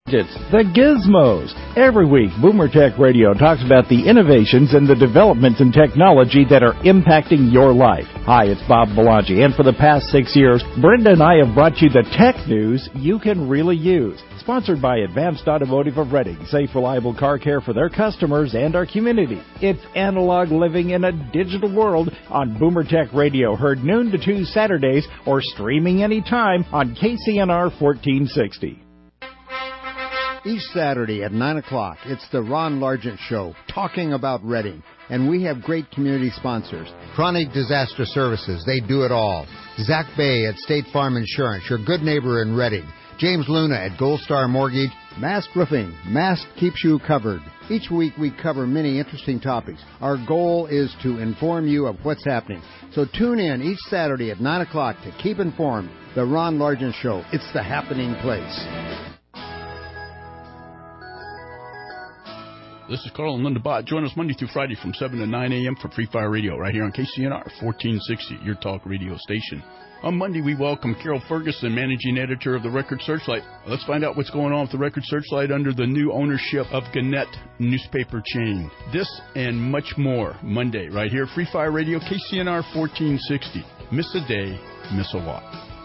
It's the Gizmos. Every week, Boomer Tech Radio talks about the innovations and the developments in technology that are impacting your life. Hi, it's Bob Belangi, and for the past 6 years, Brenda and I have brought you the tech news you can really use. Sponsored by Advanced Automotive of Reading, safe, reliable car care for their customers and our community. It's analog living in a digital world on Boomer Tech Radio, heard noon to 2 Saturdays or streaming anytime on KCNR 1460. Each Saturday at 9 o'clock, it's the Ron Largent Show, talking about Reading. And we have great community sponsors. Chronic Disaster Services, they do it all. Zach Bay at State Farm Insurance, your good neighbor in Reading. James Luna at Gold Star Mortgage. Mast Roofing, Mast keeps you covered. Each week we cover many interesting topics. Our goal is to inform you of what's happening. So tune in each Saturday at 9 o'clock to keep informed. The Ron Largent Show, it's the happening place. This is Carl and Linda Bott. Join us Monday through Friday from 7 to 9 a.m. for Free Fire Radio right here on KCNR 1460, your talk radio station. On Monday, we welcome Carol Ferguson, managing editor of the Record Searchlight. Let's find out what's going on with the Record Searchlight under the new ownership of Gannett newspaper chain. This and much more Monday right here, Free Fire Radio, KCNR 1460. Miss a day, miss a walk.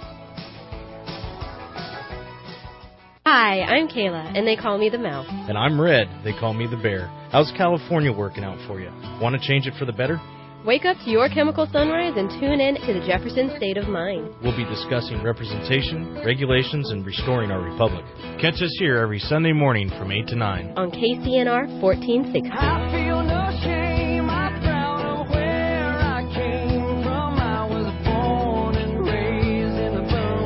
Hi, I'm Kayla, and they call me the Mouse. And I'm Red. They call me the Bear. How's California working out for you? Want to change it for the better? Wake up to your chemical sunrise and tune in to the Jefferson State of Mind. We'll be discussing representation, regulations, and restoring our republic. Catch us here every Sunday morning from 8 to 9. On KCNR 1460. I feel no shame. I'm proud of where I came from. I was born and raised in the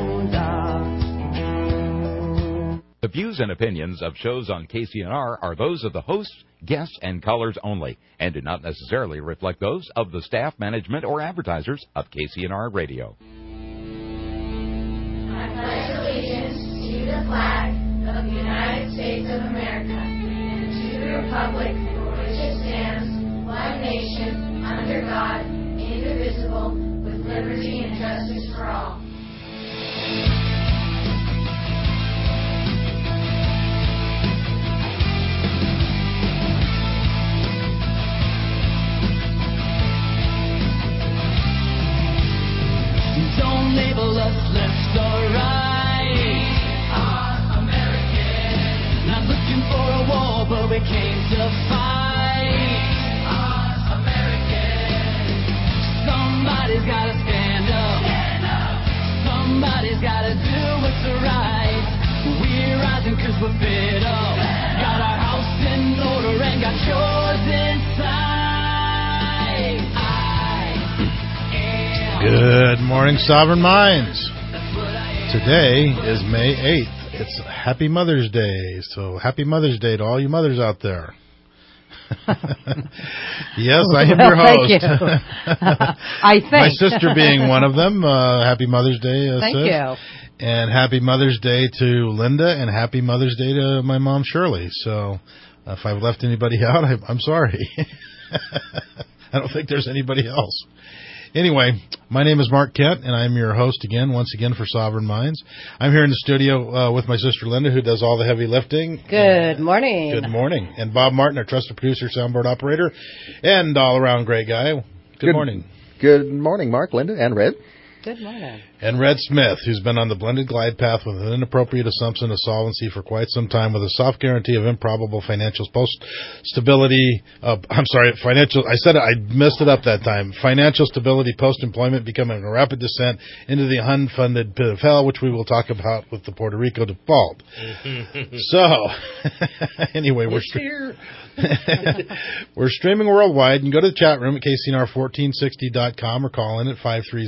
boondocks. The views and opinions of shows on KCNR are those of the hosts, guests, and callers only, and do not necessarily reflect those of the staff, management, or advertisers of KCNR Radio. I pledge allegiance to the flag of the United States of America and to the republic for which it stands, one nation, under God, indivisible, with liberty and justice for all. Don't label us left or right. We are American. Not looking for a war, but we came to fight. We are American. Somebody's gotta stand up. Stand up. Somebody's gotta do what's right. We're rising 'cause we're fed up. Got our house in order and got yours inside. Good morning, Sovereign Minds. Today is May 8th. It's Happy Mother's Day, so Happy Mother's Day to all you mothers out there. Yes, I am your host. Thank you. I think. My sister being one of them. Happy Mother's Day, Thank sis. you. And Happy Mother's Day to Linda, and Happy Mother's Day to my mom, Shirley. So if I've left anybody out, I'm sorry. I don't think there's anybody else. Anyway, my name is Mark Kent, and I'm your host once again for Sovereign Minds. I'm here in the studio with my sister Linda, who does all the heavy lifting. Good morning. Good morning. And Bob Martin, our trusted producer, soundboard operator, and all-around great guy. Good morning. Good morning, Mark, Linda, and Red. Good morning. And Red Smith, who's been on the blended glide path with an inappropriate assumption of solvency for quite some time, with a soft guarantee of improbable financial stability. I messed it up that time. Financial stability post-employment, becoming a rapid descent into the unfunded pit of hell, which we will talk about with the Puerto Rico default. So, anyway, we're streaming worldwide. You can go to the chat room at KCNR1460.com or call in at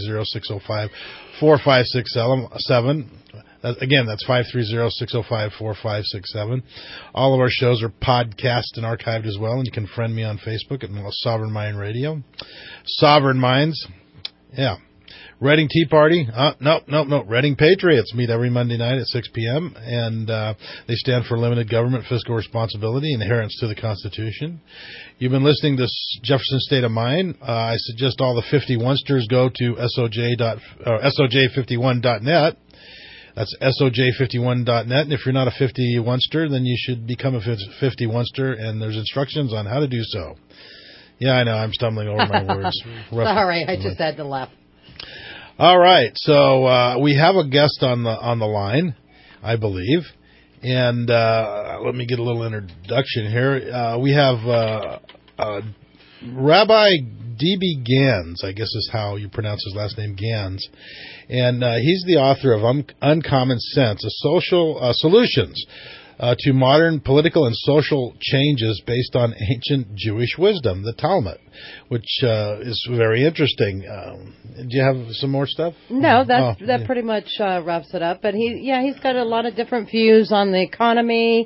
530-605-4567. Again, that's 530-605-4567. All of our shows are podcast and archived as well, and you can friend me on Facebook at Sovereign Mind Radio. Sovereign Minds. Yeah. Reading Tea Party. No. Reading Patriots meet every Monday night at 6 p.m., and they stand for limited government, fiscal responsibility, and adherence to the Constitution. You've been listening to Jefferson State of Mind. I suggest all the 51sters go to SOJ51.net. That's SOJ51.net. And if you're not a 51ster, then you should become a 51ster, and there's instructions on how to do so. Yeah, I know. I'm stumbling over my words. Sorry, I just had to laugh. All right. So we have a guest on the line, I believe. And let me get a little introduction here. We have Rabbi D.B. Gans, I guess is how you pronounce his last name, Gans. And he's the author of Uncommon Sense, Solutions to Modern Political and Social Changes Based on Ancient Jewish Wisdom, the Talmud, which is very interesting. Do you have some more stuff? No, that pretty much wraps it up. But he's got a lot of different views on the economy,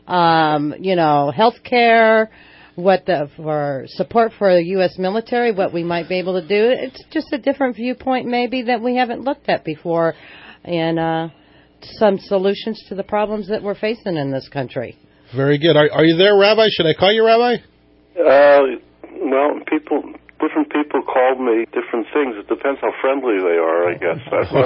healthcare, for support for the U.S. military, what we might be able to do. It's just a different viewpoint maybe that we haven't looked at before, and some solutions to the problems that we're facing in this country. Very good. Are you there, Rabbi? Should I call you Rabbi? Well, different people call me different things. It depends how friendly they are, I guess.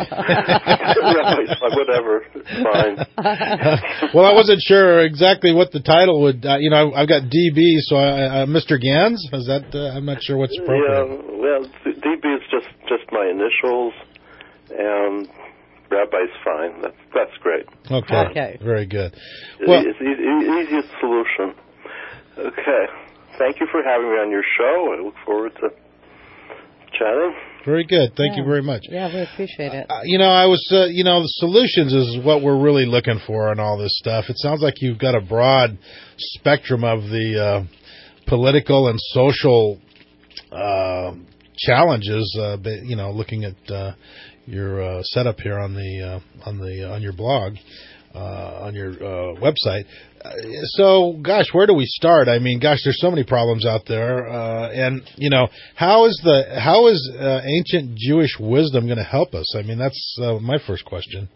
Whatever, it's fine. Well, I wasn't sure exactly what the title would. I've got DB, so Mr. Gans. Is that? I'm not sure what's appropriate. Yeah, well, DB is just my initials, and Rabbi's fine. That's great. Okay. Very good. Well, it's the easiest solution. Okay. Thank you for having me on your show. I look forward to chatting. Very good. Thank you very much. Yeah, we appreciate it. The solutions is what we're really looking for on all this stuff. It sounds like you've got a broad spectrum of the political and social challenges. Looking at your setup here on your blog, on your website. So, gosh, where do we start? I mean, gosh, there's so many problems out there, and how is ancient Jewish wisdom going to help us? I mean, that's my first question.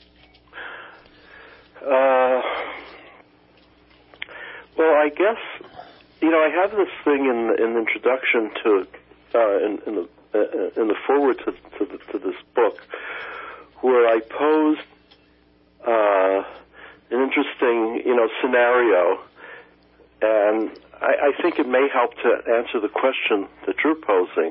Well, I guess I have this thing in the introduction to in the forward to this book where I posed an interesting, scenario, and I think it may help to answer the question that you're posing.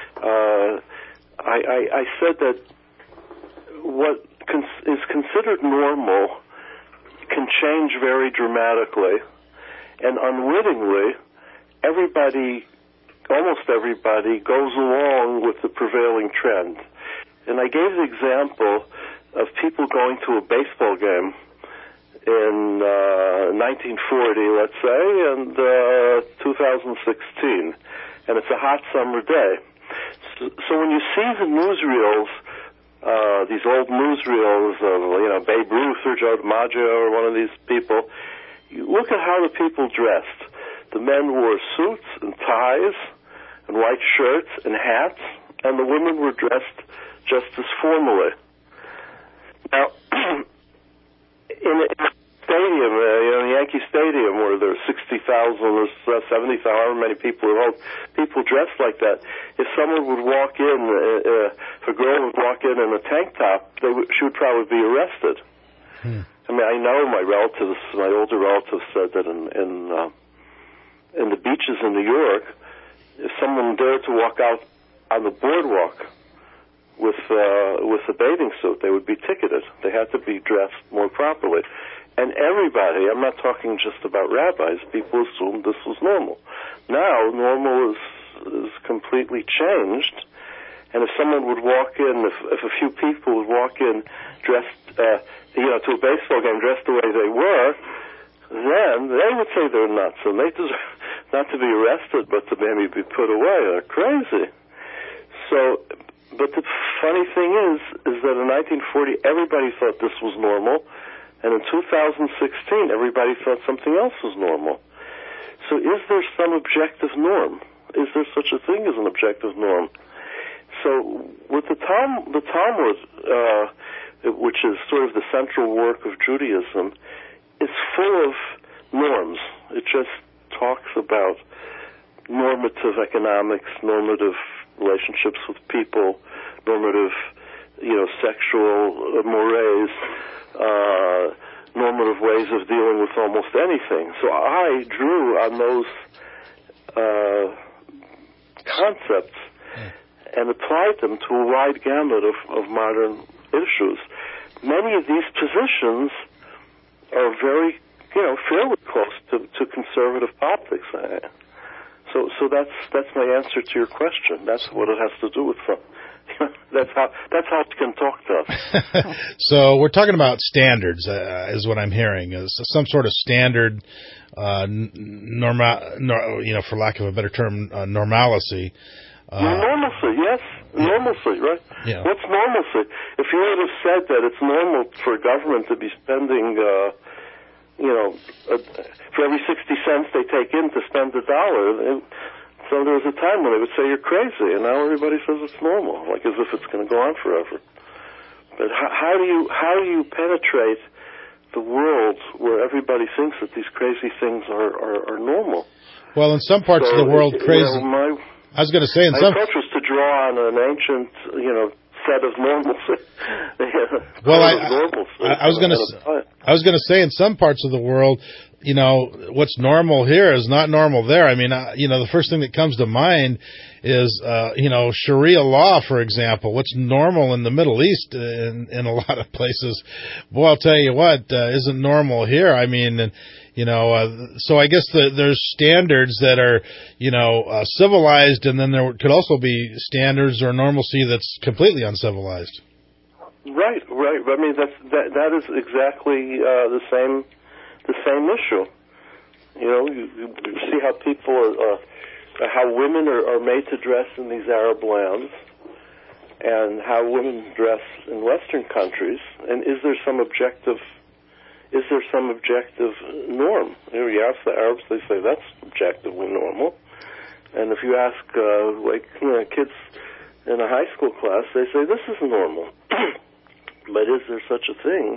I said that what is considered normal can change very dramatically, and unwittingly, almost everybody goes along with the prevailing trend. And I gave the example of people going to a baseball game in 1940, let's say, and 2016, and it's a hot summer day. So when you see the newsreels, these old newsreels of Babe Ruth or Joe DiMaggio or one of these people, you look at how the people dressed. The men wore suits and ties and white shirts and hats, and the women were dressed just as formally. Now, in a stadium, Yankee Stadium, where there's 60,000 or 70,000, however many people dressed like that, if someone would walk in, if a girl would walk in a tank top, she would probably be arrested. I mean, I know my older relatives said that in the beaches in New York, if someone dared to walk out on the boardwalk with a bathing suit, they would be ticketed. They had to be dressed more properly. And everybody, I'm not talking just about rabbis, people assumed this was normal. Now, normal is completely changed. And if someone would walk in, if a few people would walk in dressed, to a baseball game dressed the way they were, then they would say they're nuts, and they deserve not to be arrested, but to maybe be put away. They're crazy. So, but the funny thing is that in 1940, everybody thought this was normal, and in 2016, everybody thought something else was normal. So is there some objective norm? Is there such a thing as an objective norm? So with the Talmud, which is sort of the central work of Judaism, it's full of norms. It just talks about normative economics, normative relationships with people, normative sexual mores, normative ways of dealing with almost anything. So I drew on those concepts and applied them to a wide gamut of modern issues. Many of these positions are very, fairly close to conservative politics. So that's my answer to your question. That's what it has to do with them. That's how it can talk to us. So we're talking about standards, is what I'm hearing. Is some sort of standard, for lack of a better term, normalcy. Normalcy, yes. Normalcy, right? Yeah. What's normalcy? If you would have said that it's normal for a government to be spending, for every 60 cents they take in to spend $1, so there was a time when they would say you're crazy, and now everybody says it's normal, like as if it's going to go on forever. But how do you penetrate the world where everybody thinks that these crazy things are normal? Well, in some parts of the world, crazy. I was going to say, my approach was to draw on an ancient, set of normalcy. Well, I was going to say, in some parts of the world, what's normal here is not normal there. I mean, the first thing that comes to mind is, Sharia law, for example. What's normal in the Middle East in a lot of places, boy, I'll tell you what, isn't normal here. I mean, so I guess there's standards that are, civilized, and then there could also be standards or normalcy that's completely uncivilized. Right. I mean, that is exactly the same issue. You see how how women are made to dress in these Arab lands, and how women dress in Western countries, and is there some objective norm? You ask the Arabs, they say that's objectively normal, and if you ask kids in a high school class, they say this is normal. But is there such a thing?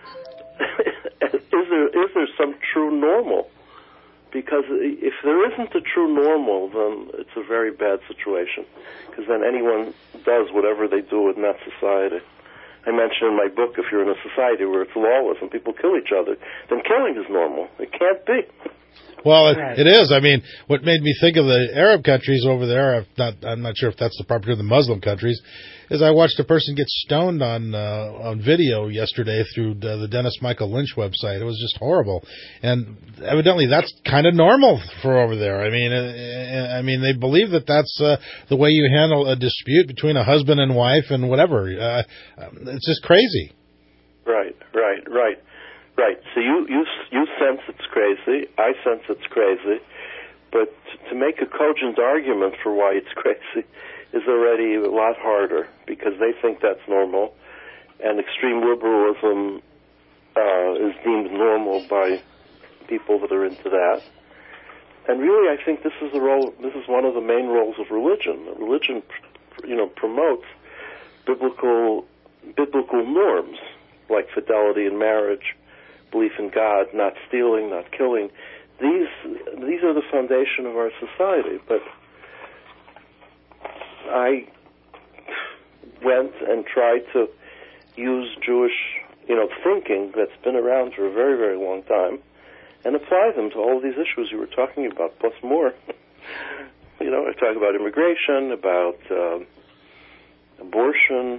Is there some true normal? Because if there isn't a true normal, then it's a very bad situation. Because then anyone does whatever they do in that society. I mentioned in my book, if you're in a society where it's lawless and people kill each other, then killing is normal. It can't be. Well, it is. I mean, what made me think of the Arab countries over there, I'm not sure if that's the proper term, the Muslim countries, is I watched a person get stoned on video yesterday through the Dennis Michael Lynch website. It was just horrible. And evidently that's kind of normal for over there. I mean, they believe that that's the way you handle a dispute between a husband and wife and whatever. It's just crazy. Right. So you sense it's crazy. I sense it's crazy. But to make a cogent argument for why it's crazy is already a lot harder, because they think that's normal, and extreme liberalism is deemed normal by people that are into that. And really, I think this is one of the main roles of religion. Religion, promotes biblical norms like fidelity in marriage, belief in God, not stealing, not killing. These are the foundation of our society. But I went and tried to use Jewish, thinking that's been around for a very, very long time, and apply them to all of these issues you were talking about, plus more. I talk about immigration, about abortion,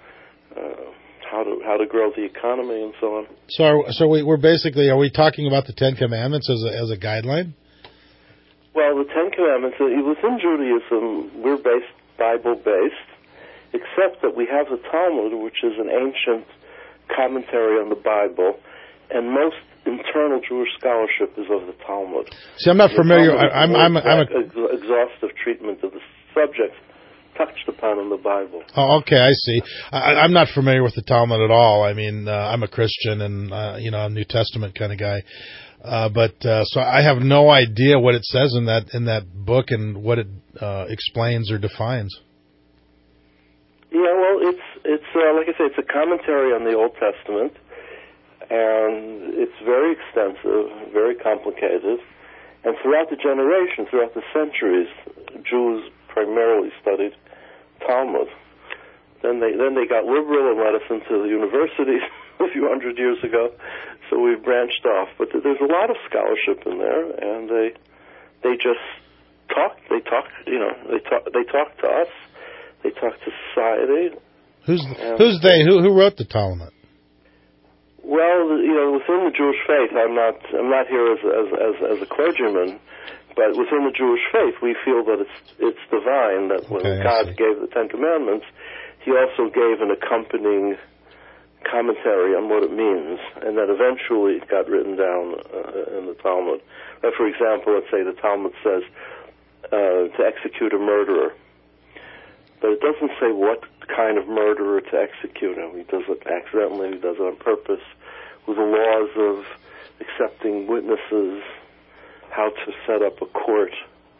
how to grow the economy, and so on. So we're basically, are we talking about the Ten Commandments as a guideline? Well, the Ten Commandments, within Judaism, we're Bible-based, except that we have the Talmud, which is an ancient commentary on the Bible, and most internal Jewish scholarship is of the Talmud. See, I'm not familiar. I'm exhaustive treatment of the subjects touched upon in the Bible. Oh, okay, I see. I'm not familiar with the Talmud at all. I mean, I'm a Christian and I'm a New Testament kind of guy. So I have no idea what it says in that book and what it explains or defines. Yeah, well, it's like I say, it's a commentary on the Old Testament, and it's very extensive, very complicated, and throughout the generations, throughout the centuries, Jews primarily studied Talmud. Then they got liberal and let us into the universities a few hundred years ago. So we branched off. But there's a lot of scholarship in there, and they just talk. They talk to us. They talk to society. Who's they? Who wrote the Talmud? Well, within the Jewish faith, I'm not here as a clergyman, but within the Jewish faith, we feel that it's divine. That when God gave the Ten Commandments, He also gave an accompanying commentary on what it means, and that eventually it got written down in the Talmud. For example, let's say the Talmud says to execute a murderer, but it doesn't say what kind of murderer to execute him. He does it accidentally, he does it on purpose, with the laws of accepting witnesses, how to set up a court,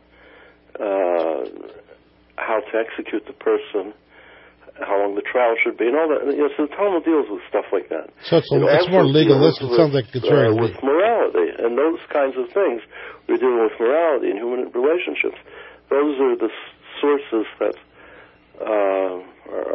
how to execute the person, how long the trial should be, and all that. So the Talmud deals with stuff like that. So it's more legalistic. It sounds like it's very with morality and those kinds of things. We're dealing with morality and human relationships. Those are the sources that are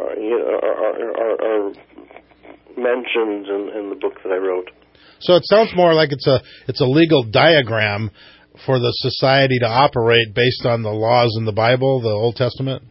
mentioned in the book that I wrote. So it sounds more like it's a legal diagram for the society to operate based on the laws in the Bible, the Old Testament.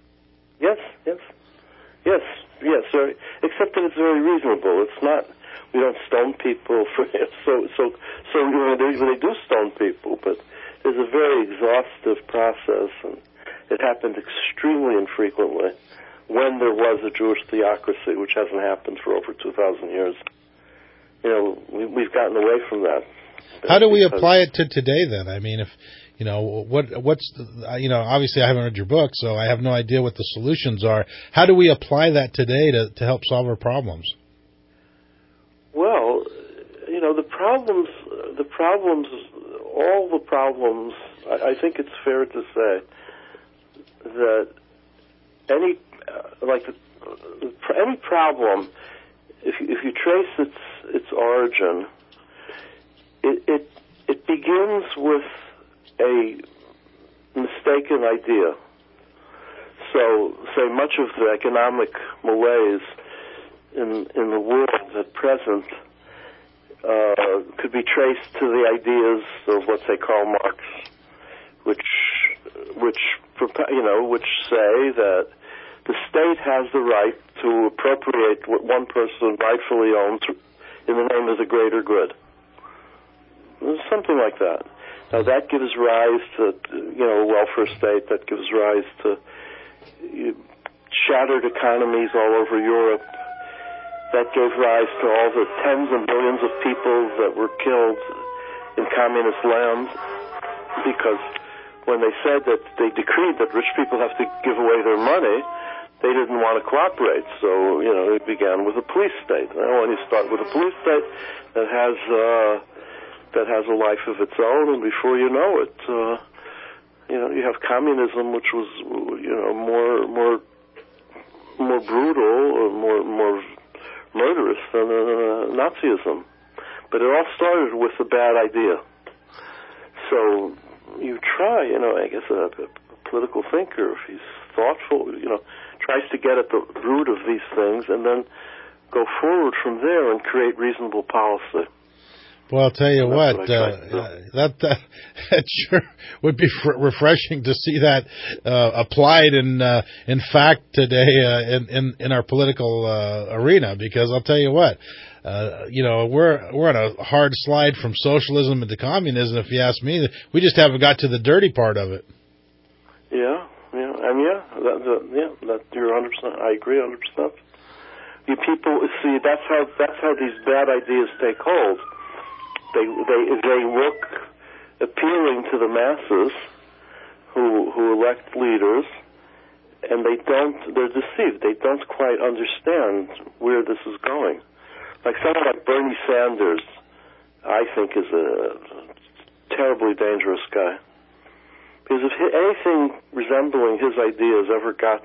Yes. Except that it's very reasonable. It's not. We don't stone people for so when they do stone people, but there's a very exhaustive process, and it happened extremely infrequently when there was a Jewish theocracy, which hasn't happened for over 2,000 years. We've gotten away from that. How do we apply it to today, then? I mean, if what's obviously I haven't read your book, so I have no idea what the solutions are. How do we apply that today to help solve our problems? Well, all the problems. I think it's fair to say that any problem, if you trace its origin, it begins with a mistaken idea. So, say much of the economic malaise in the world at present could be traced to the ideas of, let's say, Karl Marx, which say that the state has the right to appropriate what one person rightfully owns in the name of the greater good. Something like that. Now that gives rise to, a welfare state. That gives rise to shattered economies all over Europe. That gave rise to all the tens of millions of people that were killed in communist lands, because when they said that they decreed that rich people have to give away their money, they didn't want to cooperate. So, it began with a police state. Now, when you start with a police state that has a life of its own, and before you know it, you have communism, which was, more brutal, or more murderous than Nazism. But it all started with a bad idea. So you try, I guess a political thinker, if he's thoughtful, tries to get at the root of these things and then go forward from there and create reasonable policy. Well, I'll tell you what that sure would be refreshing to see that applied in fact today in our political arena, because I'll tell you what, we're on a hard slide from socialism into communism. If you ask me, we just haven't got to the dirty part of it. That you're 100%. I agree 100%. You people see that's how these bad ideas take hold. They look appealing to the masses who elect leaders, and they're deceived. They don't quite understand where this is going. Like someone like Bernie Sanders, I think, is a terribly dangerous guy. Because if anything resembling his ideas ever got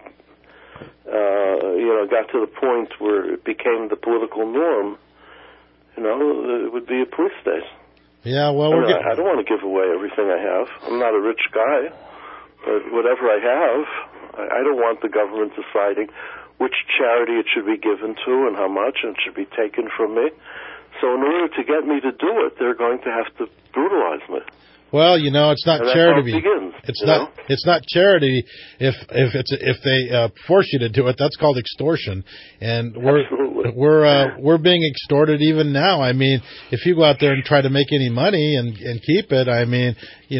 to the point where it became the political norm, it would be a police state. Yeah, well, I don't want to give away everything I have. I'm not a rich guy, but whatever I have, I don't want the government deciding which charity it should be given to and how much, and it should be taken from me. So in order to get me to do it, they're going to have to brutalize me. Well, it's not And that's charity. how it begins, It's not charity if they force you to do it. That's called extortion, and we're being extorted even now. I mean, if you go out there and try to make any money and keep it, I mean,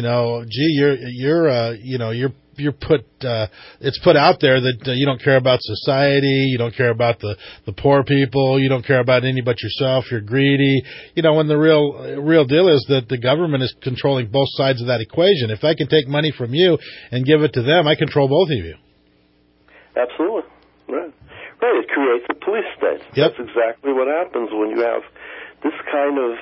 you're put it's put out there that you don't care about society, you don't care about the poor people, you don't care about any but yourself, you're greedy, when the real deal is that the government is controlling both sides of that equation. If I can take money from you and give it to them, I control both of you. Absolutely. Right, it creates a police state. Yep. That's exactly what happens when you have this kind of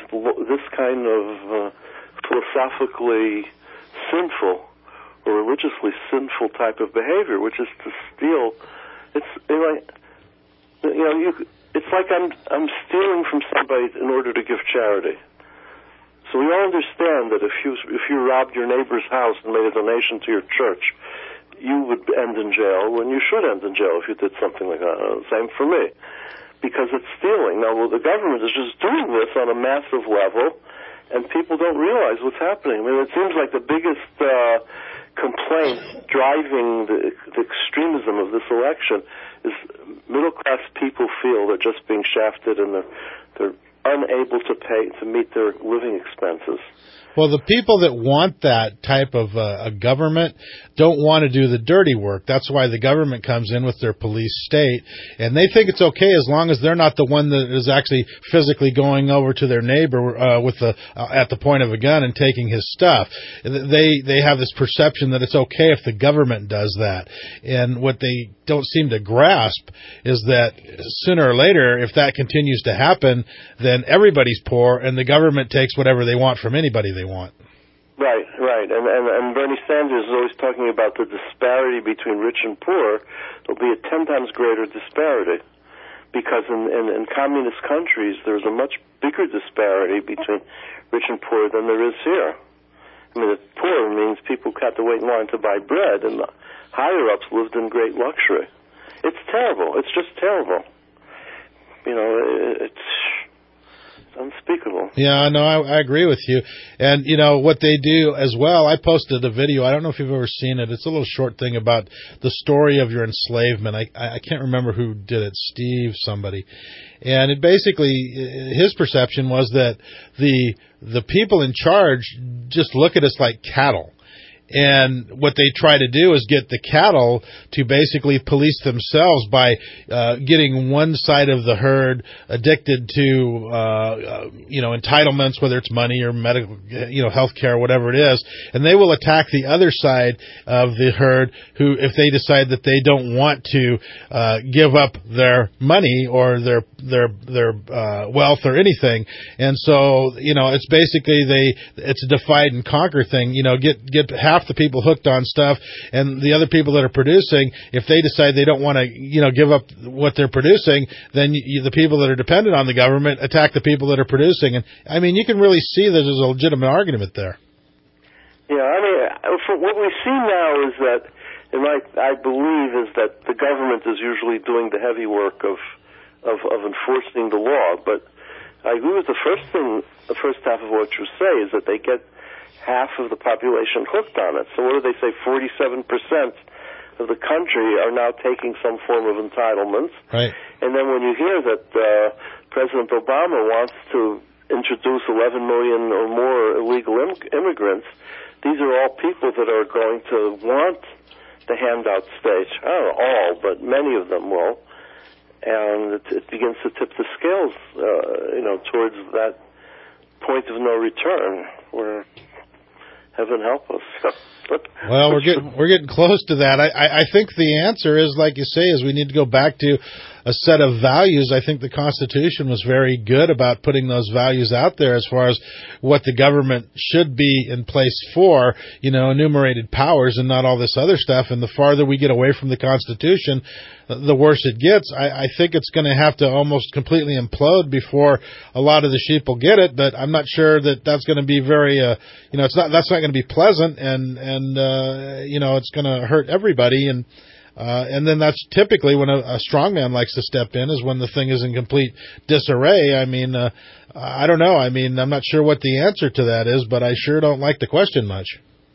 philosophically sinful or religiously sinful type of behavior, which is to steal. It's like I'm stealing from somebody in order to give charity. So we all understand that if you robbed your neighbor's house and made a donation to your church, you would end in jail, and you should end in jail if you did something like that. Same for me, because it's stealing. Now, the government is just doing this on a massive level, and people don't realize what's happening. I mean, it seems like the biggest complaint driving the extremism of this election is middle-class people feel they're just being shafted and they're unable to meet their living expenses. Well, the people that want that type of a government don't want to do the dirty work. That's why the government comes in with their police state, and they think it's okay as long as they're not the one that is actually physically going over to their neighbor at the point of a gun and taking his stuff. They have this perception that it's okay if the government does that, and what they don't seem to grasp is that sooner or later, if that continues to happen, then everybody's poor, and the government takes whatever they want from anybody they want. Right. And Bernie Sanders is always talking about the disparity between rich and poor. There'll be a 10 times greater disparity because in communist countries there's a much bigger disparity between rich and poor than there is here. I mean, poor means people had to wait in line to buy bread, and the higher-ups lived in great luxury. It's terrible. It's just terrible. It's unspeakable. Yeah, no, I agree with you. And, what they do as well, I posted a video, I don't know if you've ever seen it, it's a little short thing about the story of your enslavement. I can't remember who did it, Steve somebody. And it basically, his perception was that the people in charge just look at us like cattle. And what they try to do is get the cattle to basically police themselves by getting one side of the herd addicted to entitlements, whether it's money or medical, health care, whatever it is, and they will attack the other side of the herd who, if they decide that they don't want to give up their money or their wealth or anything. And so it's basically it's a divide and conquer thing. Get half the people hooked on stuff, and the other people that are producing, if they decide they don't want to give up what they're producing, then the people that are dependent on the government attack the people that are producing. And I mean, you can really see there's a legitimate argument there. Yeah, I mean, what we see now is that, and I believe, is that the government is usually doing the heavy work of enforcing the law. But I agree with the first half of what you say, is that they get half of the population hooked on it. So what do they say? 47% of the country are now taking some form of entitlements. Right. And then when you hear that President Obama wants to introduce 11 million or more illegal immigrants, these are all people that are going to want the handout state. I don't know all, but many of them will. And it begins to tip the scales, towards that point of no return where heaven help us. Well, we're getting close to that. I think the answer is, like you say, is we need to go back to a set of values. I think the Constitution was very good about putting those values out there as far as what the government should be in place for, enumerated powers and not all this other stuff. And the farther we get away from the Constitution, the worse it gets. I think it's going to have to almost completely implode before a lot of the sheep will get it, but I'm not sure that's going to be very, that's not going to be pleasant, and it's going to hurt everybody. And And then that's typically when a strongman likes to step in, is when the thing is in complete disarray. I mean, I don't know. I mean, I'm not sure what the answer to that is, but I sure don't like the question much.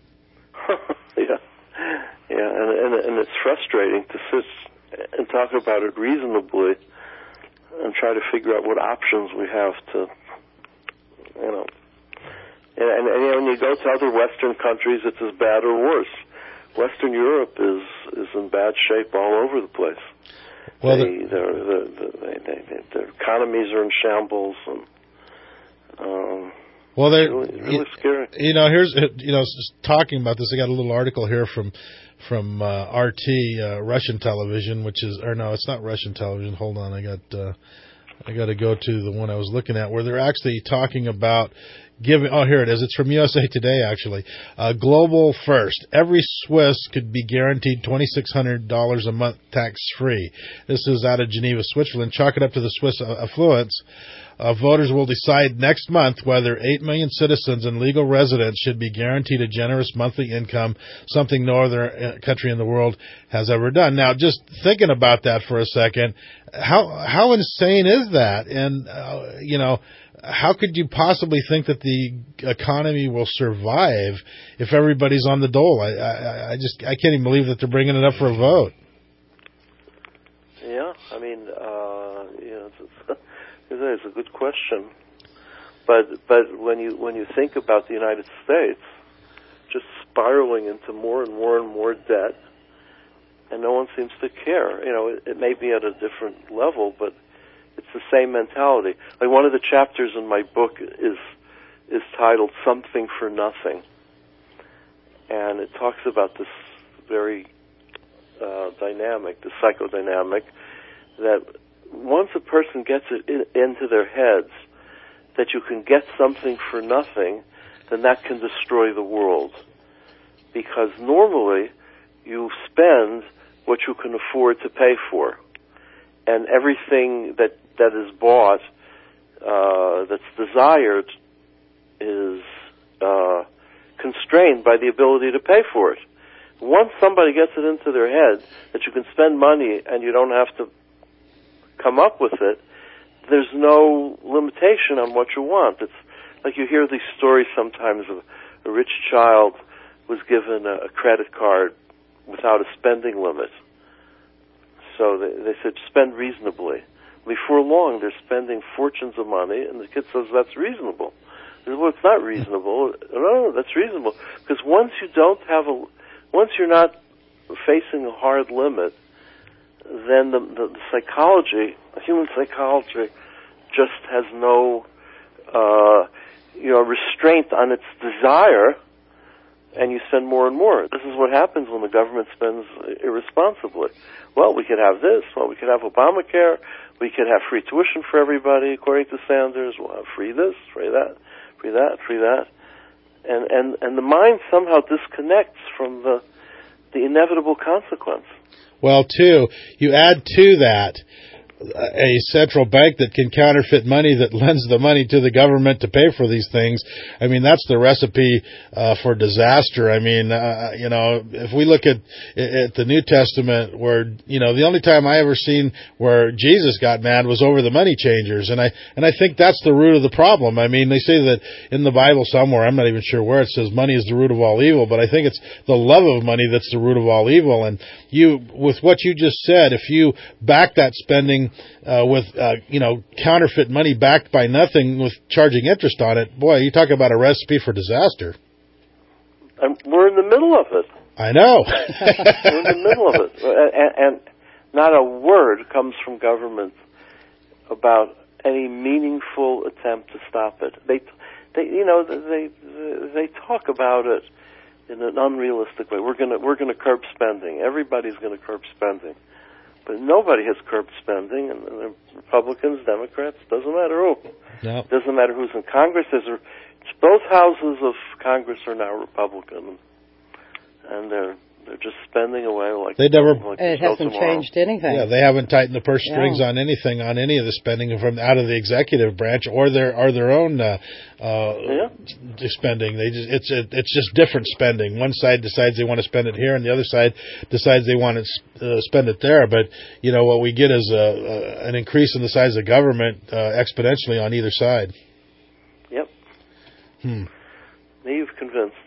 And it's frustrating to sit and talk about it reasonably and try to figure out what options we have to, you know. And when you go to other Western countries, it's as bad or worse. Western Europe is in bad shape all over the place. Well, their economies are in shambles, and well, they're really scary. You know, here's talking about this. I got a little article here from RT, Russian television, which is, or no, it's not Russian television. Hold on, I got to go to the one I was looking at, where they're actually talking about giving. Oh, here it is. It's from USA Today, actually. Global first. Every Swiss could be guaranteed $2,600 a month tax-free. This is out of Geneva, Switzerland. Chalk it up to the Swiss affluence. Voters will decide next month whether 8 million citizens and legal residents should be guaranteed a generous monthly income, something no other country in the world has ever done. Now, just thinking about that for a second, how insane is that? And, how could you possibly think that the economy will survive if everybody's on the dole? I can't even believe that they're bringing it up for a vote. Yeah, I mean, it's a good question, but when you think about the United States just spiraling into more and more and more debt, and no one seems to care. You know, it may be at a different level, but it's the same mentality. Like, one of the chapters in my book is titled "Something for Nothing," and it talks about this very dynamic, the psychodynamic, that once a person gets it into their heads that you can get something for nothing, then that can destroy the world. Because normally you spend what you can afford to pay for. And everything that is bought, that's desired, is constrained by the ability to pay for it. Once somebody gets it into their head that you can spend money and you don't have to come up with it, there's no limitation on what you want. It's like you hear these stories sometimes of a rich child was given a credit card without a spending limit. So they said, spend reasonably. Before long, they're spending fortunes of money, and the kid says, that's reasonable. They say, well, it's not reasonable. No, that's reasonable. Because once you're not facing a hard limit, then the psychology, human psychology, just has no, restraint on its desire, and you spend more and more. This is what happens when the government spends irresponsibly. Well, we could have this. Well, we could have Obamacare. We could have free tuition for everybody, according to Sanders. We'll have free this, free that, free that, free that. And the mind somehow disconnects from the inevitable consequence. Well, too, you add to that a central bank that can counterfeit money, that lends the money to the government to pay for these things. I mean, that's the recipe for disaster. I mean, if we look at the New Testament, where, the only time I ever seen where Jesus got mad was over the money changers, and I think that's the root of the problem. I mean, they say that in the Bible somewhere, I'm not even sure where, it says money is the root of all evil, but I think it's the love of money that's the root of all evil. And with what you just said, if you back that spending with counterfeit money backed by nothing, with charging interest on it, boy, you talk about a recipe for disaster. And we're in the middle of it. I know. We're in the middle of it, and not a word comes from government about any meaningful attempt to stop it. They talk about it in an unrealistic way. We're gonna curb spending. Everybody's gonna curb spending. But nobody has curbed spending, and Republicans, Democrats, doesn't matter who. No. Doesn't matter who's in Congress. Both houses of Congress are now Republican, and they're They're just spending away like they never. Like it hasn't changed anything. Yeah, they haven't tightened the purse strings on anything, on any of the spending from out of the executive branch or their own spending. It's just different spending. One side decides they want to spend it here, and the other side decides they want to spend it there. But what we get is an increase in the size of government exponentially on either side. Yep. Me, you've convinced.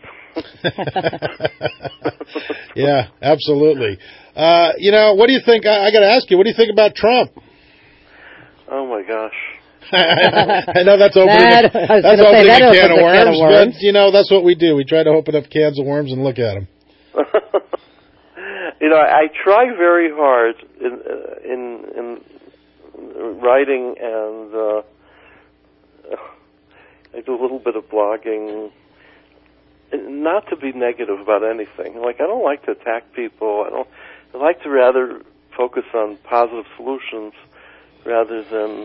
Yeah, absolutely. What do you think? I got to ask you, what do you think about Trump? Oh my gosh. I know that's opening a can of worms, but that's what we do. We try to open up cans of worms and look at them. I try very hard in writing, and I do a little bit of blogging. Not to be negative about anything. I don't like to attack people. I like to rather focus on positive solutions rather than,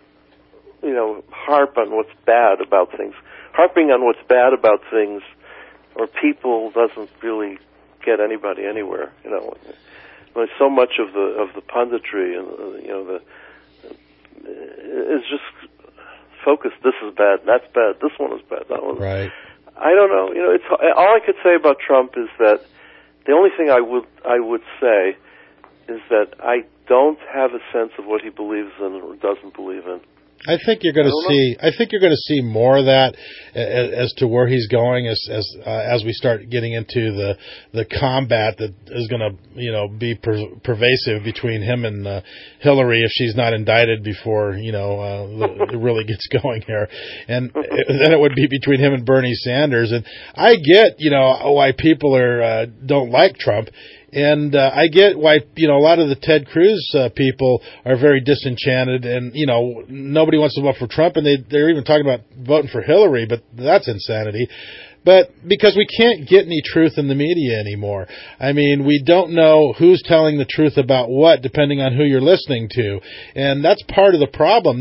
harp on what's bad about things. Harping on what's bad about things or people doesn't really get anybody anywhere. There's so much of the punditry and is just focused. This is bad. That's bad. This one is bad. That one. Right. I don't know. It's all I could say about Trump is that the only thing I would say is that I don't have a sense of what he believes in or doesn't believe in. I think you're going to see more of that as to where he's going as we start getting into the combat that is going to be pervasive between him and Hillary if she's not indicted before it really gets going here, and then it would be between him and Bernie Sanders. And I get why people don't like Trump. And I get why a lot of the Ted Cruz people are very disenchanted, and nobody wants to vote for Trump, and they're even talking about voting for Hillary, but that's insanity. But because we can't get any truth in the media anymore. I mean, we don't know who's telling the truth about what, depending on who you're listening to, and that's part of the problem.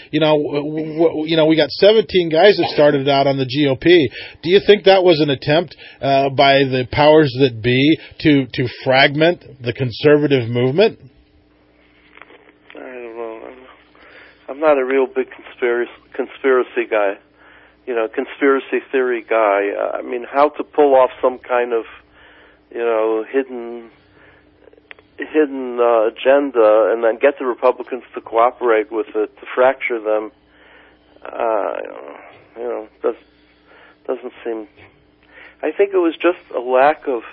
We got 17 guys that started out on the GOP. Do you think that was an attempt by the powers that be to fragment the conservative movement? I don't know. I'm not a real big conspiracy guy. Conspiracy theory guy. I mean, how to pull off some kind of, hidden agenda and then get the Republicans to cooperate with it, to fracture them, doesn't seem... I think it was just a lack of,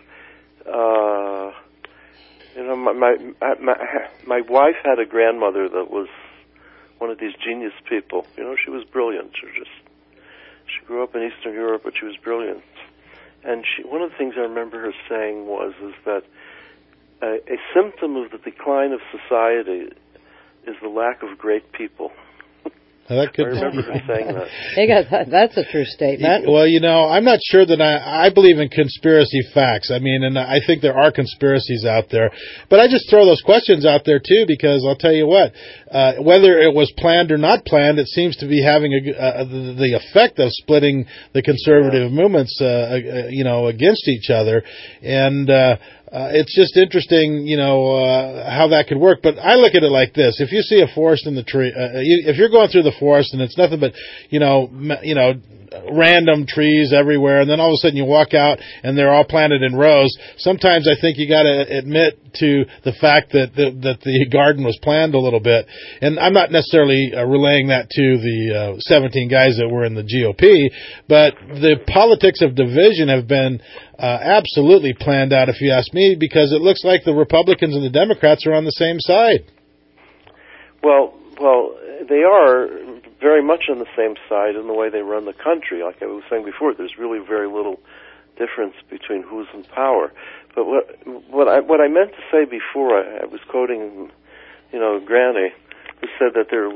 my wife had a grandmother that was one of these genius people. She was brilliant. She grew up in Eastern Europe, but she was brilliant. And one of the things I remember her saying is that a symptom of the decline of society is the lack of great people. I remember her saying that. That's a true statement. Well, I'm not sure that I believe in conspiracy facts. I mean, and I think there are conspiracies out there. But I just throw those questions out there, too, because I'll tell you what, whether it was planned or not planned, it seems to be having the effect of splitting the conservative movements, against each other. And it's just interesting, how that could work. But I look at it like this. If you see a forest in the tree, if you're going through the forest and it's nothing but, random trees everywhere, and then all of a sudden you walk out and they're all planted in rows, sometimes I think you got to admit to the fact that the garden was planned a little bit. And I'm not necessarily relaying that to the 17 guys that were in the GOP, but the politics of division have been absolutely planned out, if you ask me, because it looks like the Republicans and the Democrats are on the same side. Well, they are very much on the same side in the way they run the country. Like I was saying before, there's really very little difference between who's in power. But what I meant to say before, I was quoting, Granny, who said that they're,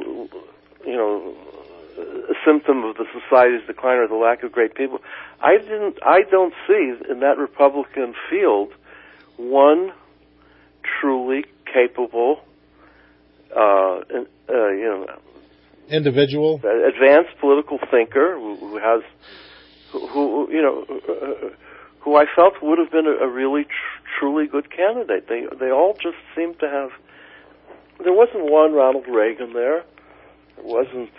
a symptom of the society's decline or the lack of great people. I don't see in that Republican field one truly capable, individual, advanced political thinker who I felt would have been a really truly good candidate. They all just seemed to have. There wasn't one Ronald Reagan there. There wasn't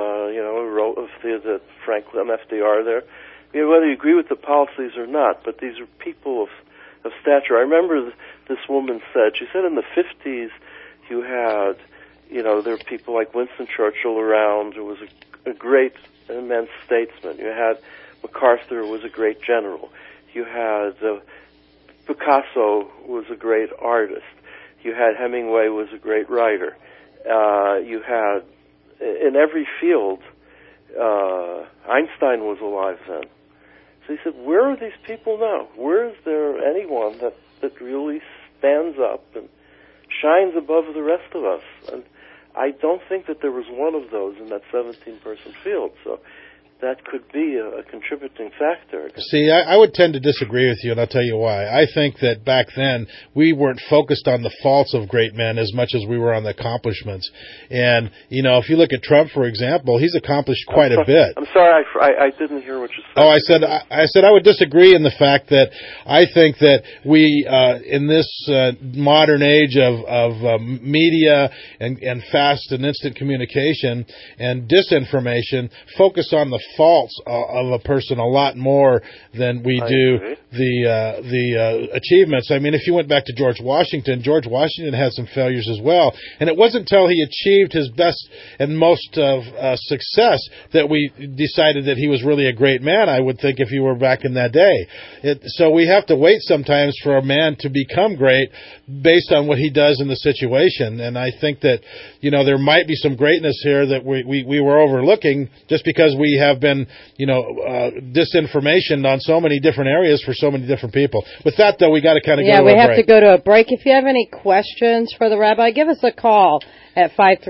Franklin FDR there. Whether you agree with the policies or not, but these are people of stature. I remember this woman said. She said in the 50s you had, there were people like Winston Churchill around, who was a great, immense statesman. You had MacArthur, who was a great general. You had Picasso, who was a great artist. You had Hemingway, who was a great writer. You had, in every field, Einstein was alive then. So he said, where are these people now? Where is there anyone that really stands up and shines above the rest of us? And I don't think that there was one of those in that 17-person field. So that could be a contributing factor. See, I would tend to disagree with you, and I'll tell you why. I think that back then we weren't focused on the faults of great men as much as we were on the accomplishments. And, if you look at Trump, for example, he's accomplished quite a bit. I'm sorry, I didn't hear what you said. Oh, I said I would disagree in the fact that I think that we, in this modern age of media and fast and instant communication and disinformation, focus on the faults of a person a lot more than we do the achievements. I mean, if you went back to George Washington had some failures as well, and it wasn't until he achieved his best and most success that we decided that he was really a great man, I would think, if you were back in that day. So we have to wait sometimes for a man to become great based on what he does in the situation, and I think that, there might be some greatness here that we were overlooking just because we have been, disinformation on so many different areas for so many different people. With that, though, we got to kind of go to a break. Yeah, we have to go to a break. If you have any questions for the Rabbi, give us a call at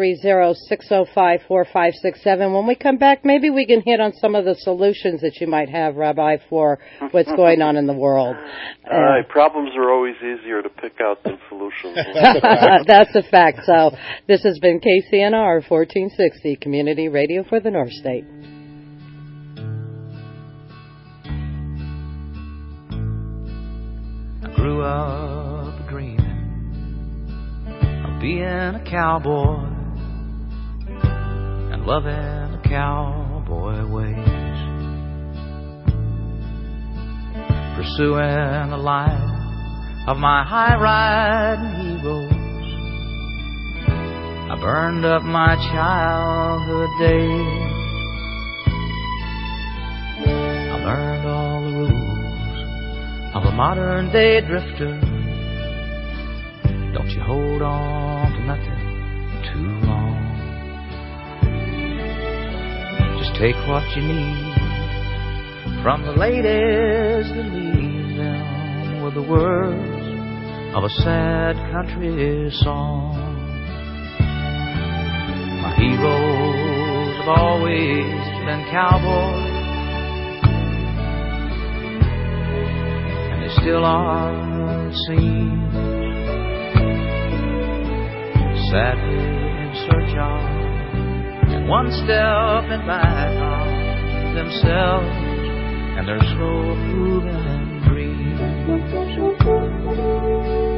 530-605-4567. When we come back, maybe we can hit on some of the solutions that you might have, Rabbi, for what's going on in the world. All right, problems are always easier to pick out than solutions. That's a fact. So this has been KCNR 1460, Community Radio for the North State. I grew up dreaming of being a cowboy and loving the cowboy ways, pursuing the life of my high-riding heroes. I burned up my childhood days. I learned all the rules of a modern-day drifter. Don't you hold on to nothing too long. Just take what you need from the ladies that leave them with the words of a sad country song. My heroes have always been cowboys, and they still are, it seems, sadly in search of, and one step in back of themselves and their slow-moving dreams.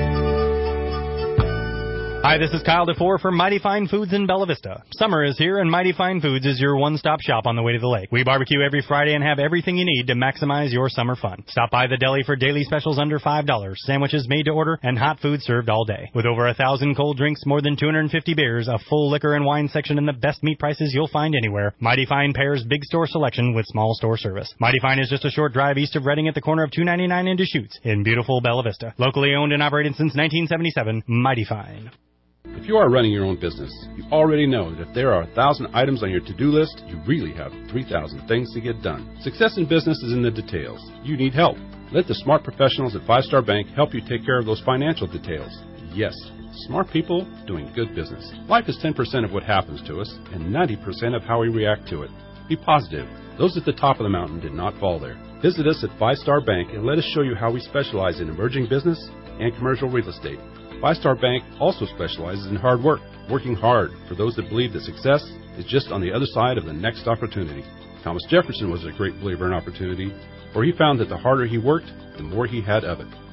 Hi, this is Kyle DeFore from Mighty Fine Foods in Bella Vista. Summer is here, and Mighty Fine Foods is your one-stop shop on the way to the lake. We barbecue every Friday and have everything you need to maximize your summer fun. Stop by the deli for daily specials under $5, sandwiches made to order, and hot food served all day. With over 1,000 cold drinks, more than 250 beers, a full liquor and wine section, and the best meat prices you'll find anywhere, Mighty Fine pairs big store selection with small store service. Mighty Fine is just a short drive east of Reading at the corner of 299 and Deschutes in beautiful Bella Vista. Locally owned and operated since 1977, Mighty Fine. If you are running your own business, you already know that if there are 1,000 items on your to-do list, you really have 3,000 things to get done. Success in business is in the details. You need help. Let the smart professionals at 5 Star Bank help you take care of those financial details. Yes, smart people doing good business. Life is 10% of what happens to us and 90% of how we react to it. Be positive. Those at the top of the mountain did not fall there. Visit us at 5 Star Bank and let us show you how we specialize in emerging business and commercial real estate. 5 Star Bank also specializes in hard work, working hard for those that believe that success is just on the other side of the next opportunity. Thomas Jefferson was a great believer in opportunity, for he found that the harder he worked, the more he had of it.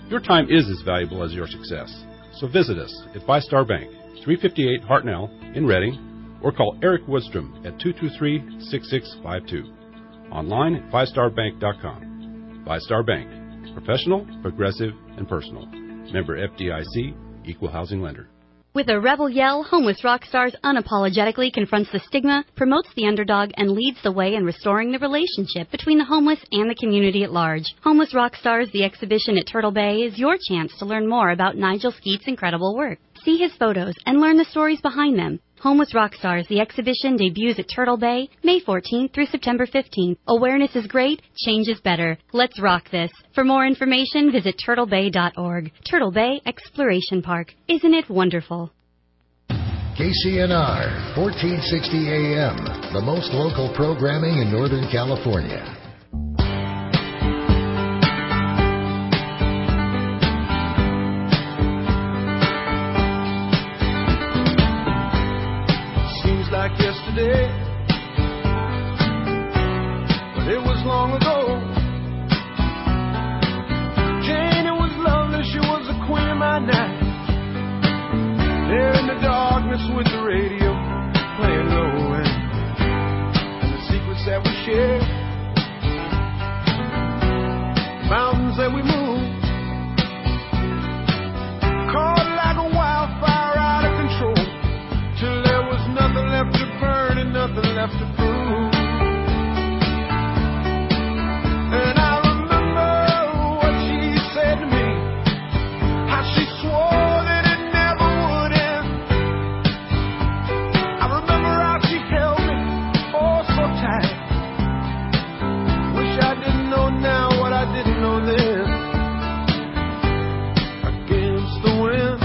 Your time is as valuable as your success. So visit us at Five Star Bank, 358 Hartnell in Reading, or call Eric Woodstrom at 223-6652. Online at fivestarbank.com. Five Star Bank. Professional, progressive, and personal. Member FDIC, Equal Housing Lender. With a rebel yell, Homeless Rockstars unapologetically confronts the stigma, promotes the underdog, and leads the way in restoring the relationship between the homeless and the community at large. Homeless Rockstars, the exhibition at Turtle Bay, is your chance to learn more about Nigel Skeet's incredible work. See his photos and learn the stories behind them. Homeless Rockstars, the exhibition debuts at Turtle Bay, May 14th through September 15th. Awareness is great, change is better. Let's rock this. For more information, visit turtlebay.org. Turtle Bay Exploration Park. Isn't it wonderful? KCNR, 1460 AM, the most local programming in Northern California. Like yesterday, but it was long ago. Jane, it was lovely, she was the queen of my night. There in the darkness with the radio playing low, and the secrets that we shared, mountains that we moved, caught like a wildfire out of control, till there was nothing left to burn and nothing left to prove. And I remember what she said to me, how she swore that it never would end. I remember how she held me oh so tight. Wish I didn't know now what I didn't know then. Against the wind,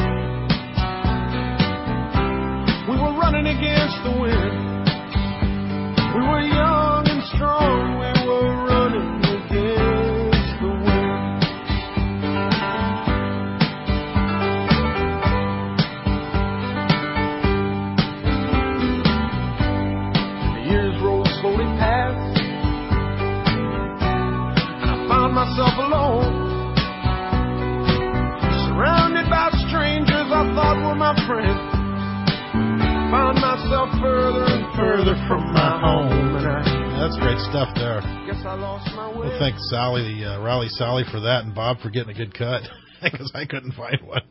we were running against the wind. We were young and strong, we were running against the wind. The years rolled slowly past, and I found myself alone, surrounded by strangers I thought were my friends. Found myself further and further from my home, and that's great stuff there. Guess I lost my way. Well, thanks Sally, Raleigh Sally, for that, and Bob for getting a good cut, because I couldn't find one.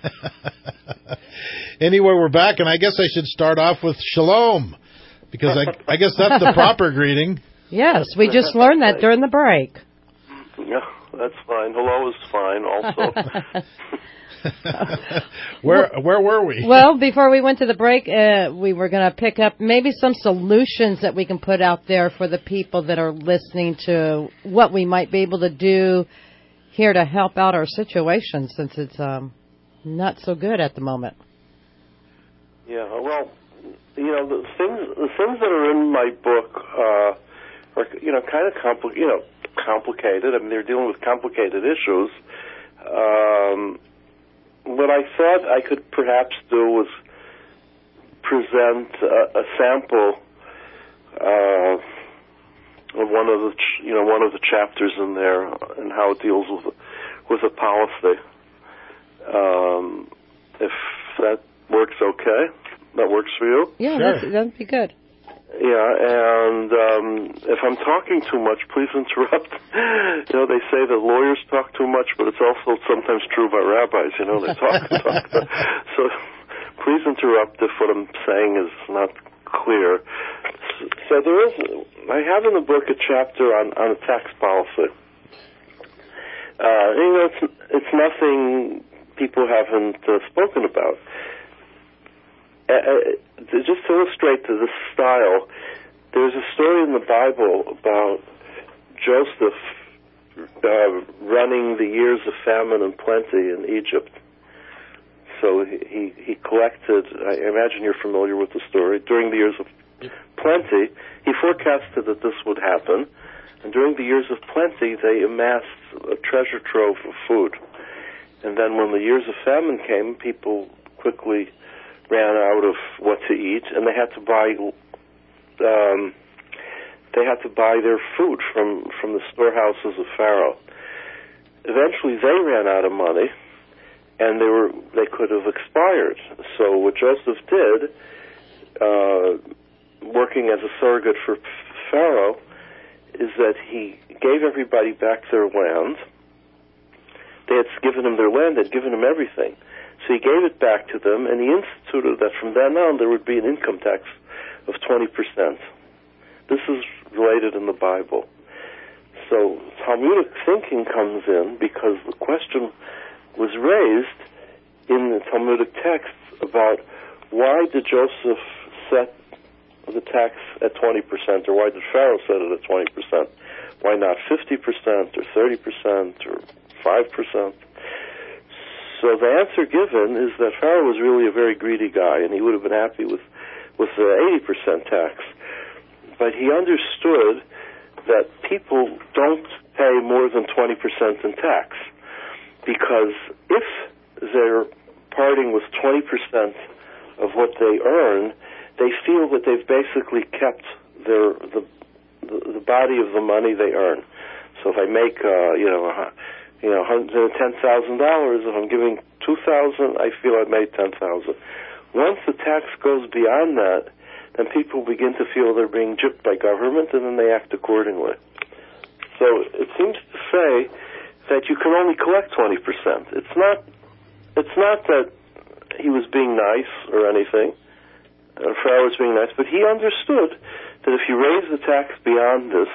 Anyway, we're back, and I guess I should start off with shalom, because I guess that's the proper greeting. Yes, we just learned that during the break. Yeah, that's fine. Hello is fine also. Where were we? Well, before we went to the break, we were going to pick up maybe some solutions that we can put out there for the people that are listening to what we might be able to do here to help out our situation, since it's not so good at the moment. Yeah, well, the things that are in my book are kind of complicated. I mean, they're dealing with complicated issues. What I thought I could perhaps do was present a sample of one of the chapters in there and how it deals with a policy. If that works, okay, that works for you. Yeah, sure. That'd be good. Yeah, and if I'm talking too much, please interrupt. They say that lawyers talk too much, but it's also sometimes true about rabbis. They talk and talk. So please interrupt if what I'm saying is not clear. So I have in the book a chapter on a tax policy. It's nothing people haven't spoken about. Just to illustrate this style, there's a story in the Bible about Joseph running the years of famine and plenty in Egypt. So he collected, I imagine you're familiar with the story, during the years of plenty, he forecasted that this would happen, and during the years of plenty, they amassed a treasure trove of food. And then when the years of famine came, people quickly ran out of what to eat, and they had to buy their food from the storehouses of Pharaoh. eventually they ran out of money, and they could have expired. So what Joseph did, working as a surrogate for Pharaoh, is that he gave everybody back their land. They had given him their land, they'd given him everything. So he gave it back to them, and he instituted that from then on there would be an income tax of 20%. This is related in the Bible. So Talmudic thinking comes in because the question was raised in the Talmudic texts about why did Joseph set the tax at 20%, or why did Pharaoh set it at 20%? Why not 50% or 30% or 5%? So the answer given is that Pharaoh was really a very greedy guy, and he would have been happy with the 80% tax. But he understood that people don't pay more than 20% in tax, because if they're parting with 20% of what they earn, they feel that they've basically kept the body of the money they earn. So if I make $10,000, if I'm giving $2,000, I feel I've made $10,000. Once the tax goes beyond that, then people begin to feel they're being gypped by government, and then they act accordingly. So it seems to say that you can only collect 20%. It's not that he was being nice or anything, Pharaoh was being nice, but he understood that if you raise the tax beyond this,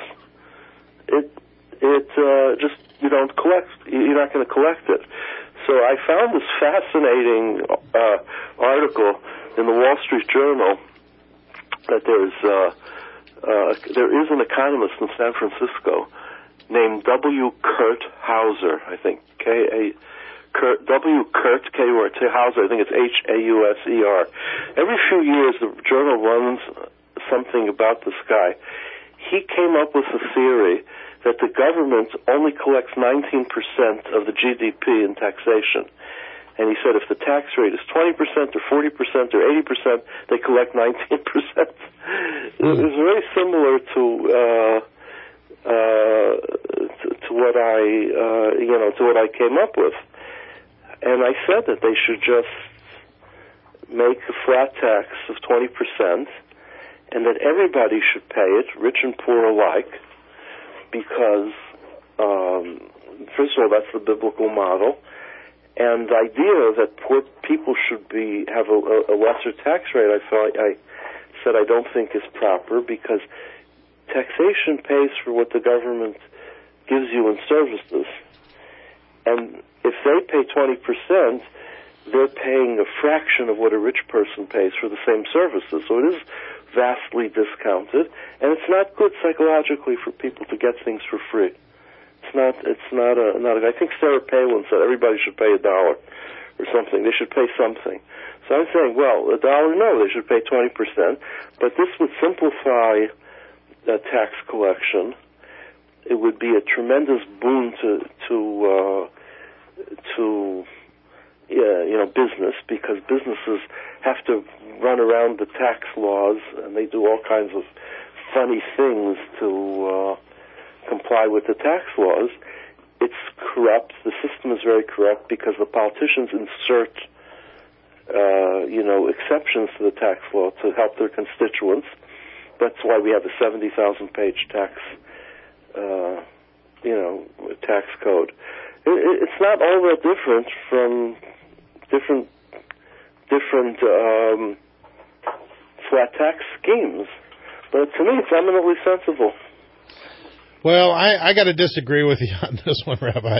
you're not going to collect it. So I found this fascinating article in the Wall Street Journal that there is an economist in San Francisco named W. Kurt Hauser, I think, W. Kurt, K-U-R-T, Hauser, I think it's H-A-U-S-E-R. Every few years the journal runs something about this guy. He came up with a theory that the government only collects 19% of the GDP in taxation. And he said if the tax rate is 20% or 40% or 80%, they collect 19%. It was very similar to what I came up with. And I said that they should just make a flat tax of 20%, and that everybody should pay it, rich and poor alike, because first of all, that's the biblical model. And the idea that poor people should have a lesser tax rate, I said I don't think is proper, because taxation pays for what the government gives you in services. And if they pay 20%, they're paying a fraction of what a rich person pays for the same services. So it is vastly discounted, and it's not good psychologically for people to get things for free. It's not I think Sarah Palin said everybody should pay $1 or something. They should pay something. So I'm saying, well, $1, no, they should pay 20%, but this would simplify tax collection. It would be a tremendous boon to business, because businesses have to run around the tax laws, and they do all kinds of funny things to comply with the tax laws. It's corrupt. The system is very corrupt because the politicians insert exceptions to the tax law to help their constituents. That's why we have a 70,000-page tax code. It's not all that different from different flat tax schemes, but to me it's eminently sensible. Well, I got to disagree with you on this one, Rabbi.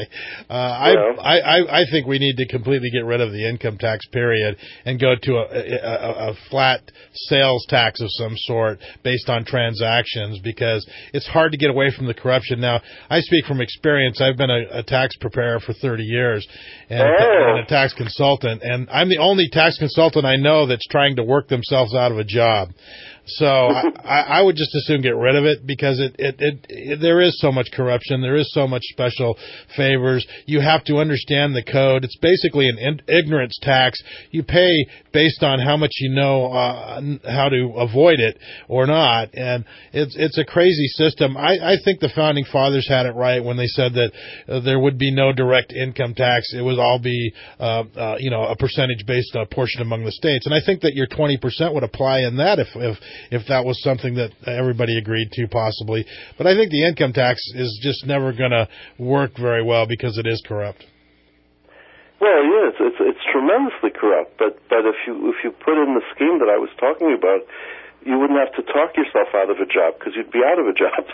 I think we need to completely get rid of the income tax period and go to a flat sales tax of some sort based on transactions, because it's hard to get away from the corruption. Now, I speak from experience. I've been a tax preparer for 30 years and a tax consultant, and I'm the only tax consultant I know that's trying to work themselves out of a job. So I would just as soon get rid of it because there is so much corruption. There is so much special favors. You have to understand the code. It's basically an ignorance tax. You pay based on how much you know how to avoid it or not. And it's a crazy system. I think the Founding Fathers had it right when they said that there would be no direct income tax. It would all be a percentage-based portion among the states. And I think that your 20% would apply in that if that was something that everybody agreed to possibly. But I think the income tax is just never going to work very well because it is corrupt. Well, yes, it's tremendously corrupt. But if you put in the scheme that I was talking about, you wouldn't have to talk yourself out of a job because you'd be out of a job.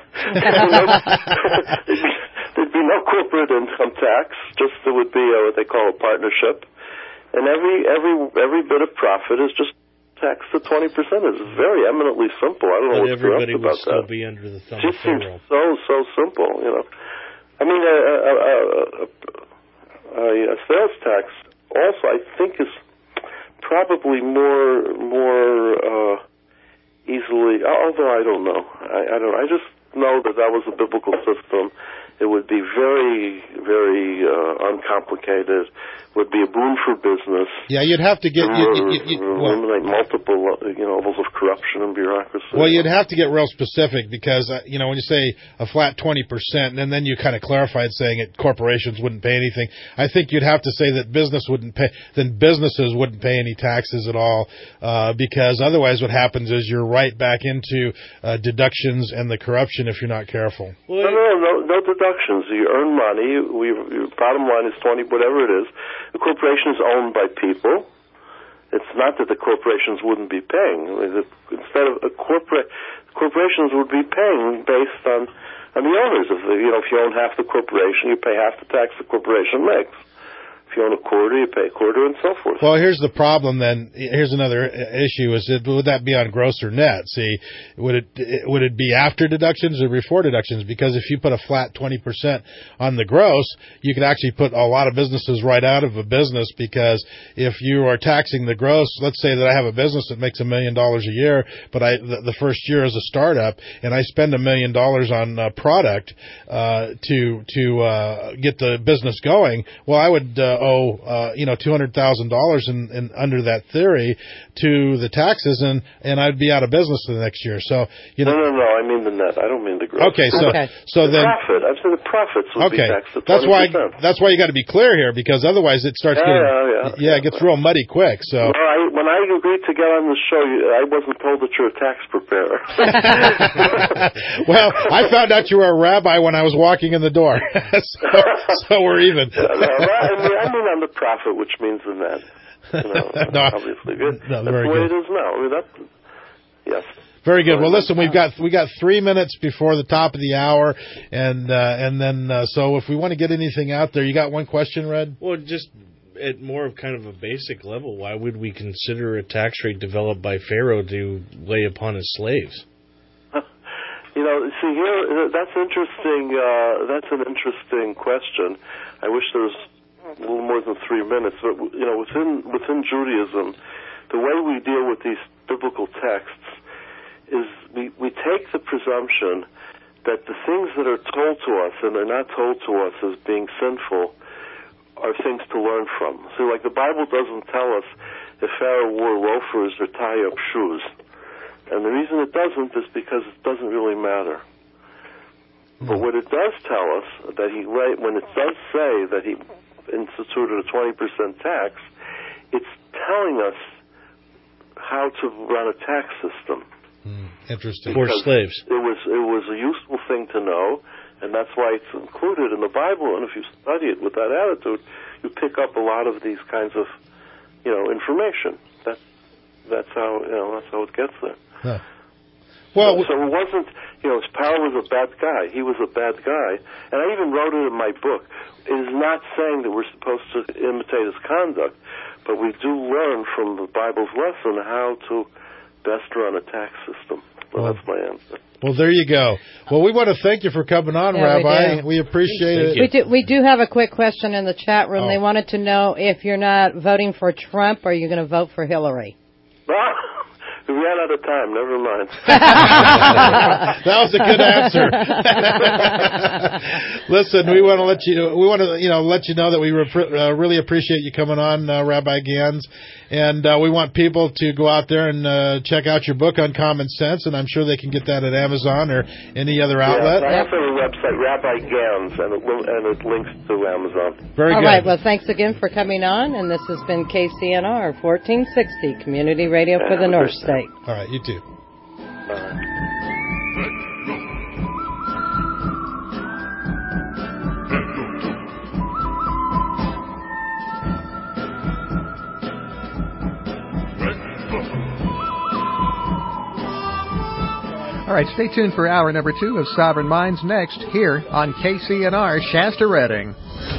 There'd be no corporate income tax. Just there would be what they call a partnership, and every bit of profit is just taxed at 20%. It's very eminently simple. I don't know what's corrupt about that. Everybody would still be under the thumb of payroll. So simple, I mean, a sales tax also, I think, is probably more easily. Although I don't know. I just know that was a biblical system. It would be very, very uncomplicated. Would be a boon for business. Yeah, you'd have to get eliminate multiple levels of corruption and bureaucracy. Well, you'd have to get real specific because when you say a flat 20%, and then you kind of clarified saying it corporations wouldn't pay anything. I think you'd have to say that businesses wouldn't pay any taxes at all because otherwise, what happens is you're right back into deductions and the corruption if you're not careful. Well, no deductions. You earn money. Your bottom line is 20, whatever it is. The corporation is owned by people. It's not that the corporations wouldn't be paying. Instead of corporations would be paying based on the owners. If you own half the corporation, you pay half the tax the corporation makes. If you own a quarter, you pay a quarter, and so forth. Well, here's the problem then. Here's another issue: would that be on gross or net? See, would it be after deductions or before deductions? Because if you put a flat 20% on the gross, you could actually put a lot of businesses right out of a business. Because if you are taxing the gross, let's say that I have a business that makes $1 million a year, but the first year is a startup, and I spend $1 million on product to get the business going. Well, I would owe $200,000 in under that theory to the taxes, and I'd be out of business the next year. So No, I mean the net. I don't mean the gross. Okay, so the then profit. I've said the profits would be taxed at 20%. That's why you got to be clear here, because otherwise it starts it gets real muddy quick. So when I agreed to get on the show, I wasn't told that you're a tax preparer. Well, I found out you were a rabbi when I was walking in the door, so we're even. I mean on the profit, which means the net. Obviously, that's the way it is now. Yes. Very good. Well, listen, we got 3 minutes before the top of the hour, and then so if we want to get anything out there, you got one question, Red? Well, just at more of kind of a basic level, why would we consider a tax rate developed by Pharaoh to lay upon his slaves? See here, that's interesting. That's an interesting question. I wish there was a little more than 3 minutes, but within Judaism, the way we deal with these biblical texts is we take the presumption that the things that are told to us and they're not told to us as being sinful are things to learn from. So, like the Bible doesn't tell us if Pharaoh wore loafers or tie-up shoes. And the reason it doesn't is because it doesn't really matter. But what it does tell us, that when it does say that he instituted a 20% tax, it's telling us how to run a tax system. Interesting. For slaves. It was a useful thing to know, and that's why it's included in the Bible. And if you study it with that attitude, you pick up a lot of these kinds of, information. That's how it gets there. Huh. Well, so it wasn't, Pharaoh was a bad guy. He was a bad guy. And I even wrote it in my book. It is not saying that we're supposed to imitate his conduct, but we do learn from the Bible's lesson how to best run a tax system. So that's my answer. Well, there you go. Well, we want to thank you for coming on, Rabbi. We appreciate it. We do have a quick question in the chat room. They wanted to know if you're not voting for Trump, are you going to vote for Hillary? Well, the ran out of time. Never mind. That was a good answer. Listen, we want to let you know that we really appreciate you coming on, Rabbi Gans, and we want people to go out there and check out your book on common sense, and I'm sure they can get that at Amazon or any other outlet. I have a website, Rabbi Gans, and it links to Amazon. Very good. All right. Well, thanks again for coming on, and this has been KCNR 1460 Community Radio for the North State. All right, you too. All right, stay tuned for hour number 2 of Sovereign Minds next here on KCNR Shasta Redding.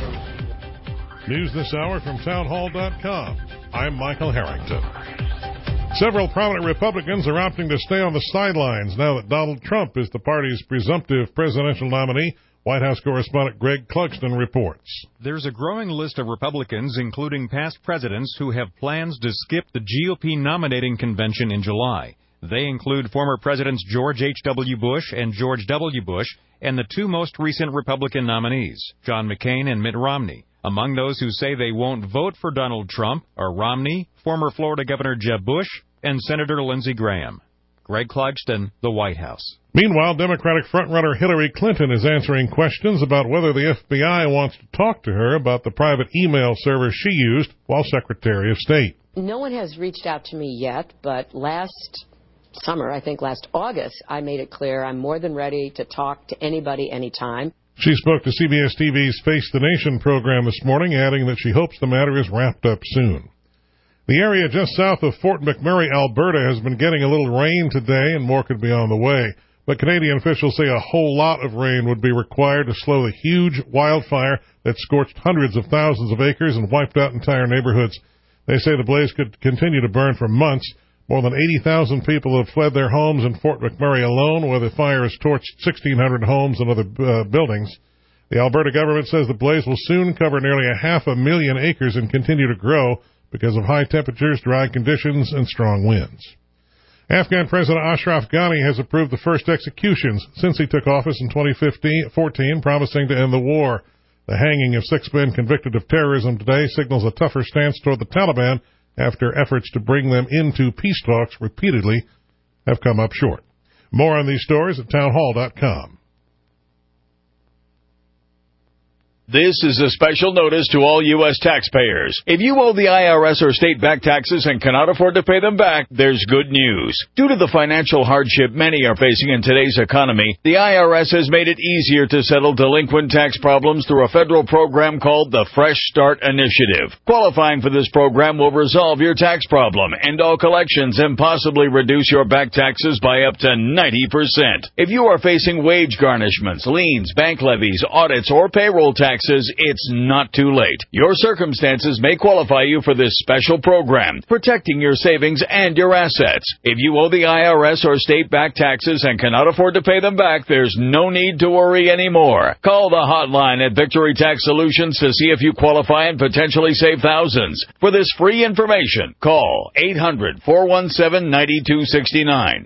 News this hour from townhall.com. I'm Michael Harrington. Several prominent Republicans are opting to stay on the sidelines now that Donald Trump is the party's presumptive presidential nominee. White House correspondent Greg Clugston reports. There's a growing list of Republicans, including past presidents, who have plans to skip the GOP nominating convention in July. They include former Presidents George H.W. Bush and George W. Bush, and the two most recent Republican nominees, John McCain and Mitt Romney. Among those who say they won't vote for Donald Trump are Romney, former Florida Governor Jeb Bush, and Senator Lindsey Graham. Greg Clugston, the White House. Meanwhile, Democratic frontrunner Hillary Clinton is answering questions about whether the FBI wants to talk to her about the private email server she used while Secretary of State. No one has reached out to me yet, but last summer, I think last August, I made it clear I'm more than ready to talk to anybody anytime. She spoke to CBS TV's Face the Nation program this morning, adding that she hopes the matter is wrapped up soon. The area just south of Fort McMurray, Alberta, has been getting a little rain today, and more could be on the way. But Canadian officials say a whole lot of rain would be required to slow the huge wildfire that scorched hundreds of thousands of acres and wiped out entire neighborhoods. They say the blaze could continue to burn for months. More than 80,000 people have fled their homes in Fort McMurray alone, where the fire has torched 1,600 homes and other buildings. The Alberta government says the blaze will soon cover nearly 500,000 acres and continue to grow because of high temperatures, dry conditions, and strong winds. Afghan President Ashraf Ghani has approved the first executions since he took office in 2014, promising to end the war. The hanging of 6 men convicted of terrorism today signals a tougher stance toward the Taliban after efforts to bring them into peace talks repeatedly have come up short. More on these stories at townhall.com. This is a special notice to all U.S. taxpayers. If you owe the IRS or state-backed taxes and cannot afford to pay them back, there's good news. Due to the financial hardship many are facing in today's economy, the IRS has made it easier to settle delinquent tax problems through a federal program called the Fresh Start Initiative. Qualifying for this program will resolve your tax problem, end all collections, and possibly reduce your back taxes by up to 90%. If you are facing wage garnishments, liens, bank levies, audits, or payroll taxes, it's not too late. Your circumstances may qualify you for this special program, protecting your savings and your assets. If you owe the IRS or state-backed taxes and cannot afford to pay them back, there's no need to worry anymore. Call the hotline at Victory Tax Solutions to see if you qualify and potentially save thousands. For this free information, call 800-417-9269.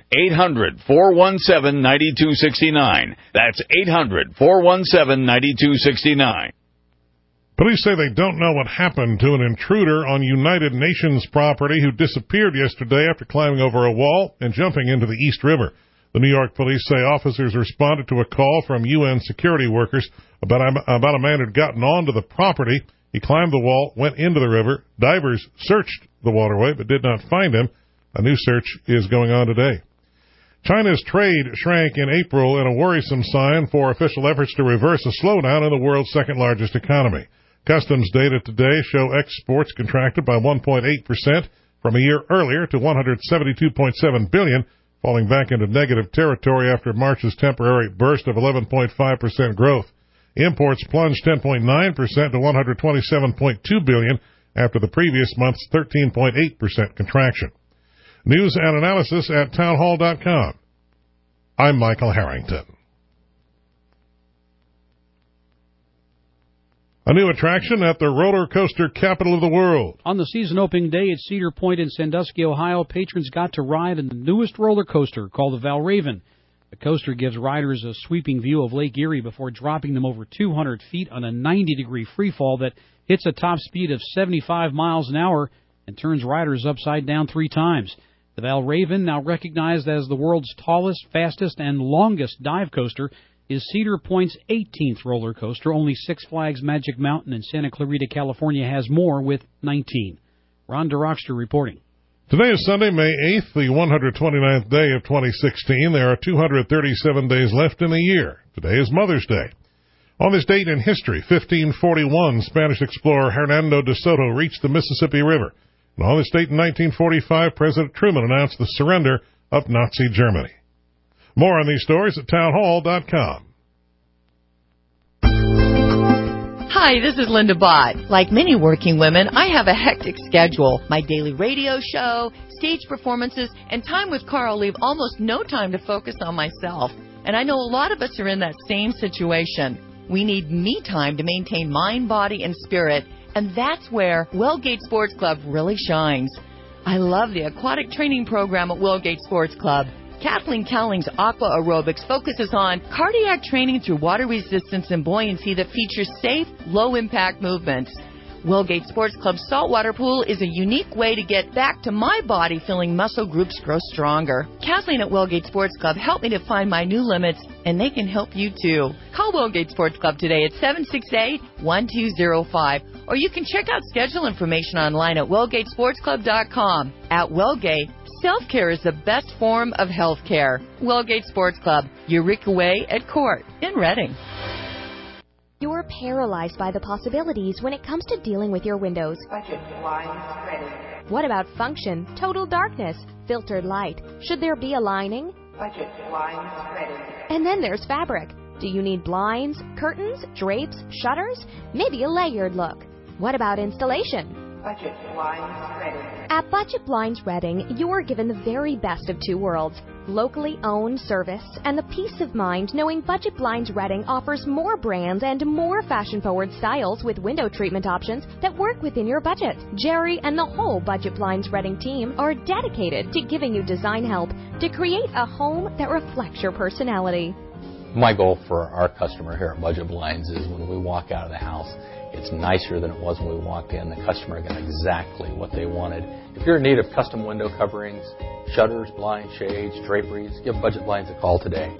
800-417-9269. That's 800-417-9269. Police say they don't know what happened to an intruder on United Nations property who disappeared yesterday after climbing over a wall and jumping into the East River. The New York police say officers responded to a call from UN security workers about a man who'd gotten onto the property. He climbed the wall, went into the river. Divers searched the waterway but did not find him. A new search is going on today. China's trade shrank in April in a worrisome sign for official efforts to reverse a slowdown in the world's second-largest economy. Customs data today show exports contracted by 1.8% from a year earlier to $172.7 billion, falling back into negative territory after March's temporary burst of 11.5% growth. Imports plunged 10.9% to $127.2 billion after the previous month's 13.8% contraction. News and analysis at townhall.com. I'm Michael Harrington. A new attraction at the roller coaster capital of the world. On the season opening day at Cedar Point in Sandusky, Ohio, patrons got to ride in the newest roller coaster called the Valraven. The coaster gives riders a sweeping view of Lake Erie before dropping them over 200 feet on a 90-degree freefall that hits a top speed of 75 miles an hour and turns riders upside down 3 times. The Valraven, now recognized as the world's tallest, fastest, and longest dive coaster, is Cedar Point's 18th roller coaster. Only Six Flags Magic Mountain in Santa Clarita, California has more with 19. Ron DeRockster reporting. Today is Sunday, May 8th, the 129th day of 2016. There are 237 days left in the year. Today is Mother's Day. On this date in history, 1541, Spanish explorer Hernando de Soto reached the Mississippi River. And on this date in 1945, President Truman announced the surrender of Nazi Germany. More on these stories at townhall.com. Hi, this is Linda Bott. Like many working women, I have a hectic schedule. My daily radio show, stage performances, and time with Carl leave almost no time to focus on myself. And I know a lot of us are in that same situation. We need me time to maintain mind, body, and spirit, and that's where Wellgate Sports Club really shines. I love the aquatic training program at Wellgate Sports Club. Kathleen Cowling's Aqua Aerobics focuses on cardiac training through water resistance and buoyancy that features safe, low-impact movements. Wellgate Sports Club's saltwater pool is a unique way to get back to my body feeling muscle groups grow stronger. Kathleen at Wellgate Sports Club helped me to find my new limits, and they can help you too. Call Wellgate Sports Club today at 768-1205, or you can check out schedule information online at wellgatesportsclub.com. At Wellgate, self-care is the best form of health care. Wellgate Sports Club, Eureka Way at Court in Reading. You're paralyzed by the possibilities when it comes to dealing with your windows. Budget blinds ready. What about function, total darkness, filtered light? Should there be a lining? Budget blinds ready. And then there's fabric. Do you need blinds, curtains, drapes, shutters? Maybe a layered look. What about installation? Budget blinds ready. At Budget Blinds Reading, you are given the very best of two worlds. Locally owned service and the peace of mind knowing Budget Blinds Reading offers more brands and more fashion-forward styles with window treatment options that work within your budget. Jerry and the whole Budget Blinds Reading team are dedicated to giving you design help to create a home that reflects your personality. My goal for our customer here at Budget Blinds is when we walk out of the house, it's nicer than it was when we walked in. The customer got exactly what they wanted. If you're in need of custom window coverings, shutters, blinds, shades, draperies, give Budget Blinds a call today,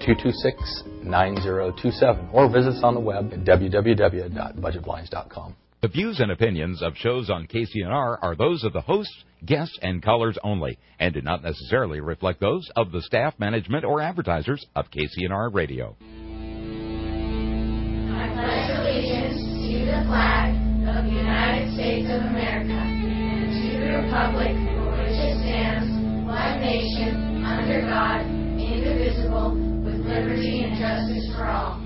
226-9027, or visit us on the web at www.budgetblinds.com. The views and opinions of shows on KCNR are those of the hosts, guests, and callers only, and do not necessarily reflect those of the staff, management, or advertisers of KCNR Radio. I pledge allegiance to the flag of the United States of America and to the republic for which it stands, one nation, under God, indivisible, with liberty and justice for all.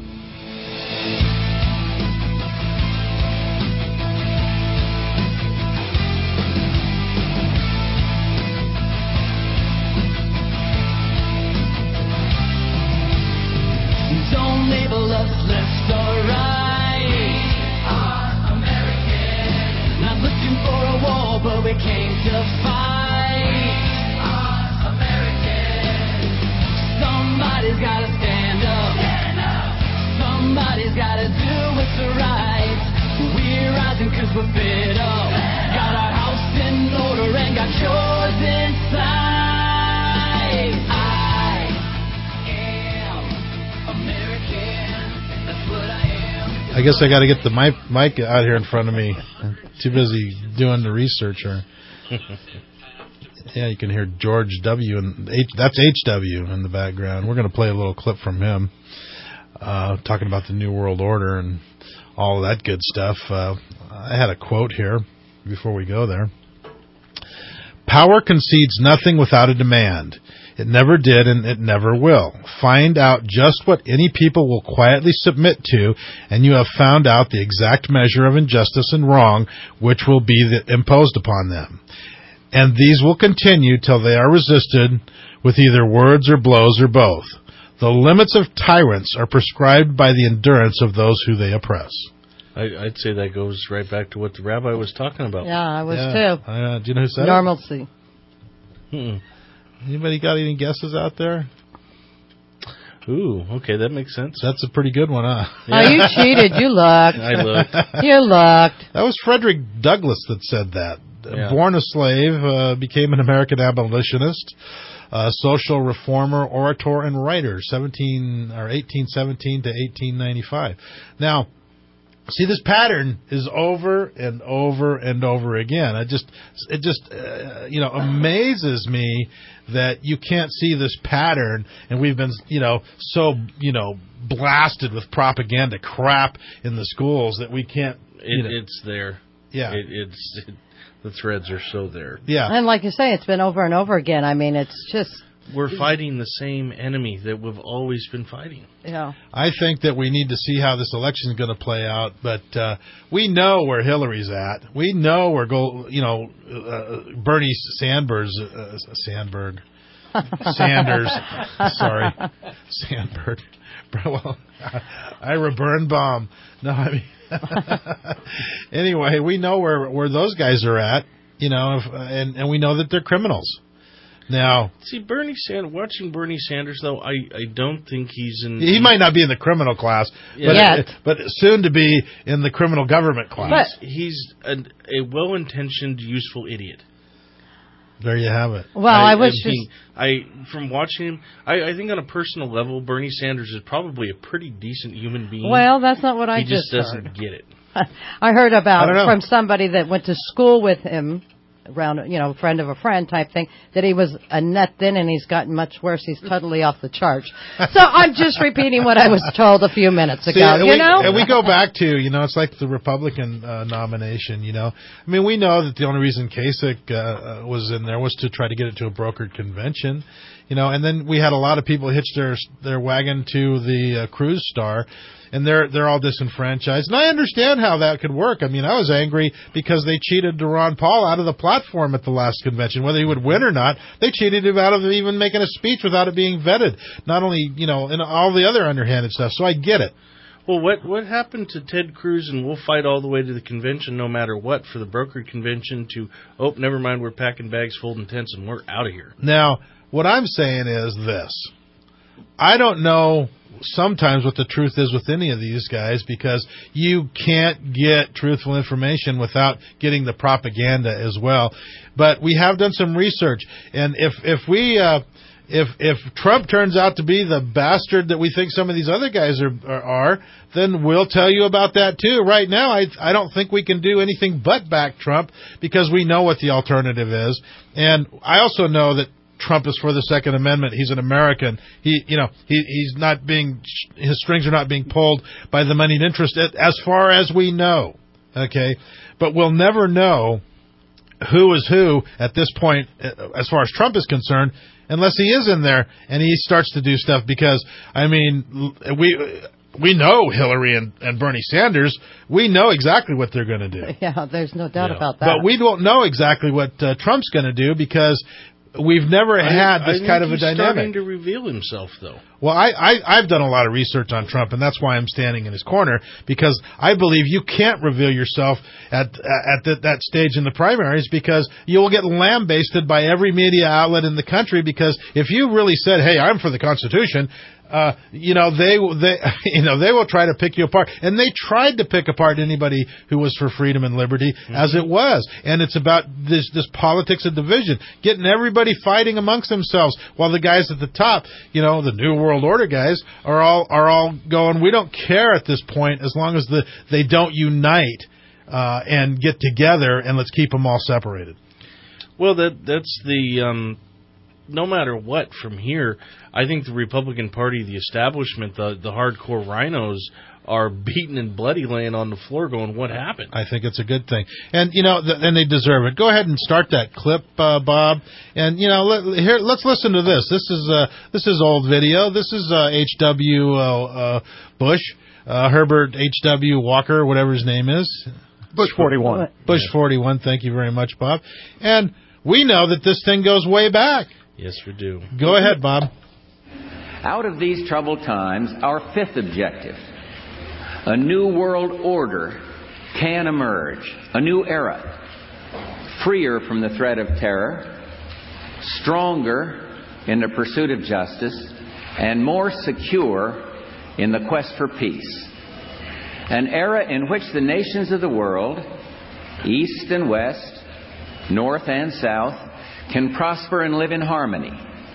Don't label us left or right. We are American. Not looking for a war, but we came to fight. We are American. Somebody's gotta stand up. Stand up. Somebody's gotta do what's right. We're rising 'cause we're fed up. Got our house in order and got yours inside. I guess I got to get the mic out here in front of me. I'm too busy doing the research. Yeah, you can hear George W. and that's HW in the background. We're going to play a little clip from him talking about the New World Order and all of that good stuff. I had a quote here before we go there. Power concedes nothing without a demand. It never did, and it never will. Find out just what any people will quietly submit to, and you have found out the exact measure of injustice and wrong which will be imposed upon them. And these will continue till they are resisted with either words or blows or both. The limits of tyrants are prescribed by the endurance of those who they oppress. I'd say that goes right back to what the rabbi was talking about. Yeah, I was too. Do you know who said Normalcy. it? Anybody got any guesses out there? Ooh, okay, that makes sense. That's a pretty good one, huh? Yeah. Oh, you cheated. You looked. I looked. You looked. That was Frederick Douglass that said that. Yeah. Born a slave, became an American abolitionist, social reformer, orator, and writer, 1817 to 1895. Now, see, this pattern is over and over and over again. It just amazes me that you can't see this pattern, and we've been, so blasted with propaganda crap in the schools that we can't. It's there. Yeah, the threads are so there. Yeah, and like you say, it's been over and over again. I mean, it's just. We're fighting the same enemy that we've always been fighting. Yeah. I think that we need to see how this election is going to play out, but we know where Hillary's at. We know where Bernie Sanders. Sorry, Sandberg. Well, Ira Birnbaum. No, I mean. Anyway, we know where those guys are at. And we know that they're criminals. Now, see, watching Bernie Sanders, though, I don't think he's in... He might not be in the criminal class, but soon to be in the criminal government class. But he's a well-intentioned, useful idiot. There you have it. Well, I wish... From watching him, I think on a personal level, Bernie Sanders is probably a pretty decent human being. Well, that's not what I just heard. doesn't get it. I heard from somebody that went to school with him, around, friend of a friend type thing, that he was a nut then and he's gotten much worse. He's totally off the charts. So I'm just repeating what I was told a few minutes ago, And we go back to, it's like the Republican nomination, I mean, we know that the only reason Kasich was in there was to try to get it to a brokered convention, and then we had a lot of people hitch their wagon to the Cruz star. And they're all disenfranchised. And I understand how that could work. I mean, I was angry because they cheated Ron Paul out of the platform at the last convention. Whether he would win or not, they cheated him out of even making a speech without it being vetted. Not only, and all the other underhanded stuff. So I get it. Well, what happened to Ted Cruz and we'll fight all the way to the convention no matter what, for the brokered convention to, never mind, we're packing bags, folding tents, and we're out of here. Now, what I'm saying is this. I don't know sometimes what the truth is with any of these guys, because you can't get truthful information without getting the propaganda as well. But we have done some research, and if Trump turns out to be the bastard that we think some of these other guys are, then we'll tell you about that too. Right now, I don't think we can do anything but back Trump, because we know what the alternative is, and I also know that Trump is for the Second Amendment. He's an American. He's not his strings are not being pulled by the moneyed interest as far as we know. Okay. But we'll never know who is who at this point, as far as Trump is concerned, unless he is in there and he starts to do stuff, because, I mean, we know Hillary and Bernie Sanders. We know exactly what they're going to do. Yeah, there's no doubt about that. But we don't know exactly what Trump's going to do, because we've never had this kind of a dynamic. He's starting to reveal himself, though. Well, I've done a lot of research on Trump, and that's why I'm standing in his corner, because I believe you can't reveal yourself at that stage in the primaries, because you will get lambasted by every media outlet in the country. Because if you really said, "Hey, I'm for the Constitution," they will try to pick you apart. And they tried to pick apart anybody who was for freedom and liberty, as it was. And it's about this politics of division, getting everybody fighting amongst themselves, while the guys at the top, the New World Order guys, are all going, we don't care at this point, as long as they don't unite and get together, and let's keep them all separated. Well, that's the... no matter what from here, I think the Republican Party, the establishment, the hardcore rhinos are beaten and bloody, laying on the floor going, what happened? I think it's a good thing. And, and they deserve it. Go ahead and start that clip, Bob. And, let's listen to this. This is old video. This is H.W. Bush, Herbert H.W. Walker, whatever his name is. Bush 41. Bush 41. Thank you very much, Bob. And we know that this thing goes way back. Yes, we do. Go ahead, Bob. Out of these troubled times, our fifth objective, a new world order, can emerge a new era, freer from the threat of terror, stronger in the pursuit of justice, and more secure in the quest for peace. An era in which the nations of the world, east and west, north and south, can prosper and live in harmony.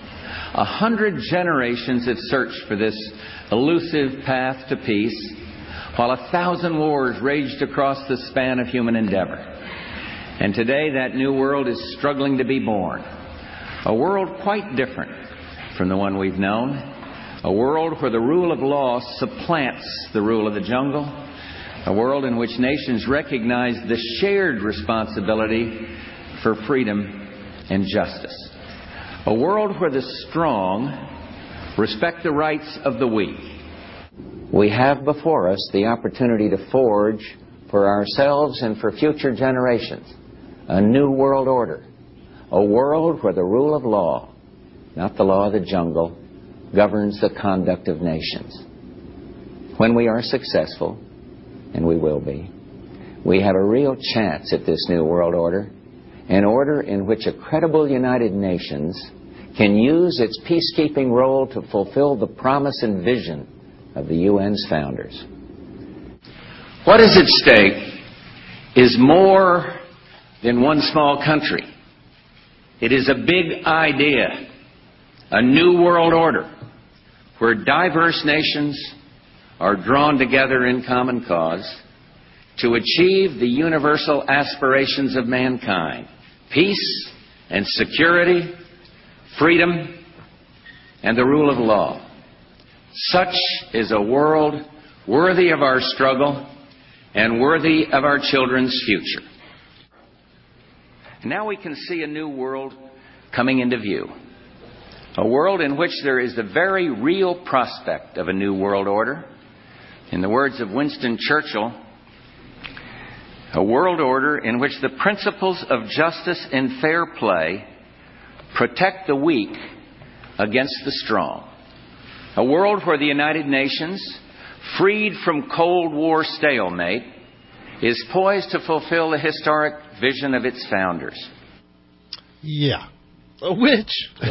100 generations have searched for this elusive path to peace, while 1,000 wars raged across the span of human endeavor. And today that new world is struggling to be born. A world quite different from the one we've known. A world where the rule of law supplants the rule of the jungle. A world in which nations recognize the shared responsibility for freedom and justice. A world where the strong respect the rights of the weak. We have before us the opportunity to forge for ourselves and for future generations a new world order. A world where the rule of law, not the law of the jungle, governs the conduct of nations. When we are successful, and we will be, we have a real chance at this new world order, an order in which a credible United Nations can use its peacekeeping role to fulfill the promise and vision of the UN's founders. What is at stake is more than one small country. It is a big idea, a new world order, where diverse nations are drawn together in common cause to achieve the universal aspirations of mankind: peace and security, freedom, and the rule of law. Such is a world worthy of our struggle and worthy of our children's future. Now we can see a new world coming into view. A world in which there is the very real prospect of a new world order. In the words of Winston Churchill, a world order in which the principles of justice and fair play protect the weak against the strong. A world where the United Nations, freed from Cold War stalemate, is poised to fulfill the historic vision of its founders. Yeah. A witch.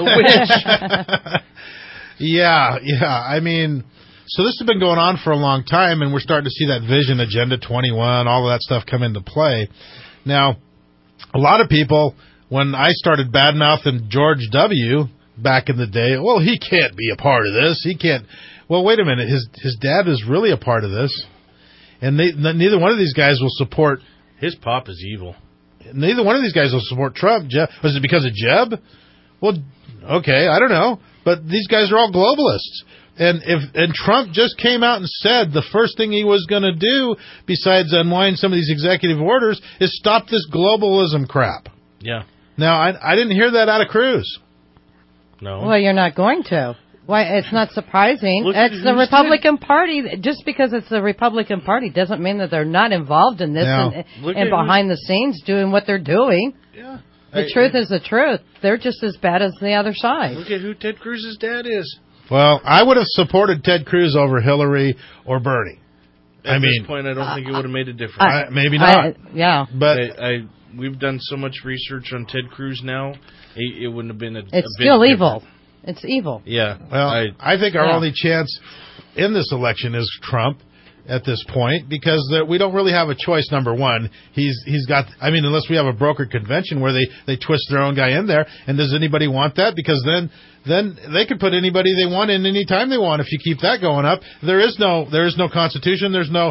Yeah. I mean, so this has been going on for a long time, and we're starting to see that vision, Agenda 21, all of that stuff come into play. Now, a lot of people, when I started badmouthing George W. back in the day, well, he can't be a part of this. He can't. Well, wait a minute. His dad is really a part of this. And neither one of these guys will support. His pop is evil. Neither one of these guys will support Trump. Was it because of Jeb? Well, okay, I don't know. But these guys are all globalists. And Trump just came out and said the first thing he was going to do, besides unwind some of these executive orders, is stop this globalism crap. Yeah. Now, I didn't hear that out of Cruz. No. Well, you're not going to. Why? It's not surprising. It's the Republican Party. Just because it's the Republican Party doesn't mean that they're not involved in this and behind the scenes doing what they're doing. Yeah. The truth is the truth. They're just as bad as the other side. Look at who Ted Cruz's dad is. Well, I would have supported Ted Cruz over Hillary or Bernie. At this point, I don't think it would have made a difference. Maybe not. Yeah. But we've done so much research on Ted Cruz now, it wouldn't have been It's still evil. It's evil. Yeah. Well, I think our only chance in this election is Trump at this point, because we don't really have a choice. Number one, he's got. I mean, unless we have a brokered convention where they twist their own guy in there, and does anybody want that? Because then they could put anybody they want in any time they want. If you keep that going up, there is no constitution. There's no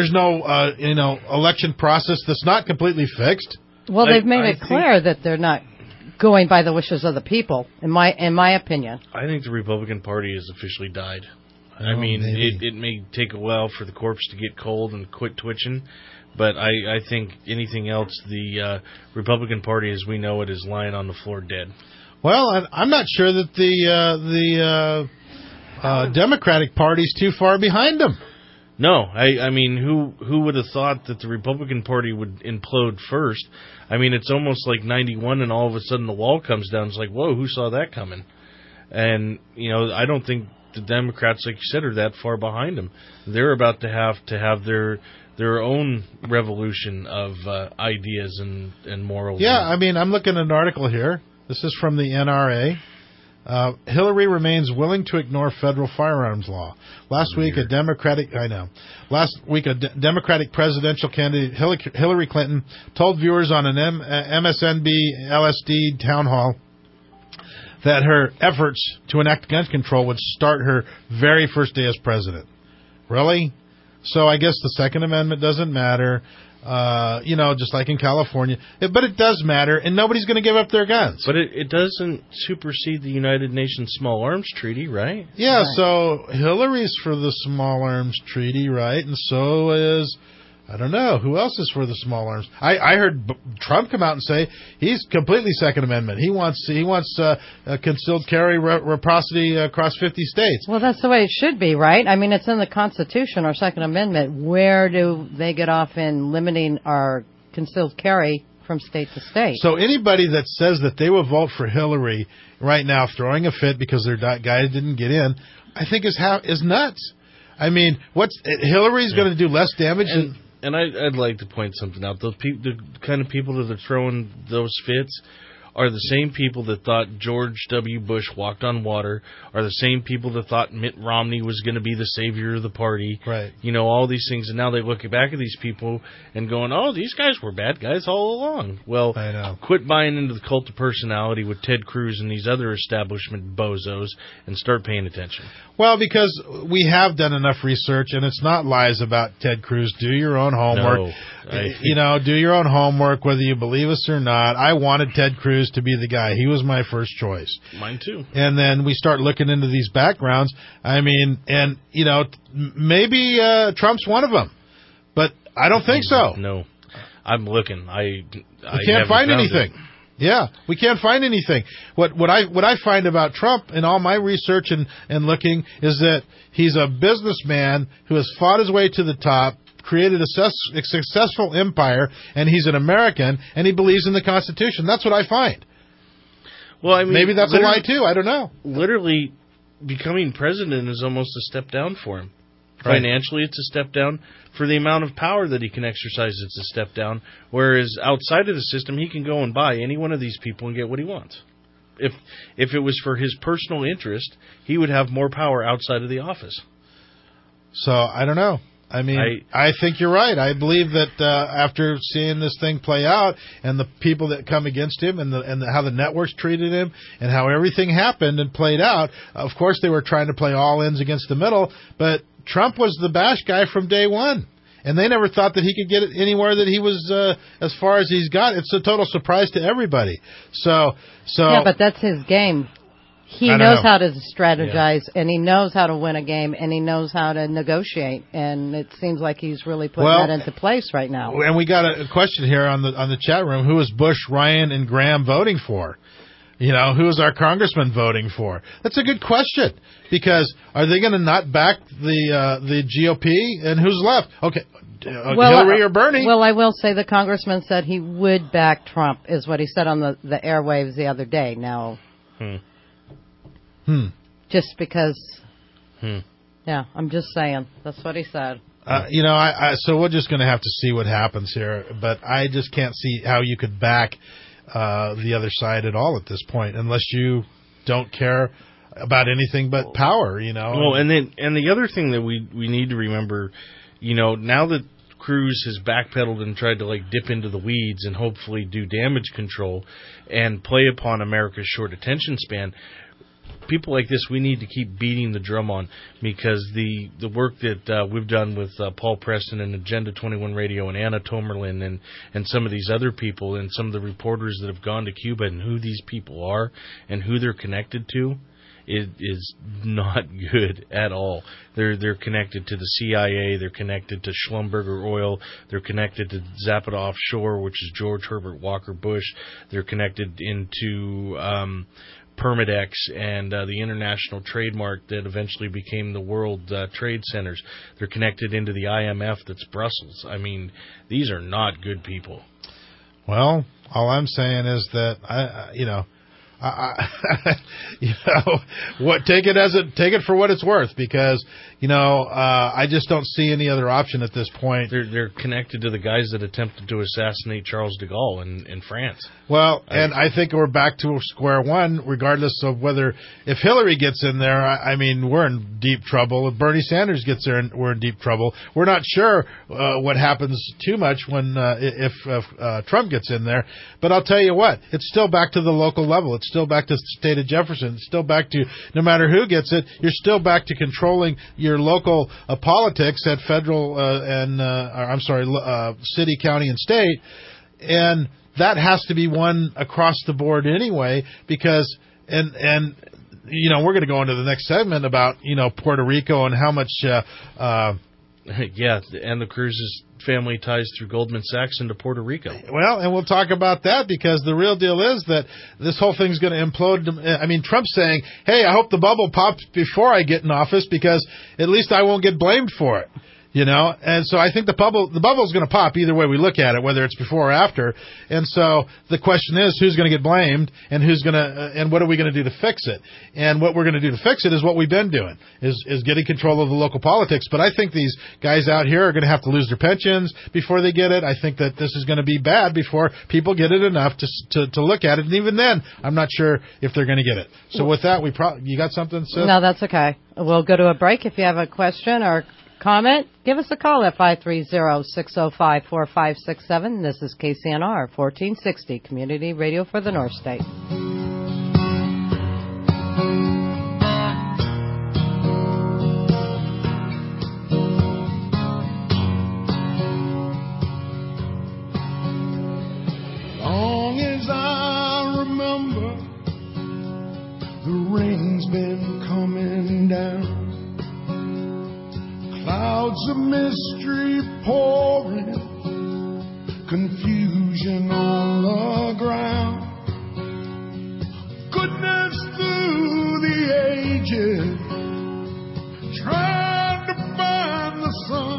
election process that's not completely fixed. Well, they've made it clear that they're not going by the wishes of the people, in my opinion. I think the Republican Party has officially died. I mean, it may take a while for the corpse to get cold and quit twitching, but I think anything else, the Republican Party as we know it is lying on the floor dead. Well, I'm not sure that the Democratic Party's too far behind them. No, I mean, who would have thought that the Republican Party would implode first? I mean, it's almost like 91 and all of a sudden the wall comes down. It's like, whoa, who saw that coming? And, I don't think the Democrats, like you said, are that far behind them. They're about to have their their own revolution of ideas and morals. Yeah, I mean, I'm looking at an article here. This is from the NRA. Hillary remains willing to ignore federal firearms law. Last week, a Democratic presidential candidate, Hillary Clinton, told viewers on an MSNB LSD town hall that her efforts to enact gun control would start her very first day as president. Really? So I guess the Second Amendment doesn't matter. Just like in California. But it does matter, and nobody's going to give up their guns. But it doesn't supersede the United Nations Small Arms Treaty, right? Yeah, right. So Hillary's for the Small Arms Treaty, right? And so is, I don't know, who else is for the Small Arms? I heard Trump come out and say he's completely Second Amendment. He wants concealed carry reciprocity across 50 states. Well, that's the way it should be, right? I mean, it's in the Constitution, our Second Amendment. Where do they get off in limiting our concealed carry from state to state? So anybody that says that they will vote for Hillary right now, throwing a fit because their guy didn't get in, I think is nuts. I mean, Hillary's going to do less damage than... And I'd like to point something out. The kind of people that are throwing those fits are the same people that thought George W. Bush walked on water, are the same people that thought Mitt Romney was going to be the savior of the party. Right. All these things. And now they look back at these people and going, oh, these guys were bad guys all along. Well, I know. Quit buying into the cult of personality with Ted Cruz and these other establishment bozos and start paying attention. Well, because we have done enough research, and it's not lies about Ted Cruz. Do your own homework. No, do your own homework, whether you believe us or not. I wanted Ted Cruz to be the guy. He was my first choice. Mine too. And then we start looking into these backgrounds. I mean, and, maybe Trump's one of them. But I don't think so. No. I'm looking. We can't find anything. Yeah, we can't find anything. What I find about Trump in all my research and looking is that he's a businessman who has fought his way to the top, created a successful empire, and he's an American, and he believes in the Constitution. That's what I find. Well, I mean, maybe that's a lie too. I don't know. Literally, becoming president is almost a step down for him. Right. Financially, it's a step down. For the amount of power that he can exercise, it's a step down. Whereas outside of the system, he can go and buy any one of these people and get what he wants. If it was for his personal interest, he would have more power outside of the office. So, I don't know. I mean, I think you're right. I believe that after seeing this thing play out and the people that come against him and how the networks treated him and how everything happened and played out, of course they were trying to play all ends against the middle, but Trump was the bash guy from day one. And they never thought that he could get it anywhere that he was as far as he's got. It's a total surprise to everybody. So yeah, but that's his game. He knows how to strategize, and he knows how to win a game, and he knows how to negotiate. And it seems like he's really putting that into place right now. And we got a question here on the chat room: who is Bush, Ryan, and Graham voting for? Who is our congressman voting for? That's a good question, because are they going to not back the GOP? And who's left? Okay, Hillary or Bernie? Well, I will say the congressman said he would back Trump, is what he said on the airwaves the other day. Now, just because, yeah, I'm just saying. That's what he said. So we're just going to have to see what happens here. But I just can't see how you could back the other side at all at this point, unless you don't care about anything but power, Well, and the other thing that we need to remember, now that Cruz has backpedaled and tried to dip into the weeds and hopefully do damage control and play upon America's short attention span, people like this we need to keep beating the drum on, because the work that we've done with Paul Preston and Agenda 21 Radio and Anna Tomerlin and some of these other people and some of the reporters that have gone to Cuba and who these people are and who they're connected to is not good at all. They're connected to the CIA, they're connected to Schlumberger Oil, they're connected to Zapata Offshore, which is George Herbert Walker Bush, they're connected into Permidex and the international trademark that eventually became the World Trade Centers. They're connected into the IMF, that's Brussels. I mean, these are not good people. Well, all I'm saying is that you know, take it for what it's worth, because I just don't see any other option at this point. They're connected to the guys that attempted to assassinate Charles de Gaulle in France. Well, and I think we're back to square one, regardless of if Hillary gets in there. I mean, we're in deep trouble. If Bernie Sanders gets there, we're in deep trouble. We're not sure what happens too much if Trump gets in there. But I'll tell you what, it's still back to the local level. It's still back to the state of Jefferson. It's still back to, no matter who gets it, you're still back to controlling your local politics at federal city, county, and state. And that has to be one across the board anyway, because and we're going to go into the next segment about Puerto Rico and how much and the Cruz's family ties through Goldman Sachs into Puerto Rico. Well, and we'll talk about that, because the real deal is that this whole thing's going to implode. I mean, Trump's saying, hey, I hope the bubble pops before I get in office, because at least I won't get blamed for it. And so I think the bubble's going to pop either way we look at it, whether it's before or after. And so the question is, who's going to get blamed, and and what are we going to do to fix it? And what we're going to do to fix it is what we've been doing, is getting control of the local politics. But I think these guys out here are going to have to lose their pensions before they get it. I think that this is going to be bad before people get it enough to look at it. And even then, I'm not sure if they're going to get it. So with that, you got something, Sis? No, that's okay. We'll go to a break. If you have a question or comment, give us a call at 530-605-4567. This is KCNR 1460, Community Radio for the North State. Long as I remember, the rain's been coming down. Clouds of mystery pouring, confusion on the ground. Goodness through the ages, trying to find the sun.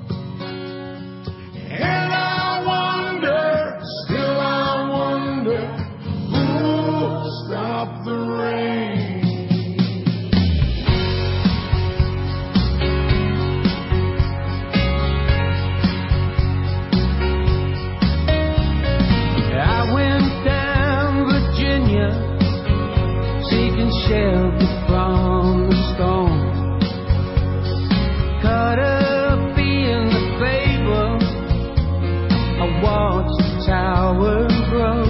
And I wonder, still I wonder, who'll stop the rain? Shelter from the storm, caught up in the fable. I watched the tower grow.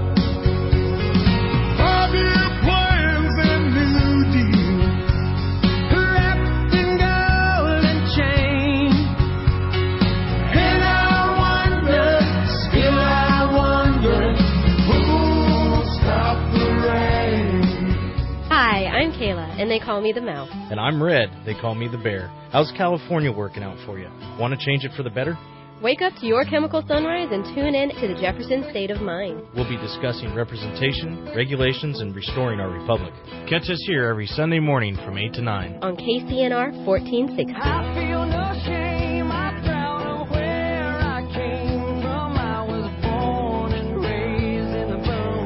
5-year plans and New Deal, wrapped in golden chain. And I wonder, still I wonder, who'll stop the rain? Hi, I'm Kayla, and they call me the Mouse. And I'm Red. They call me the Bear. How's California working out for you? Want to change it for the better? Wake up to your chemical sunrise and tune in to the Jefferson State of Mind. We'll be discussing representation, regulations, and restoring our republic. Catch us here every Sunday morning from 8 to 9. On KCNR 1460. I feel no shame, I'm proud of where I came from. I was born and raised in the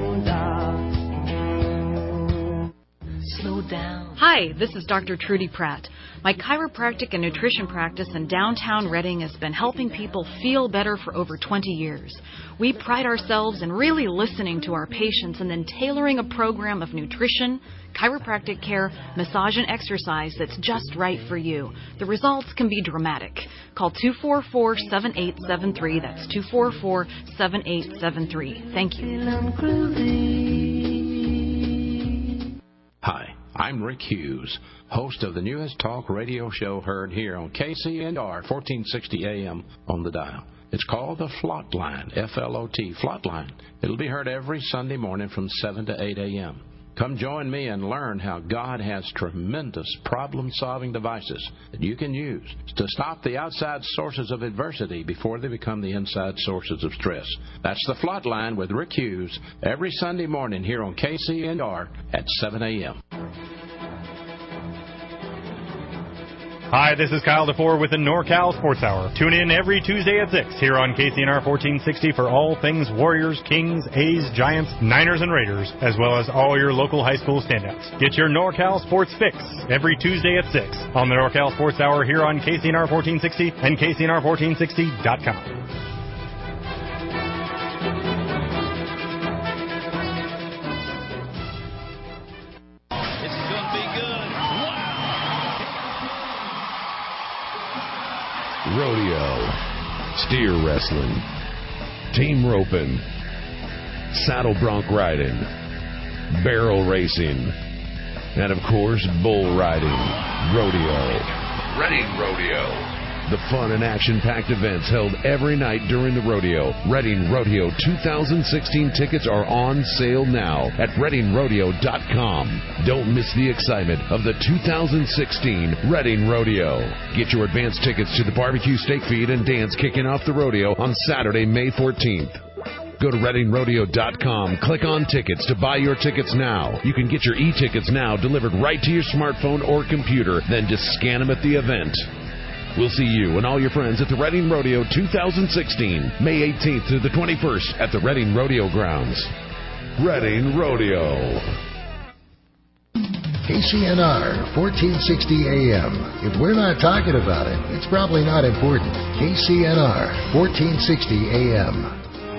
boondocks. Slow down. Hi, this is Dr. Trudy Pratt. My chiropractic and nutrition practice in downtown Reading has been helping people feel better for over 20 years. We pride ourselves in really listening to our patients and then tailoring a program of nutrition, chiropractic care, massage, and exercise that's just right for you. The results can be dramatic. Call 244-7873. That's 244-7873. Thank you. Hi, I'm Rick Hughes, host of the newest talk radio show heard here on KCNR 1460 AM on the dial. It's called the Flotline, F-L-O-T, Flotline. It'll be heard every Sunday morning from 7 to 8 a.m. Come join me and learn how God has tremendous problem-solving devices that you can use to stop the outside sources of adversity before they become the inside sources of stress. That's the Flotline with Rick Hughes every Sunday morning here on KCNR at 7 a.m. Hi, this is Kyle DeFore with the NorCal Sports Hour. Tune in every Tuesday at 6 here on KCNR 1460 for all things Warriors, Kings, A's, Giants, Niners, and Raiders, as well as all your local high school standouts. Get your NorCal Sports fix every Tuesday at 6 on the NorCal Sports Hour here on KCNR 1460 and KCNR1460.com. Rodeo, steer wrestling, team roping, saddle bronc riding, barrel racing, and of course, bull riding. Rodeo. Reading Rodeo. The fun and action-packed events held every night during the rodeo. Reading Rodeo 2016 tickets are on sale now at ReadingRodeo.com. Don't miss the excitement of the 2016 Reading Rodeo. Get your advance tickets to the barbecue, steak feed, and dance kicking off the rodeo on Saturday, May 14th. Go to ReadingRodeo.com, click on tickets to buy your tickets now. You can get your e-tickets now delivered right to your smartphone or computer, then just scan them at the event. We'll see you and all your friends at the Reading Rodeo 2016, May 18th to the 21st at the Reading Rodeo Grounds. Reading Rodeo. KCNR, 1460 AM. If we're not talking about it, it's probably not important. KCNR, 1460 AM.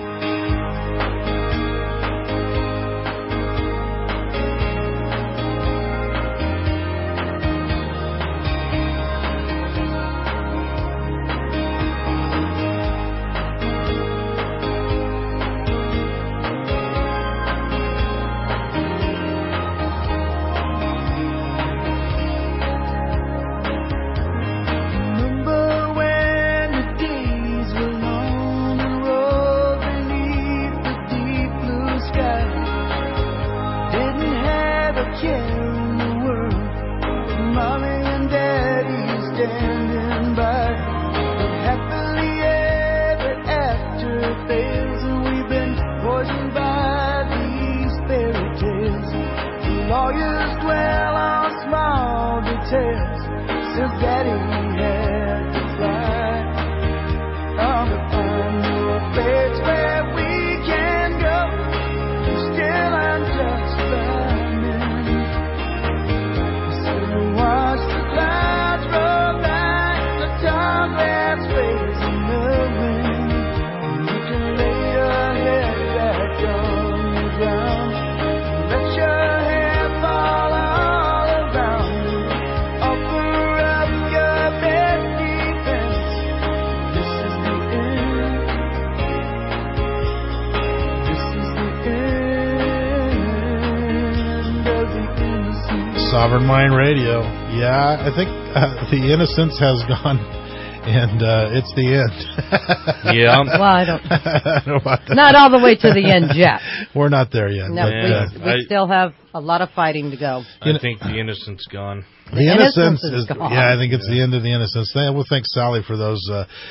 Sovereign Mind Radio. Yeah, I think the innocence has gone, and it's the end. Yeah. Well, I don't know about that. Not all the way to the end yet. We're not there yet. No, we still have a lot of fighting to go. I think the innocence gone. The innocence is gone. Yeah, I think it's the end of the innocence. We'll thank Sally for those.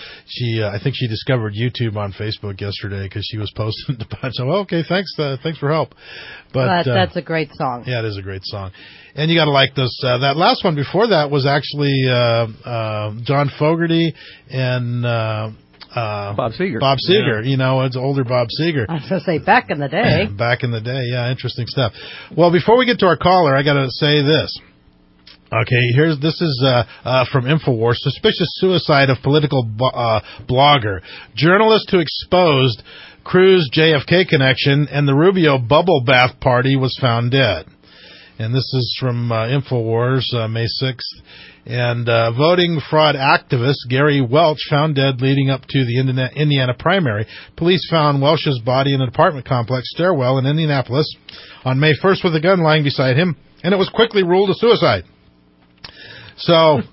I think she discovered YouTube on Facebook yesterday because she was posting a bunch. So, okay, thanks for help. But that's a great song. Yeah, it is a great song. And you got to like those. That last one before that was actually John Fogerty and Bob Seger. Bob Seger, yeah. It's older Bob Seger. I was going to say back in the day. Back in the day, yeah, interesting stuff. Well, before we get to our caller, I got to say this. Okay, this is from InfoWars. Suspicious suicide of political blogger. Journalist who exposed Cruz JFK connection and the Rubio bubble bath party was found dead. And this is from InfoWars, May 6th. And voting fraud activist Gary Welch found dead leading up to the Indiana primary. Police found Welch's body in an apartment complex stairwell in Indianapolis on May 1st with a gun lying beside him, and it was quickly ruled a suicide. So, was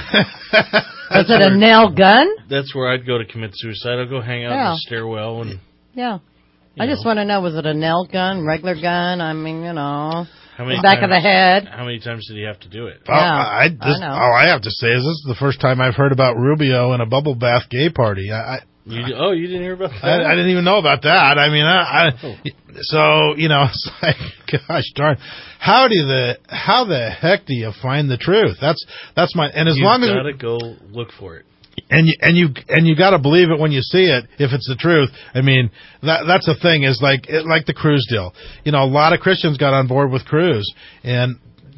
it a nail gun? That's where I'd go to commit suicide. I'll go hang out in the stairwell and. Yeah, I just want to know: was it a nail gun, regular gun? I mean, how many back of the head. How many times did he have to do it? Yeah, all I have to say is this is the first time I've heard about Rubio and a bubble bath gay party. You didn't hear about that? I didn't even know about that. I mean, so it's like, gosh darn, how the heck do you find the truth? That's my, and as long as you gotta go look for it. And you got to believe it when you see it if it's the truth. I mean, that's the thing is like the Cruz deal. A lot of Christians got on board with Cruz, and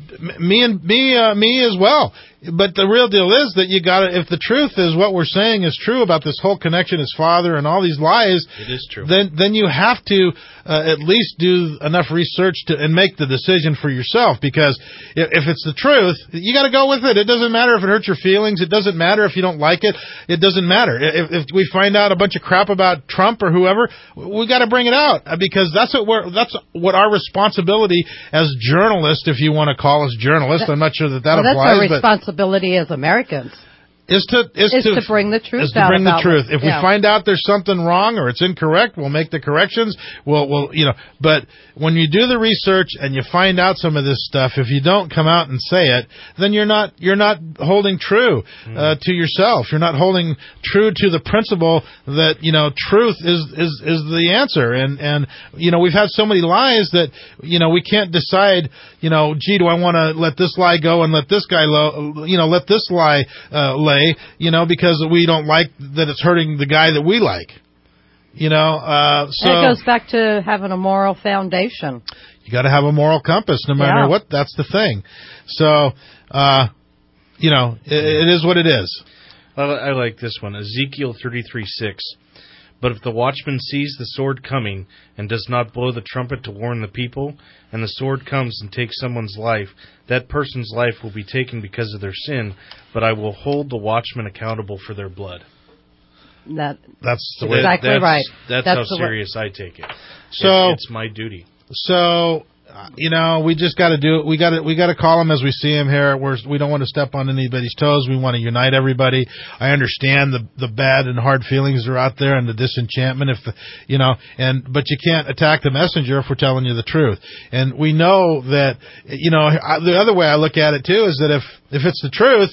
me as well. But the real deal is that if the truth is what we're saying is true about this whole connection as father and all these lies, it is true. Then you have to at least do enough research and make the decision for yourself, because if it's the truth, you got to go with it. It doesn't matter if it hurts your feelings. It doesn't matter if you don't like it. It doesn't matter. If we find out a bunch of crap about Trump or whoever, we got to bring it out, because that's what our responsibility as journalists, if you want to call us journalists. I'm not sure that applies. That's our responsibility as Americans. Is to bring the truth out. Bring the truth. If we find out there's something wrong or it's incorrect, we'll make the corrections. We'll But when you do the research and you find out some of this stuff, if you don't come out and say it, then you're not holding true to yourself. You're not holding true to the principle that truth is the answer. And we've had so many lies that we can't decide. Gee, do I want to let this lie go and let this guy let this lie lay? Because we don't like that it's hurting the guy that we like. So and it goes back to having a moral foundation. You got to have a moral compass, no matter what. That's the thing. So, it is what it is. I like this one, Ezekiel 33:6. But if the watchman sees the sword coming and does not blow the trumpet to warn the people, and the sword comes and takes someone's life, that person's life will be taken because of their sin, but I will hold the watchman accountable for their blood. That's the way. Exactly right. That's how serious I take it. So it's my duty. So we just got to do it. We got to call them as we see them here. We don't want to step on anybody's toes. We want to unite everybody. I understand the bad and hard feelings that are out there and the disenchantment. But you can't attack the messenger if we're telling you the truth. And we know that the other way I look at it too is that if it's the truth,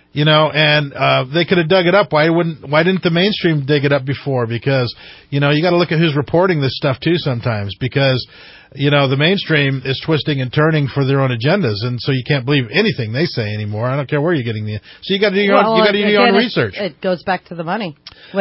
and they could have dug it up. Why didn't the mainstream dig it up before? Because you got to look at who's reporting this stuff too sometimes, because the mainstream is twisting and turning for their own agendas, and so you can't believe anything they say anymore. I don't care where you're getting so you got to do your own research. It goes back to the money.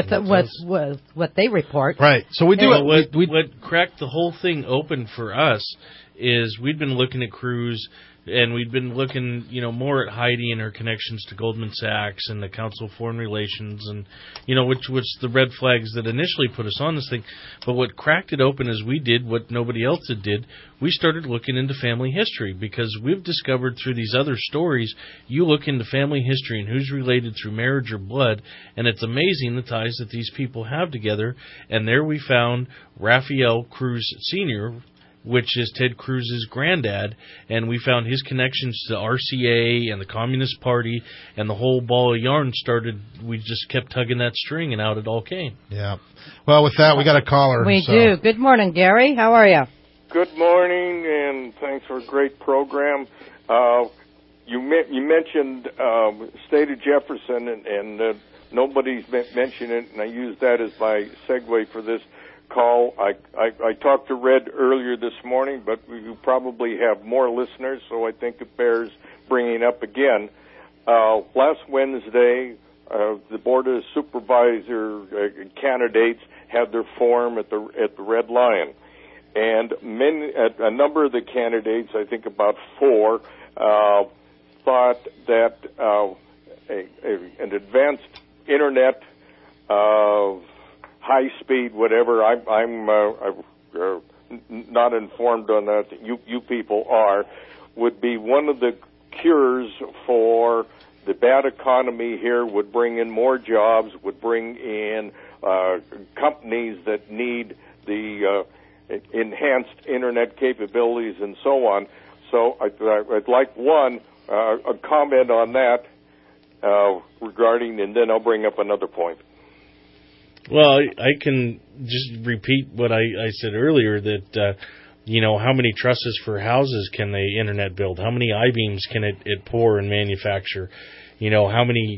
What they report. Right. So we do it. What cracked the whole thing open for us is we'd been looking at Cruz, and we'd been looking, more at Heidi and her connections to Goldman Sachs and the Council of Foreign Relations, and which was the red flags that initially put us on this thing. But what cracked it open is we did what nobody else did. We started looking into family history, because we've discovered through these other stories, you look into family history and who's related through marriage or blood, and it's amazing the ties that these people have together. And there we found Rafael Cruz Sr., which is Ted Cruz's granddad, and we found his connections to RCA and the Communist Party, and the whole ball of yarn started. We just kept tugging that string, and out it all came. Yeah. Well, with that, we got a caller. We do. Good morning, Gary. How are you? Good morning, and thanks for a great program. You mentioned State of Jefferson, and nobody's mentioned it, and I use that as my segue for this call. I talked to Red earlier this morning, but you probably have more listeners, so I think it bears bringing up again. Last Wednesday, the Board of Supervisor candidates had their forum at the Red Lion, and a number of the candidates, I think about 4, thought that an advanced internet high speed, whatever. I'm not informed on that. You people are. Would be one of the cures for the bad economy here. Would bring in more jobs. Would bring in companies that need the enhanced internet capabilities and so on. So I'd like a comment on that regarding, and then I'll bring up another point. Well, I can just repeat what I said earlier, that, how many trusses for houses can the internet build? How many I-beams can it pour and manufacture? How many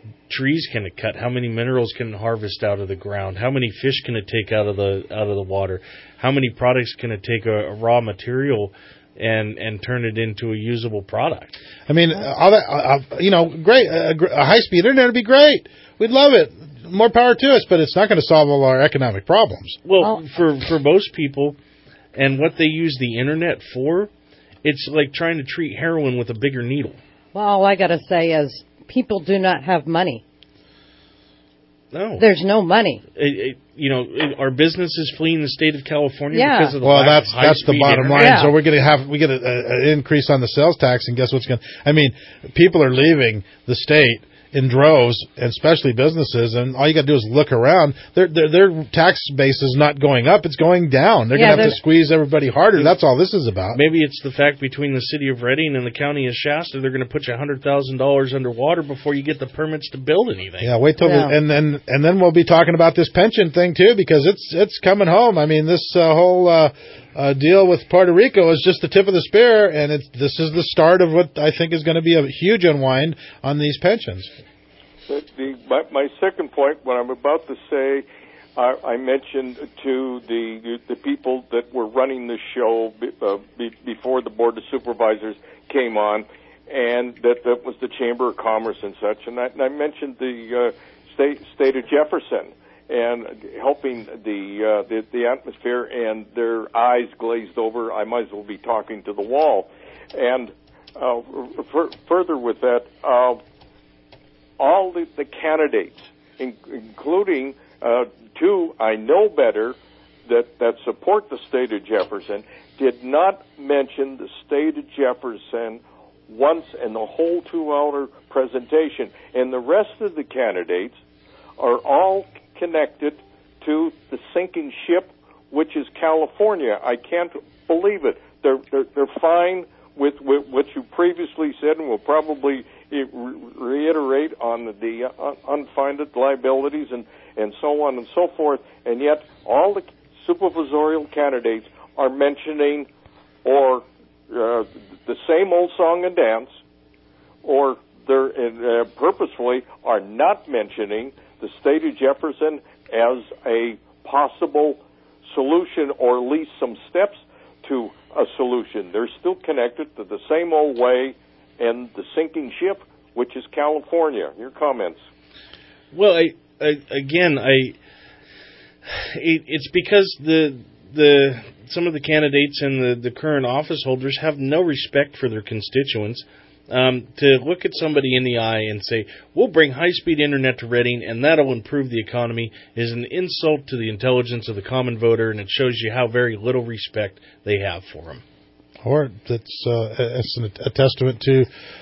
trees can it cut? How many minerals can it harvest out of the ground? How many fish can it take out of the water? How many products can it take a raw material and turn it into a usable product? I mean, all that, great. A high-speed internet would be great. We'd love it. More power to us, but it's not going to solve all our economic problems. Well, for most people, and what they use the internet for, it's like trying to treat heroin with a bigger needle. Well, all I got to say is people do not have money. No. There's no money. Our businesses fleeing the state of California because of the lack of that's the bottom line. Yeah. So we get an increase on the sales tax, and guess what's going to... I mean, people are leaving the state in droves, and especially businesses, and all you got to do is look around. Their tax base is not going up, it's going down. They're going to have to squeeze everybody harder. That's all this is about. Maybe it's the fact between the city of Redding and the county of Shasta, they're going to put you $100,000 underwater before you get the permits to build anything. Yeah, wait till and then we'll be talking about this pension thing too, because it's coming home. I mean, this whole deal with Puerto Rico is just the tip of the spear, and this is the start of what I think is going to be a huge unwind on these pensions. My second point, what I'm about to say, I mentioned to the people that were running the show before the Board of Supervisors came on, and that was the Chamber of Commerce and such, and I mentioned the state of Jefferson and helping the atmosphere, and their eyes glazed over. I might as well be talking to the wall. And further with that, all the candidates, including two I know better that support the state of Jefferson, did not mention the state of Jefferson once in the whole 2-hour presentation. And the rest of the candidates are all connected to the sinking ship, which is California. I can't believe it. They're fine with what you previously said, and will probably reiterate on the unfunded liabilities and so on and so forth. And yet, all the supervisorial candidates are mentioning or the same old song and dance, or they're purposefully are not mentioning the state of Jefferson as a possible solution, or at least some steps to a solution. They're still connected to the same old way and the sinking ship, which is California. Your comments? Well, it's because the some of the candidates and the current office holders have no respect for their constituents. To look at somebody in the eye and say, we'll bring high-speed internet to Redding and that'll improve the economy, is an insult to the intelligence of the common voter, and it shows you how very little respect they have for them. Or it's a testament to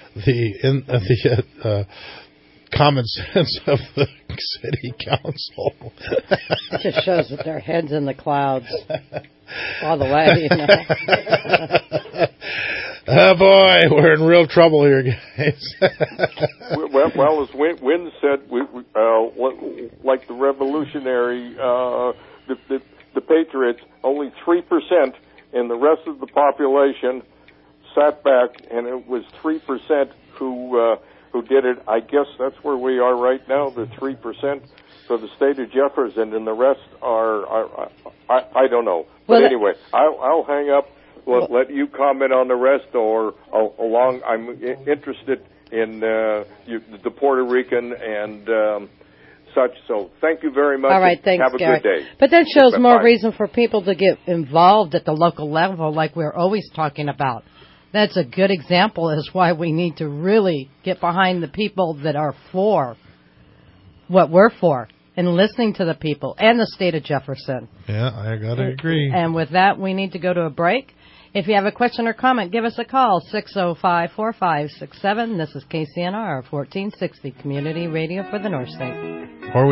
the common sense of the city council. It just shows that their head's in the clouds all the way, you know. Oh, boy, we're in real trouble here, guys. well, as Wynn said, like the revolutionary, the Patriots, only 3%, and the rest of the population sat back, and it was 3% who did it. I guess that's where we are right now, the 3% for the state of Jefferson, and the rest are I don't know. But anyway, I'll hang up. Let you comment on the rest, or along. I'm interested in the Puerto Rican and such. So thank you very much. All right, thanks, have a Gary. good day. But that shows more reason for people to get involved at the local level, like we're always talking about. That's a good example as why we need to really get behind the people that are for what we're for, and listening to the people and the state of Jefferson. Yeah, I gotta agree. And with that, we need to go to a break. If you have a question or comment, give us a call, 605-4567. This is KCNR, 1460, Community Radio for the North State.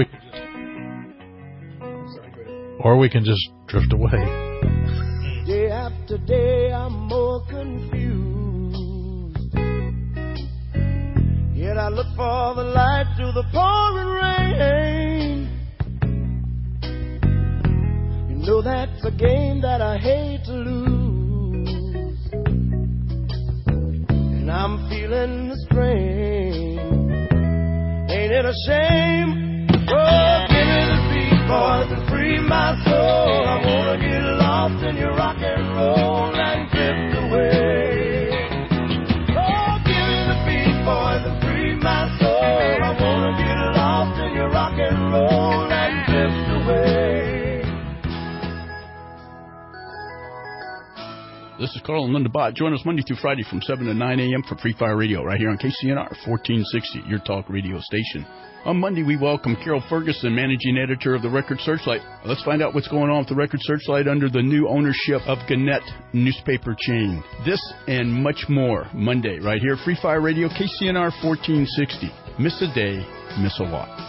Or we can just drift away. Day after day, I'm more confused. Yet I look for the light through the pouring rain. You know that's a game that I hate to lose. And I'm feeling the strain. Ain't ain't a shame. Oh, give me the beat, boys, and free my soul. I wanna get lost in your rock and roll and drift away. Oh, give me the beat, boys, and free my soul. I wanna get lost in your rock and roll and drift away. This is Carl and Linda Bott. Join us Monday through Friday from 7 to 9 a.m. for Free Fire Radio right here on KCNR 1460, your talk radio station. On Monday, we welcome Carol Ferguson, managing editor of the Record Searchlight. Let's find out what's going on with the Record Searchlight under the new ownership of Gannett newspaper chain. This and much more Monday right here, Free Fire Radio, KCNR 1460. Miss a day, miss a lot.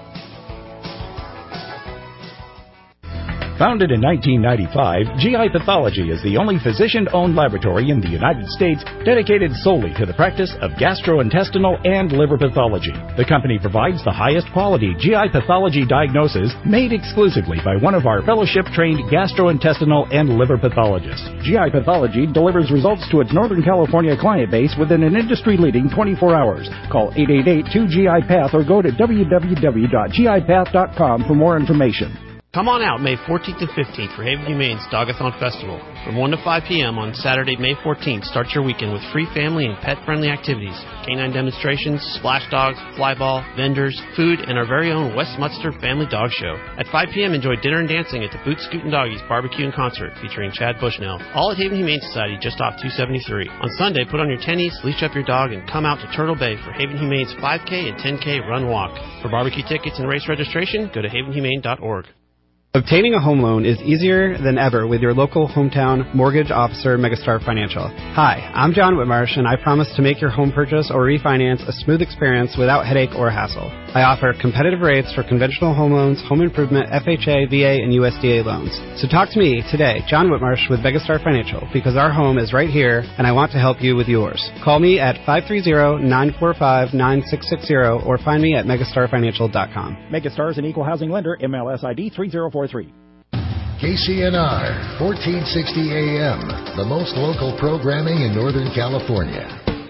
Founded in 1995, GI Pathology is the only physician-owned laboratory in the United States dedicated solely to the practice of gastrointestinal and liver pathology. The company provides the highest quality GI pathology diagnosis made exclusively by one of our fellowship-trained gastrointestinal and liver pathologists. GI Pathology delivers results to its Northern California client base within an industry-leading 24 hours. Call 888-2GI-PATH or go to www.gipath.com for more information. Come on out May 14th and 15th for Haven Humane's Dogathon Festival. From 1 to 5 p.m. on Saturday, May 14th, start your weekend with free family and pet-friendly activities, canine demonstrations, splash dogs, flyball, vendors, food, and our very own West Mutster Family Dog Show. At 5 p.m., enjoy dinner and dancing at the Boot Scootin' Doggies Barbecue and Concert featuring Chad Bushnell. All at Haven Humane Society just off 273. On Sunday, put on your tennies, leash up your dog, and come out to Turtle Bay for Haven Humane's 5K and 10K run walk. For barbecue tickets and race registration, go to havenhumane.org. Obtaining a home loan is easier than ever with your local hometown mortgage officer, Megastar Financial. Hi, I'm John Whitmarsh, and I promise to make your home purchase or refinance a smooth experience without headache or hassle. I offer competitive rates for conventional home loans, home improvement, FHA, VA, and USDA loans. So talk to me today, John Whitmarsh with Megastar Financial, because our home is right here, and I want to help you with yours. Call me at 530-945-9660 or find me at megastarfinancial.com. Megastar is an equal housing lender, MLS ID 3043. KCNR 1460 AM, the most local programming in Northern California.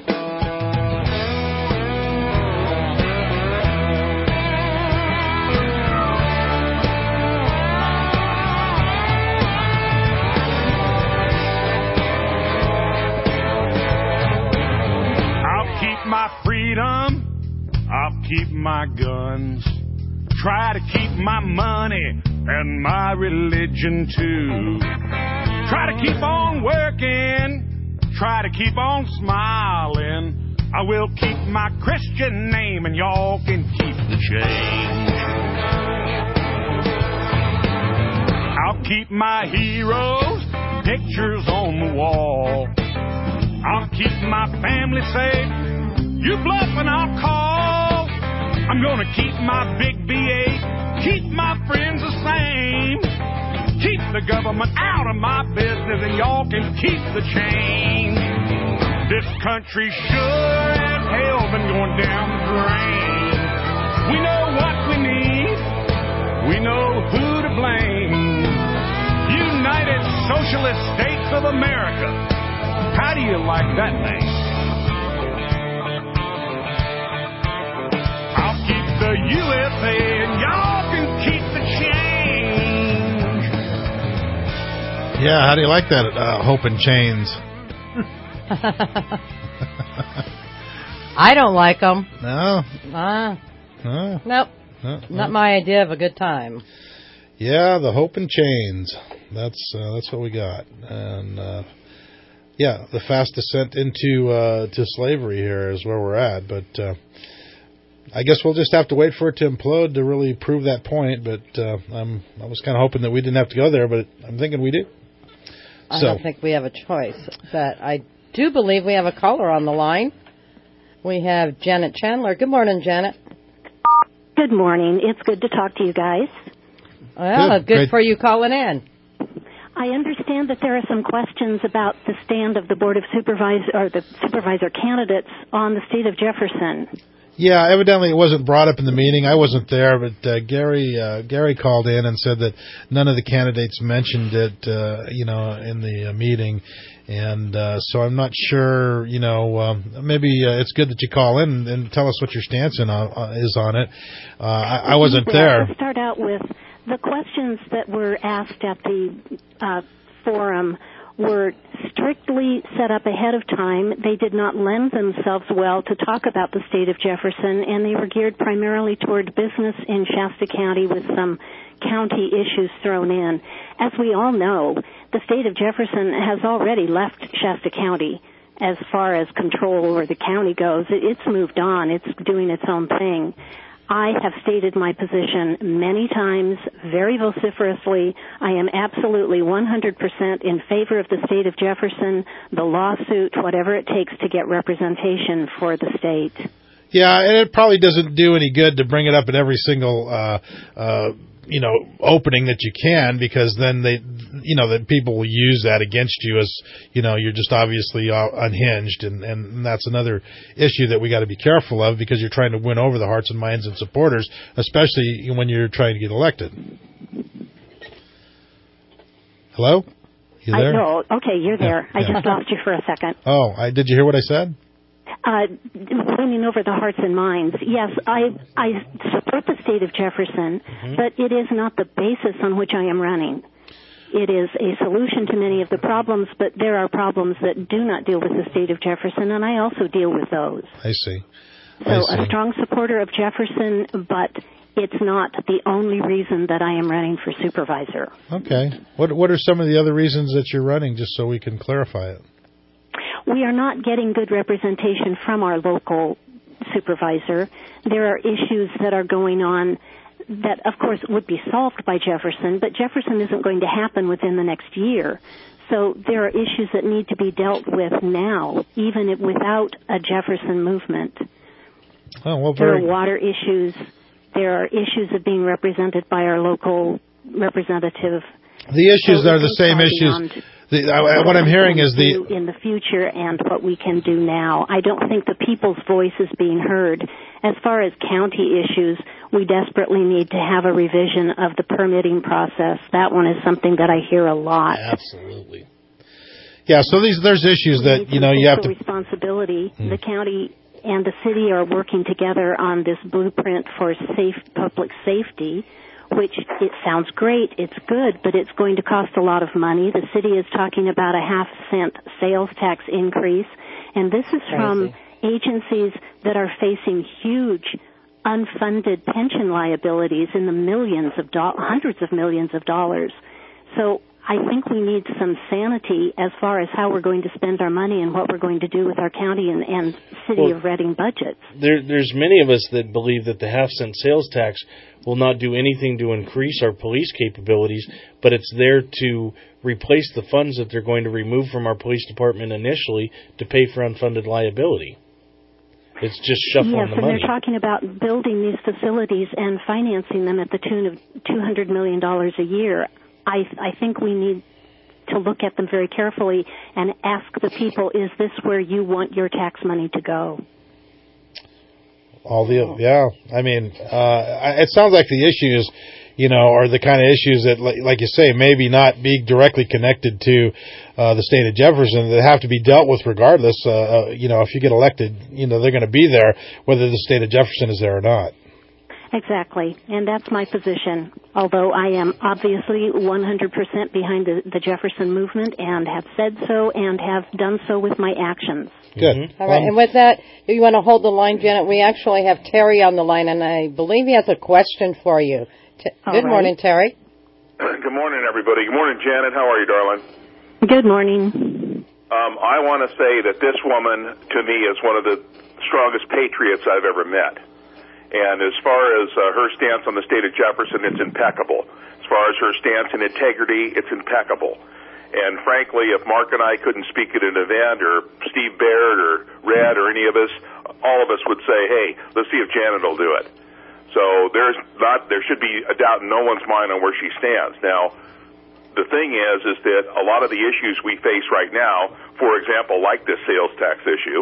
I'll keep my freedom, I'll keep my guns, try to keep my money and my religion too. Try to keep on working, try to keep on smiling. I will keep my Christian name and y'all can keep the change. I'll keep my heroes' pictures on the wall. I'll keep my family safe. You bluff and I'll call. I'm gonna keep my big V8. Keep my friends the same. Keep the government out of my business and y'all can keep the change. This country sure as hell been going down the drain. We know what we need. We know who to blame. United Socialist States of America. How do you like that name? I'll keep the USA and y'all can keep the change. Yeah, how do you like that, Hope and Chains? I don't like them. No. Nope. Not my idea of a good time. Yeah, the Hope and Chains. That's what we got. And yeah, the fast descent into to slavery here is where we're at. But I guess we'll just have to wait for it to implode to really prove that point. But I was kind of hoping that we didn't have to go there, but I'm thinking we do. I don't think we have a choice. But I do believe we have a caller on the line. We have Janet Chandler. Good morning, Janet. Good morning. It's good to talk to you guys. Well, good for you calling in. I understand that there are some questions about the stand of the Board of Supervisors or the supervisor candidates on the state of Jefferson. Yeah, evidently it wasn't brought up in the meeting. I wasn't there, but Gary called in and said that none of the candidates mentioned it, in the meeting. And so I'm not sure, maybe it's good that you call in and tell us what your stance is on it. I wasn't there. Let's start out with the questions that were asked at the forum were strictly set up ahead of time. They did not lend themselves well to talk about the state of Jefferson, and they were geared primarily toward business in Shasta County with some county issues thrown in. As we all know, the state of Jefferson has already left Shasta County as far as control over the county goes. It's moved on. It's doing its own thing. I have stated my position many times, very vociferously. I am absolutely 100% in favor of the state of Jefferson, the lawsuit, whatever it takes to get representation for the state. Yeah, and it probably doesn't do any good to bring it up at every single opening that you can, because then that people will use that against you as, you're just obviously unhinged, and that's another issue that we got to be careful of, because you're trying to win over the hearts and minds of supporters, especially when you're trying to get elected. Hello? You there? No, okay, you're there. Yeah. I just lost you for a second. Oh, did you hear what I said? Winning over the hearts and minds. Yes, I support the state of Jefferson, but it is not the basis on which I am running. It is a solution to many of the problems, but there are problems that do not deal with the state of Jefferson, and I also deal with those. I see. So a strong supporter of Jefferson, but it's not the only reason that I am running for supervisor. Okay. What are some of the other reasons that you're running, just so we can clarify it? We are not getting good representation from our local supervisor. There are issues that are going on that, of course, would be solved by Jefferson, but Jefferson isn't going to happen within the next year. So there are issues that need to be dealt with now, even without a Jefferson movement. Oh, well, there are water issues. There are issues of being represented by our local representative. The issues are the same issues. What I'm hearing is in the future and what we can do now. I don't think the people's voice is being heard. As far as county issues, we desperately need to have a revision of the permitting process. That one is something that I hear a lot. Absolutely. Yeah, so there's issues that, you have to... responsibility. The county and the city are working together on this blueprint for public safety, which it sounds great, it's good, but it's going to cost a lot of money. The city is talking about a 50-cent sales tax increase, and this is from agencies that are facing huge unfunded pension liabilities in the hundreds of millions of dollars. So I think we need some sanity as far as how we're going to spend our money and what we're going to do with our county and city of Reading budgets. There's many of us that believe that the half-cent sales tax will not do anything to increase our police capabilities, but it's there to replace the funds that they're going to remove from our police department initially to pay for unfunded liability. It's just shuffling the money. Yes, and they're talking about building these facilities and financing them at the tune of $200 million a year. I think we need to look at them very carefully and ask the people, is this where you want your tax money to go? It sounds like the issues, are the kind of issues that, like you say, maybe not be directly connected to the state of Jefferson, that have to be dealt with regardless. If you get elected, they're going to be there, whether the state of Jefferson is there or not. Exactly, and that's my position, although I am obviously 100% behind the Jefferson movement and have said so and have done so with my actions. Good. All right, and with that, if you want to hold the line, Janet, we actually have Terry on the line, and I believe he has a question for you. Good morning, Terry. Good morning, everybody. Good morning, Janet. How are you, darling? Good morning. I want to say that this woman, to me, is one of the strongest patriots I've ever met. And as far as her stance on the state of Jefferson, it's impeccable. As far as her stance in integrity, it's impeccable. And frankly, if Mark and I couldn't speak at an event, or Steve Baird or Red or any of us, all of us would say, hey, let's see if Janet will do it. So there should be a doubt in no one's mind on where she stands. Now, the thing is that a lot of the issues we face right now, for example, like this sales tax issue,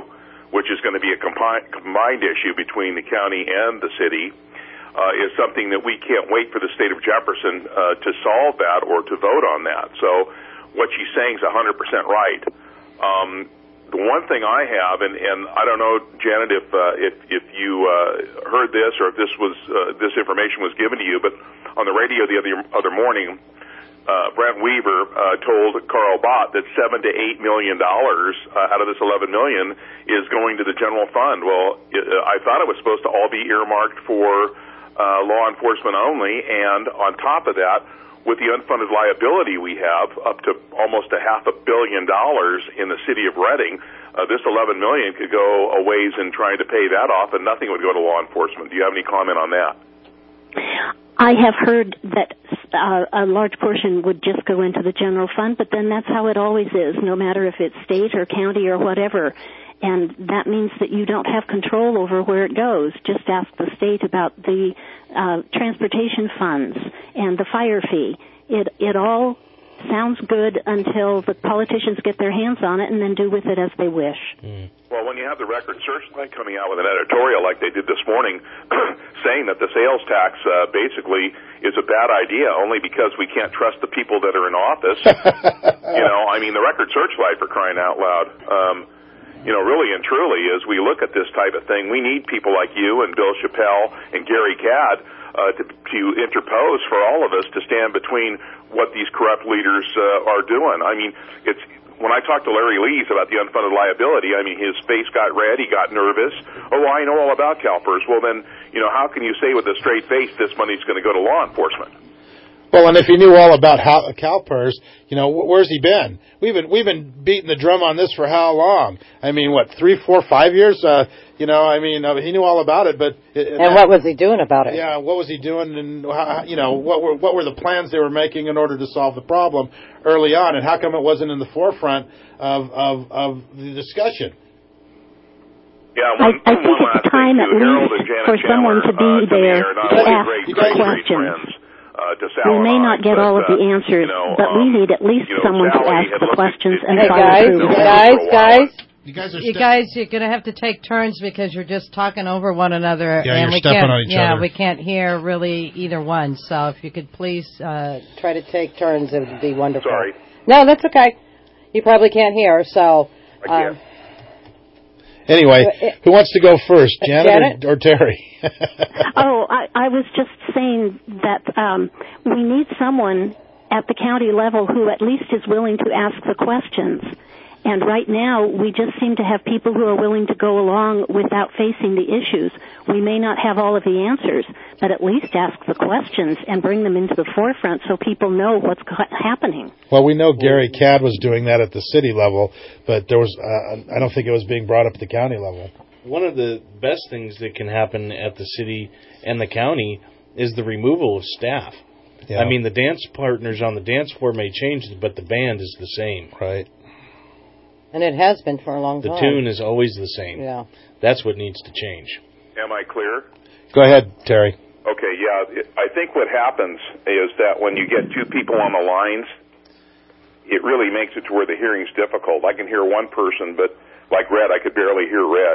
which is going to be a combined issue between the county and the city, is something that we can't wait for the state of Jefferson to solve that or to vote on that. So what she's saying is 100% right. The one thing I have, and I don't know, Janet, if you heard this or if this information was given to you, but on the radio the other morning, Brent Weaver told Carl Bott that $7 to $8 million out of this $11 million is going to the general fund. Well, I thought it was supposed to all be earmarked for law enforcement only, and on top of that, with the unfunded liability we have, up to almost $500 million in the city of Reading, this $11 million could go a ways in trying to pay that off, and nothing would go to law enforcement. Do you have any comment on that? I have heard that a large portion would just go into the general fund, but then that's how it always is, no matter if it's state or county or whatever. And that means that you don't have control over where it goes. Just ask the state about the transportation funds and the fire fee. It all sounds good until the politicians get their hands on it and then do with it as they wish. Well, when you have the Record Searchlight coming out with an editorial like they did this morning saying that the sales tax basically is a bad idea only because we can't trust the people that are in office. I mean, the Record Searchlight, for crying out loud. Really and truly, as we look at this type of thing, we need people like you and Bill Chappelle and Gary Cadd to interpose for all of us to stand between what these corrupt leaders are doing. I mean, when I talked to Larry Lees about the unfunded liability, I mean, his face got red, he got nervous. Oh, I know all about CalPERS. Well, then, how can you say with a straight face this money's going to go to law enforcement? Well, and if he knew all about CalPERS, where's he been? We've been beating the drum on this for how long? I mean, 3, 4, 5 years? He knew all about it, but and what was he doing about it? Yeah, what was he doing, and what were the plans they were making in order to solve the problem early on, and how come it wasn't in the forefront of the discussion? Yeah, I think it's time at least for someone to be there to ask questions. We may not get all of the answers, but we need at least someone to ask the questions and follow through. You guys, you're going to have to take turns because you're just talking over one another, yeah, and we can't. On each other. We can't hear really either one. So if you could please try to take turns, it would be wonderful. Sorry. No, that's okay. You probably can't hear, so. Anyway, who wants to go first, Janet? Or Terry? I was just saying that we need someone at the county level who at least is willing to ask the questions. And right now, we just seem to have people who are willing to go along without facing the issues. We may not have all of the answers, but at least ask the questions and bring them into the forefront so people know what's happening. Well, we know Gary Cadd was doing that at the city level, but there was I don't think it was being brought up at the county level. One of the best things that can happen at the city and the county is the removal of staff. Yeah. I mean, the dance partners on the dance floor may change, but the band is the same. Right. And it has been for a long time. The tune is always the same. Yeah. That's what needs to change. Am I clear? Go ahead, Terry. Okay, yeah. I think what happens is that when you get two people on the lines, it really makes it to where the hearing's difficult. I can hear one person, but like Red, I could barely hear Red.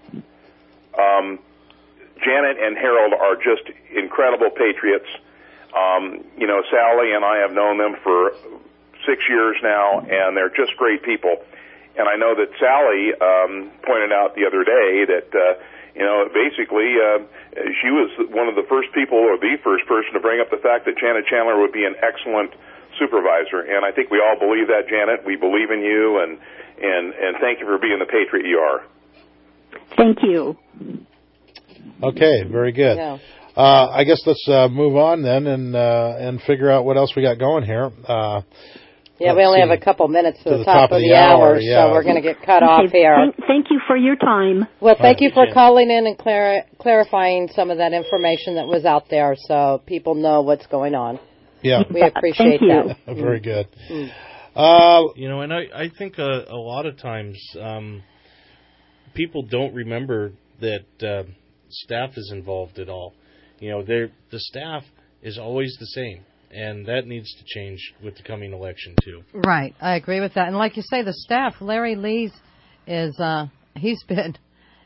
Janet and Harold are just incredible patriots. Sally and I have known them for 6 years now, and they're just great people. And I know that Sally pointed out the other day that, basically she was one of the first people or the first person to bring up the fact that Janet Chandler would be an excellent supervisor. And I think we all believe that, Janet. We believe in you, and thank you for being the patriot you are. Thank you. Okay, very good. Yeah. I guess let's move on then and figure out what else we got going here. Yeah, we only have a couple minutes to the top of the hour, so we're going to get cut off here. Thank you for your time. Well, thank you for calling in and clarifying some of that information that was out there so people know what's going on. Yeah. We appreciate that. Very good. And I think a lot of times people don't remember that staff is involved at all. The staff is always the same. And that needs to change with the coming election, too. Right. I agree with that. And like you say, the staff, Larry Lees, he's been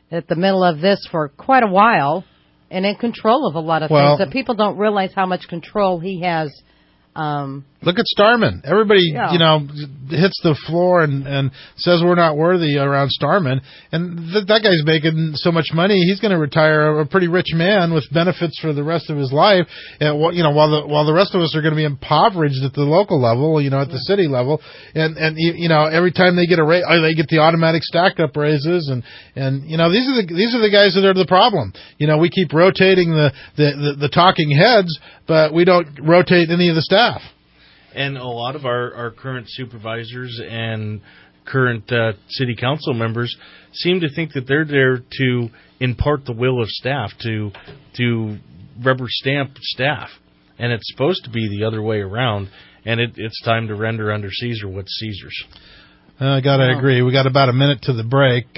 at the middle of this for quite a while and in control of a lot of things that people don't realize how much control he has. Look at Starman. Everybody, hits the floor and says we're not worthy around Starman. And that guy's making so much money, he's going to retire a pretty rich man with benefits for the rest of his life. And while the rest of us are going to be impoverished at the local level, at the city level. And every time they get a raise, they get the automatic stack up raises. And these are the guys that are the problem. We keep rotating the talking heads, but we don't rotate any of the staff. And a lot of our current supervisors and current city council members seem to think that they're there to impart the will of staff, to rubber stamp staff. And it's supposed to be the other way around, and it's time to render under Caesar what's Caesar's. I got to agree. We got about a minute to the break.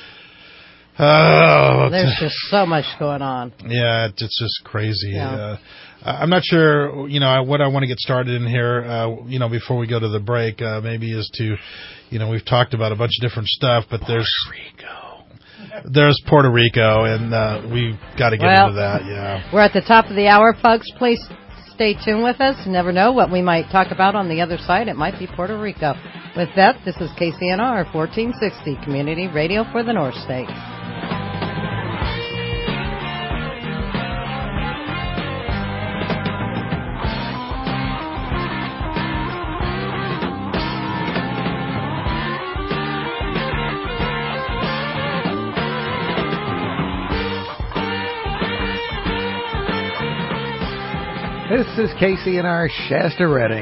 There's just so much going on. Yeah, it's just crazy. Yeah. I'm not sure, what I want to get started in here, before we go to the break, maybe is to, we've talked about a bunch of different stuff, but there's Puerto Rico, and we've got to get into that, yeah. We're at the top of the hour, folks. Please stay tuned with us. You never know what we might talk about on the other side. It might be Puerto Rico. With that, this is KCNR 1460, Community Radio for the North State. This is KCNR Shasta Redding.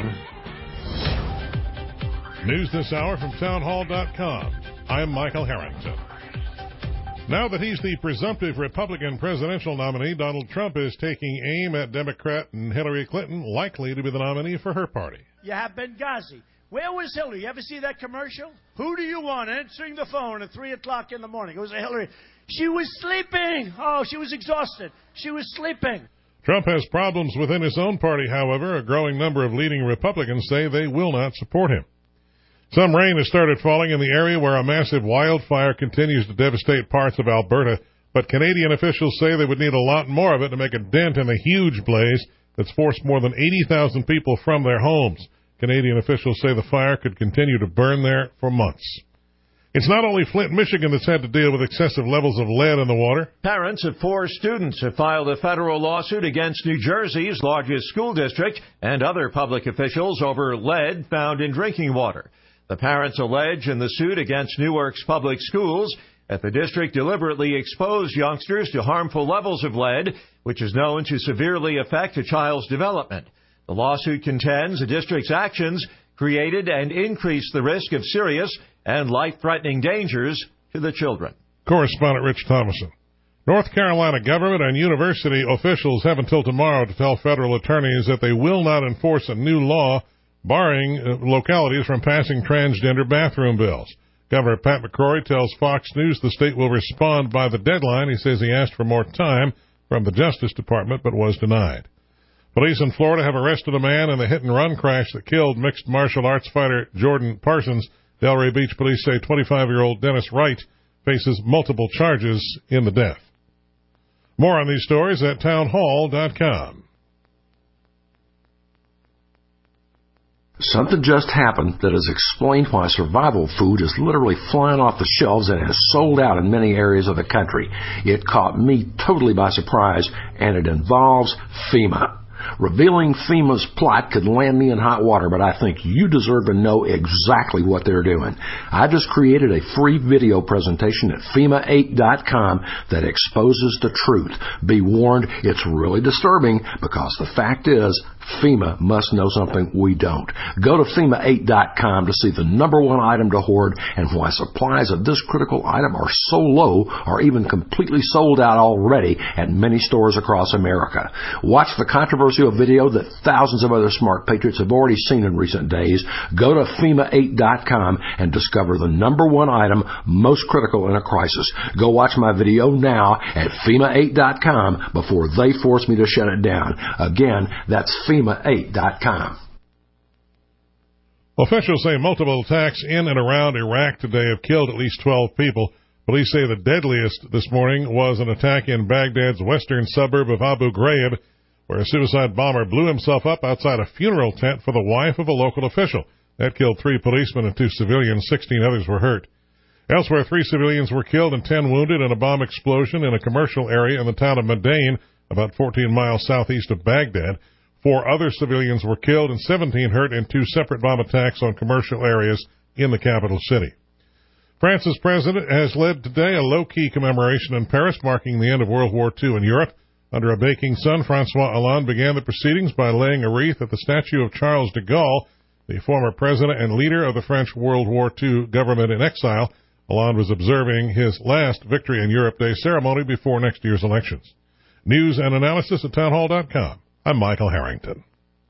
News this hour from townhall.com. I'm Michael Harrington. Now that he's the presumptive Republican presidential nominee, Donald Trump is taking aim at Democrat and Hillary Clinton, likely to be the nominee for her party. You have Benghazi. Where was Hillary? You ever see that commercial? Who do you want answering the phone at 3 o'clock in the morning? It was Hillary. She was sleeping. Oh, she was exhausted. She was sleeping. Trump has problems within his own party, however. A growing number of leading Republicans say they will not support him. Some rain has started falling in the area where a massive wildfire continues to devastate parts of Alberta, but Canadian officials say they would need a lot more of it to make a dent in the huge blaze that's forced more than 80,000 people from their homes. Canadian officials say the fire could continue to burn there for months. It's not only Flint, Michigan that's had to deal with excessive levels of lead in the water. Parents of 4 students have filed a federal lawsuit against New Jersey's largest school district and other public officials over lead found in drinking water. The parents allege in the suit against Newark's public schools that the district deliberately exposed youngsters to harmful levels of lead, which is known to severely affect a child's development. The lawsuit contends the district's actions created and increased the risk of serious and life-threatening dangers to the children. Correspondent Rich Thomason. North Carolina government and university officials have until tomorrow to tell federal attorneys that they will not enforce a new law barring localities from passing transgender bathroom bills. Governor Pat McCrory tells Fox News the state will respond by the deadline. He says he asked for more time from the Justice Department but was denied. Police in Florida have arrested a man in the hit-and-run crash that killed mixed martial arts fighter Jordan Parsons. Delray Beach police say 25-year-old Dennis Wright faces multiple charges in the death. More on these stories at townhall.com. Something just happened that has explained why survival food is literally flying off the shelves and has sold out in many areas of the country. It caught me totally by surprise, and it involves FEMA. Revealing FEMA's plot could land me in hot water, but I think you deserve to know exactly what they're doing. I just created a free video presentation at FEMA8.com that exposes the truth. Be warned, it's really disturbing because the fact is, FEMA must know something we don't. Go to FEMA8.com to see the #1 item to hoard and why supplies of this critical item are so low or even completely sold out already at many stores across America. Watch the controversial video that thousands of other smart patriots have already seen in recent days. Go to FEMA8.com and discover the #1 item most critical in a crisis. Go watch my video now at FEMA8.com before they force me to shut it down. Again, that's FEMA8.com. Officials say multiple attacks in and around Iraq today have killed at least 12 people. Police say the deadliest this morning was an attack in Baghdad's western suburb of Abu Ghraib, where a suicide bomber blew himself up outside a funeral tent for the wife of a local official. That killed 3 policemen and 2 civilians. 16 others were hurt. Elsewhere, 3 civilians were killed and 10 wounded in a bomb explosion in a commercial area in the town of Madain, about 14 miles southeast of Baghdad. 4 other civilians were killed and 17 hurt in 2 separate bomb attacks on commercial areas in the capital city. France's president has led today a low-key commemoration in Paris, marking the end of World War II in Europe. Under a baking sun, François Hollande began the proceedings by laying a wreath at the statue of Charles de Gaulle, the former president and leader of the French World War II government in exile. Hollande was observing his last Victory in Europe Day ceremony before next year's elections. News and analysis at townhall.com. I'm Michael Harrington.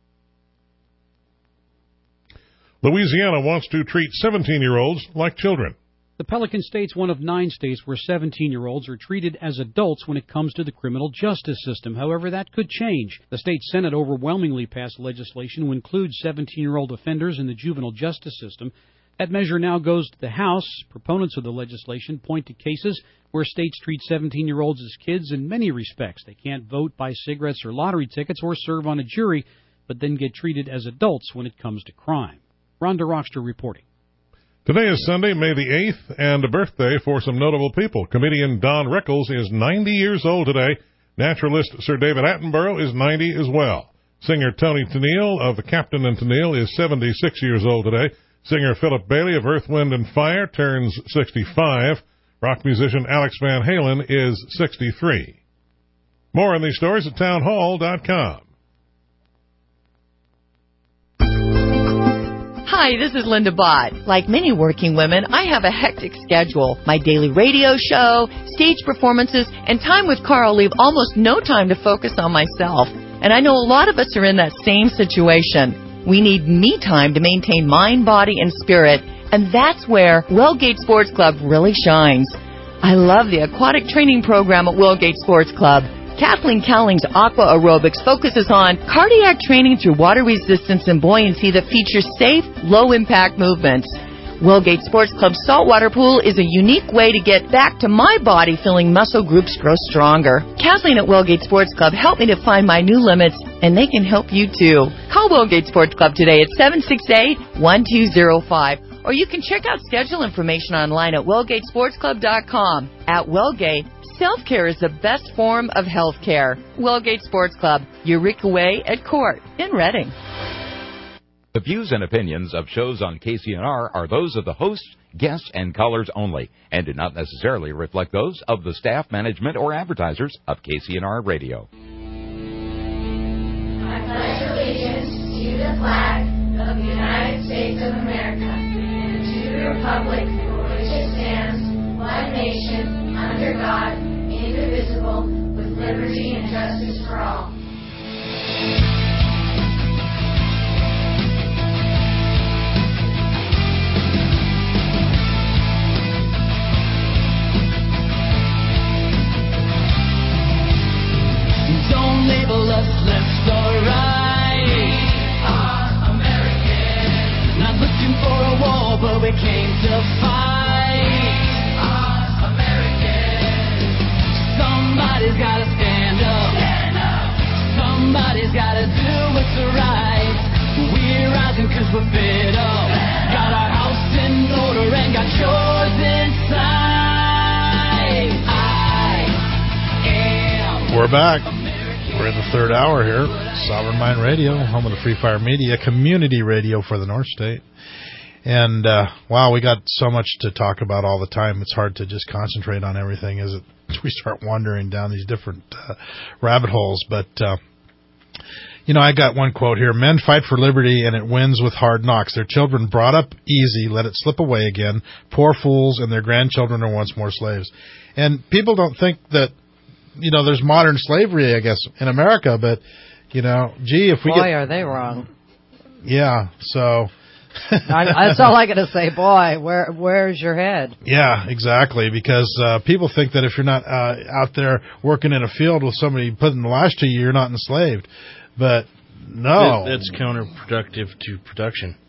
Louisiana wants to treat 17-year-olds like children. The Pelican State's one of 9 states where 17-year-olds are treated as adults when it comes to the criminal justice system. However, that could change. The state Senate overwhelmingly passed legislation to include 17-year-old offenders in the juvenile justice system. That measure now goes to the House. Proponents of the legislation point to cases where states treat 17-year-olds as kids in many respects. They can't vote, buy cigarettes or lottery tickets, or serve on a jury, but then get treated as adults when it comes to crime. Rhonda Rockster reporting. Today is Sunday, May the 8th, and a birthday for some notable people. Comedian Don Rickles is 90 years old today. Naturalist Sir David Attenborough is 90 as well. Singer Tony Tennille of the Captain and Tennille is 76 years old today. Singer Philip Bailey of Earth, Wind & Fire turns 65. Rock musician Alex Van Halen is 63. More on these stories at townhall.com. Hi, this is Linda Bott. Like many working women, I have a hectic schedule. My daily radio show, stage performances, and time with Carl leave almost no time to focus on myself. And I know a lot of us are in that same situation. We need me time to maintain mind, body, and spirit, and that's where Wellgate Sports Club really shines. I love the aquatic training program at Wellgate Sports Club. Kathleen Cowling's Aqua Aerobics focuses on cardiac training through water resistance and buoyancy that features safe, low-impact movements. Wellgate Sports Club's saltwater pool is a unique way to get back to my body feeling muscle groups grow stronger. Kathleen at Wellgate Sports Club helped me to find my new limits, and they can help you too. Call Wellgate Sports Club today at 768-1205. Or you can check out schedule information online at wellgatesportsclub.com. At Wellgate, self-care is the best form of health care. Wellgate Sports Club, Eureka Way at Court in Reading. The views and opinions of shows on KCNR are those of the hosts, guests, and callers only, and do not necessarily reflect those of the staff, management, or advertisers of KCNR Radio. I pledge allegiance to the flag of the United States of America and to the republic for which it stands, one nation, under God, indivisible, with liberty and justice for all. Don't label us left or right. We are American. Not looking for a war, but we came to fight. We are American. Somebody's gotta stand up. Stand up. Somebody's gotta do what's right. We're rising 'cause we're fed up. Got our house in order and got yours inside. We're back. We're in the third hour here. Sovereign Mind Radio, home of the Free Fire Media, community radio for the North State. And, wow, we got so much to talk about all the time. It's hard to just concentrate on everything as we start wandering down these different rabbit holes. But, you know, I got one quote here. Men fight for liberty, and it wins with hard knocks. Their children brought up easy, let it slip away again. Poor fools, and their grandchildren are once more slaves. And people don't think that, you know, there's modern slavery, I guess, in America, but, you know, gee, if we Boy, are they wrong. Yeah, so... That's all I got to say. Boy, where's your head? Yeah, exactly, because people think that if you're not out there working in a field with somebody putting the lash to you, you're not enslaved. But, no. That's counterproductive to production.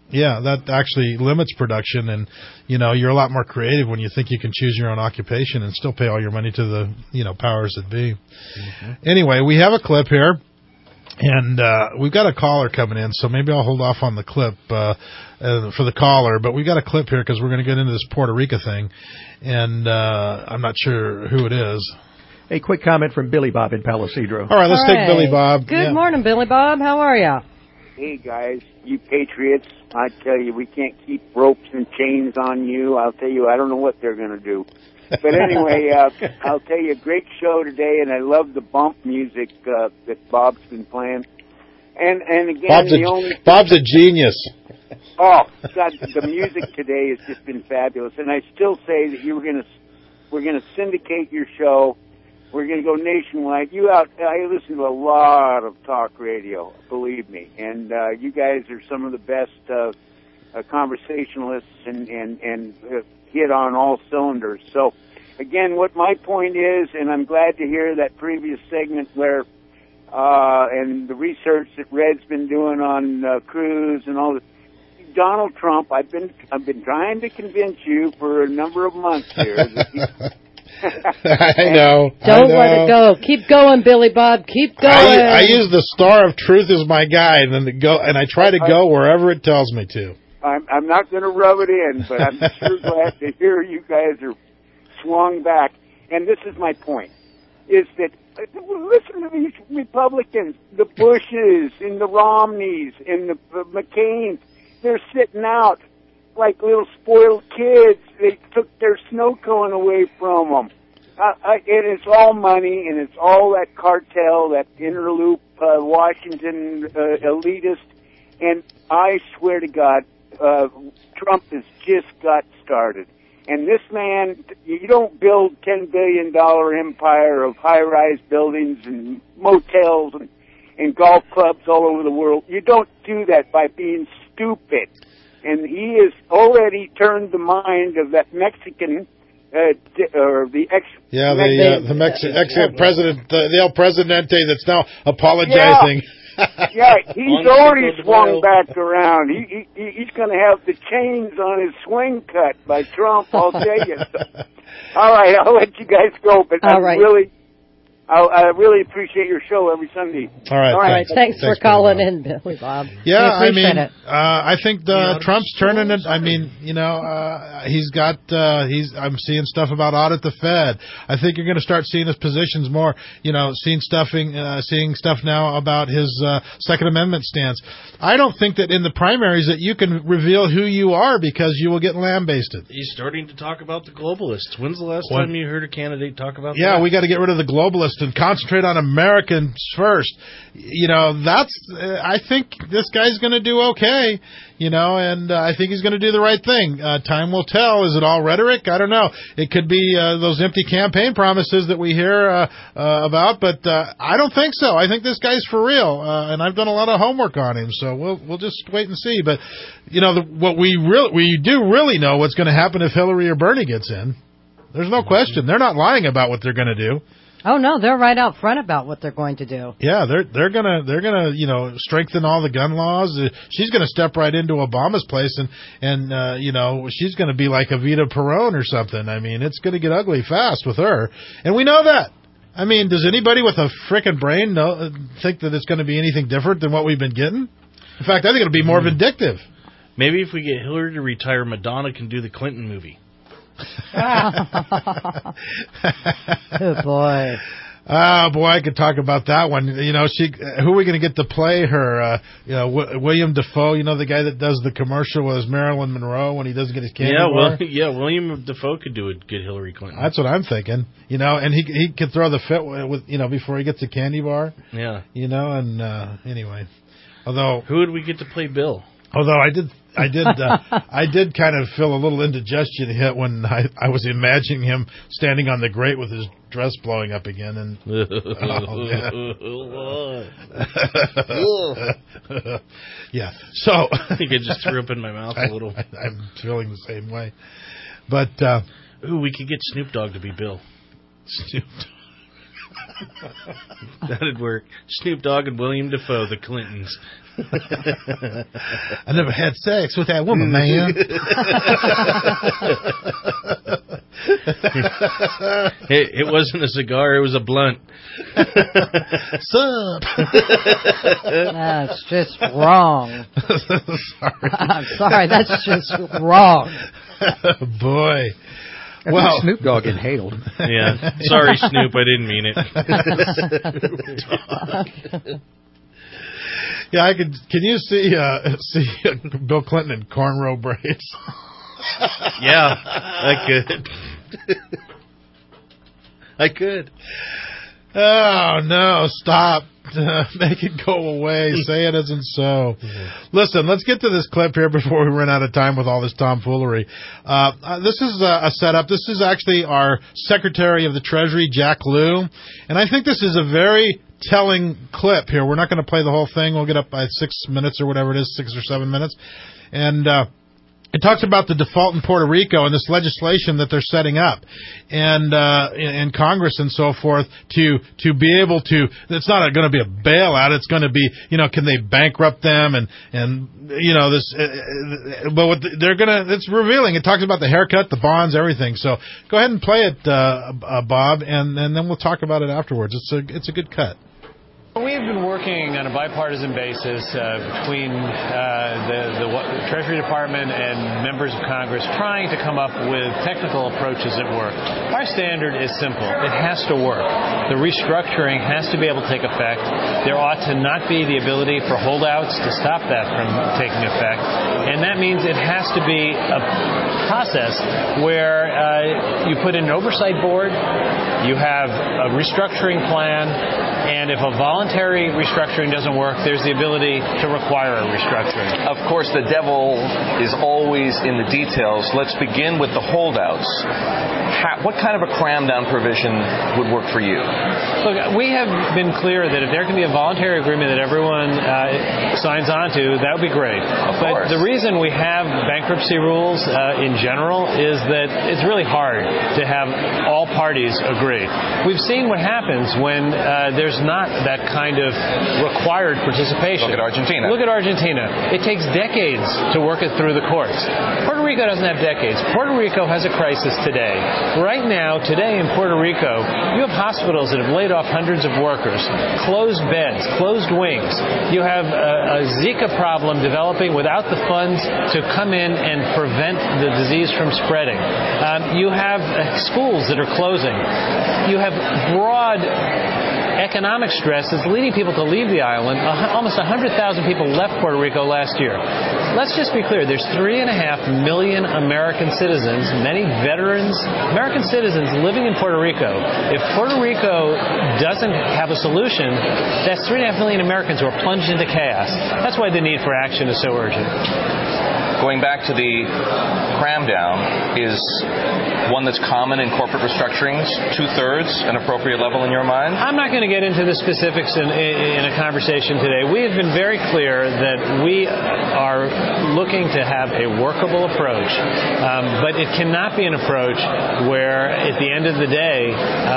Yeah, that actually limits production, and you're a lot more creative when you think you can choose your own occupation and still pay all your money to the powers that be. Mm-hmm. Anyway, we have a clip here, and we've got a caller coming in, so maybe I'll hold off on the clip for the caller. But we've got a clip here because we're going to get into this Puerto Rico thing, and I'm not sure who it is. A quick comment from Billy Bob in Palo Cedro. All right, let's take Billy Bob. Good morning, Billy Bob. How are you? Hey, guys, you patriots, I tell you, we can't keep ropes and chains on you. I'll tell you, I don't know what they're going to do. But anyway, I'll tell you, great show today, and I love the bump music that Bob's been playing. And again, Bob's a genius. Oh, God, the music today has just been fabulous. And I still say that we're going to syndicate your show. We're going to go nationwide. I listen to a lot of talk radio, believe me, and you guys are some of the best conversationalists and hit on all cylinders. So, again, what my point is, and I'm glad to hear that previous segment where and the research that Red's been doing on Cruz and all this. Donald Trump, I've been trying to convince you for a number of months here that I know. Don't let it go. Keep going, Billy Bob. Keep going. I use the Star of Truth as my guide, and I try to go wherever it tells me to. I'm not going to rub it in, but I'm sure glad to hear you guys are swung back. And this is my point, is that listen to these Republicans, the Bushes and the Romneys and the McCains. They're sitting out like little spoiled kids. They took their snow cone away from them. And it's all money, and it's all that cartel, that interloop, Washington elitist. And I swear to God, Trump has just got started. And this man, you don't build $10 billion empire of high-rise buildings and motels and golf clubs all over the world. You don't do that by being stupid. And he has already turned the mind of that Mexican, or the ex... Yeah, the ex-president, the El Presidente that's now apologizing. Yeah, he's already swung back around. He's going to have the chains on his swing cut by Trump, I'll tell you. So, all right, I'll let you guys go, but I really appreciate your show every Sunday. All right. Thanks for calling in, Billy Bob. Yeah, I mean, I think Trump's turning it. I mean, he's got. I'm seeing stuff about audit the Fed. I think you're going to start seeing his positions more. Seeing stuff now about his Second Amendment stance. I don't think that in the primaries that you can reveal who you are because you will get lambasted. He's starting to talk about the globalists. When's the last time you heard a candidate talk about that? Yeah, we got to get rid of the globalists and concentrate on Americans first. I think this guy's going to do okay, and I think he's going to do the right thing. Time will tell. Is it all rhetoric? I don't know. It could be those empty campaign promises that we hear about, but I don't think so. I think this guy's for real, and I've done a lot of homework on him, so we'll just wait and see. But, what we do really know what's going to happen if Hillary or Bernie gets in. There's no question. They're not lying about what they're going to do. Oh no, they're right out front about what they're going to do. Yeah, they're gonna strengthen all the gun laws. She's gonna step right into Obama's place and she's gonna be like Evita Peron or something. I mean, it's gonna get ugly fast with her, and we know that. I mean, does anybody with a frickin' brain think that it's going to be anything different than what we've been getting? In fact, I think it'll be more vindictive. Maybe if we get Hillary to retire, Madonna can do the Clinton movie. Oh boy! Oh boy, I could talk about that one. Who are we going to get to play her? William Dafoe. The guy that does the commercial as Marilyn Monroe when he doesn't get his candy bar. William Dafoe could get Hillary Clinton. That's what I'm thinking. And he could throw the fit with before he gets a candy bar. Yeah. Anyway, although who would we get to play Bill? Although I did kind of feel a little indigestion hit when I was imagining him standing on the grate with his dress blowing up again, and yeah. So I think I just threw up in my mouth a little. I'm feeling the same way, but we could get Snoop Dogg to be Bill. Snoop Dogg. That'd work. Snoop Dogg and William Dafoe, the Clintons. I never had sex with that woman, man. It wasn't a cigar, it was a blunt. Sup? That's just wrong. Sorry. I'm sorry, that's just wrong. Boy. I Well, think Snoop Dogg inhaled. Yeah. Sorry, Snoop, I didn't mean it. Yeah, I could. Can you see Bill Clinton in cornrow braids? Yeah, I could. I could. Oh no! Stop. Make it go away. Say it isn't so. Listen, let's get to this clip here before we run out of time with all this tomfoolery. This is a setup. This is actually our Secretary of the Treasury, Jack Lew, and I think this is a very telling clip here. We're not going to play the whole thing. We'll get up by 6 minutes or whatever it is, 6 or 7 minutes, and it talks about the default in Puerto Rico and this legislation that they're setting up, and in Congress and so forth to be able to. It's not going to be a bailout. It's going to be, can they bankrupt them and this. But what they're gonna, it's revealing. It talks about the haircut, the bonds, everything. So go ahead and play it, Bob, and then we'll talk about it afterwards. It's a good cut. We've been working on a bipartisan basis between the Treasury Department and members of Congress trying to come up with technical approaches that work. Our standard is simple. It has to work. The restructuring has to be able to take effect. There ought to not be the ability for holdouts to stop that from taking effect. And that means it has to be a process where you put in an oversight board, you have a restructuring plan, and if a voluntary restructuring doesn't work, there's the ability to require a restructuring. Of course, the devil is always in the details. Let's begin with the holdouts. What kind of a cram-down provision would work for you? Look, we have been clear that if there can be a voluntary agreement that everyone signs on to, that would be great. But the reason we have bankruptcy rules in general is that it's really hard to have all parties agree. We've seen what happens when there's not that kind of required participation. Look at Argentina. Look at Argentina. It takes decades to work it through the courts. Puerto Rico doesn't have decades. Puerto Rico has a crisis today. Right now, today in Puerto Rico, you have hospitals that have laid off hundreds of workers, closed beds, closed wings. You have a Zika problem developing without the funds to come in and prevent the disease from spreading. You have schools that are closing. You have broad economic stress that's leading people to leave the island. Almost 100,000 people left Puerto Rico last year. Let's just be clear. There's 3.5 million American citizens, many veterans, American citizens living in Puerto Rico. If Puerto Rico doesn't have a solution, that's 3.5 million Americans who are plunged into chaos. That's why the need for action is so urgent. Going back to the cram-down, is one that's common in corporate restructurings, 2/3 an appropriate level in your mind? I'm not going to get into the specifics in a conversation today. We have been very clear that we are looking to have a workable approach, but it cannot be an approach where at the end of the day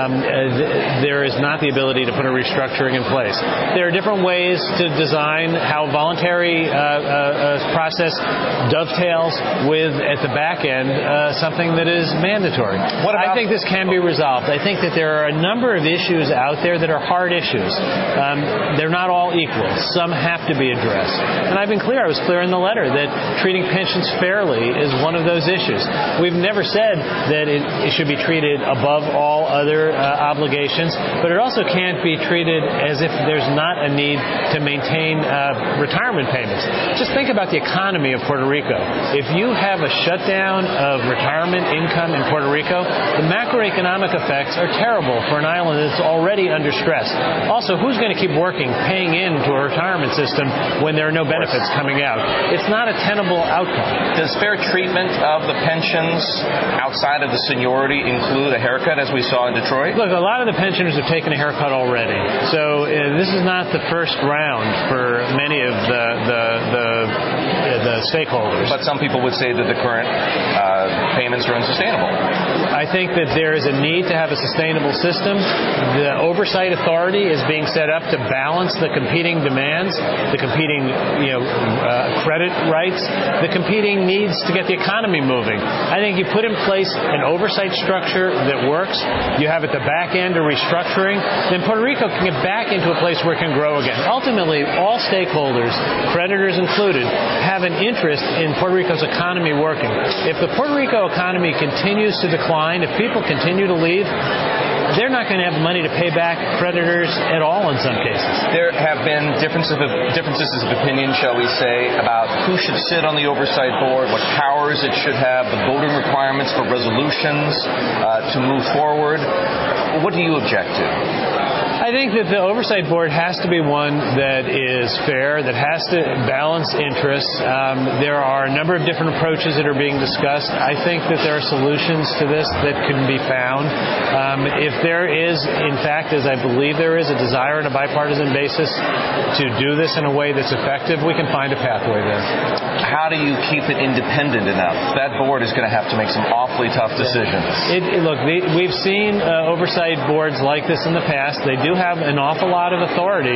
there is not the ability to put a restructuring in place. There are different ways to design how voluntary process dovetails with, at the back end, something that is mandatory. I think this can be resolved. I think that there are a number of issues out there that are hard issues. They're not all equal. Some have to be addressed. And I've been clear, I was clear in the letter, that treating pensions fairly is one of those issues. We've never said that it should be treated above all other obligations, but it also can't be treated as if there's not a need to maintain retirement payments. Just think about the economy of Puerto Rico. If you have a shutdown of retirement income in Puerto Rico, the macroeconomic effects are terrible for an island that's already under stress. Also, who's going to keep working, paying into a retirement system when there are no benefits coming out? It's not a tenable outcome. Does fair treatment of the pensions outside of the seniority include a haircut, as we saw in Detroit? Look, a lot of the pensioners have taken a haircut already. So this is not the first round for many of the stakeholders. stakeholders. But some people would say that the current payments are unsustainable. I think that there is a need to have a sustainable system. The oversight authority is being set up to balance the competing demands, the competing credit rights, the competing needs to get the economy moving. I think you put in place an oversight structure that works, you have at the back end a restructuring, then Puerto Rico can get back into a place where it can grow again. Ultimately, all stakeholders, creditors included, have an interest in Puerto Rico's economy working. If the Puerto Rico economy continues to decline, if people continue to leave, they're not going to have money to pay back creditors at all in some cases. There have been differences of opinion, shall we say, about who should sit on the oversight board, what powers it should have, the voting requirements for resolutions to move forward. What do you object to? I think that the oversight board has to be one that is fair, that has to balance interests. There are a number of different approaches that are being discussed. I think that there are solutions to this that can be found. If there is, in fact, as I believe there is, a desire on a bipartisan basis to do this in a way that's effective, we can find a pathway there. How do you keep it independent enough? That board is going to have to make some awfully tough decisions. Look, we've seen oversight boards like this in the past. They do have an awful lot of authority.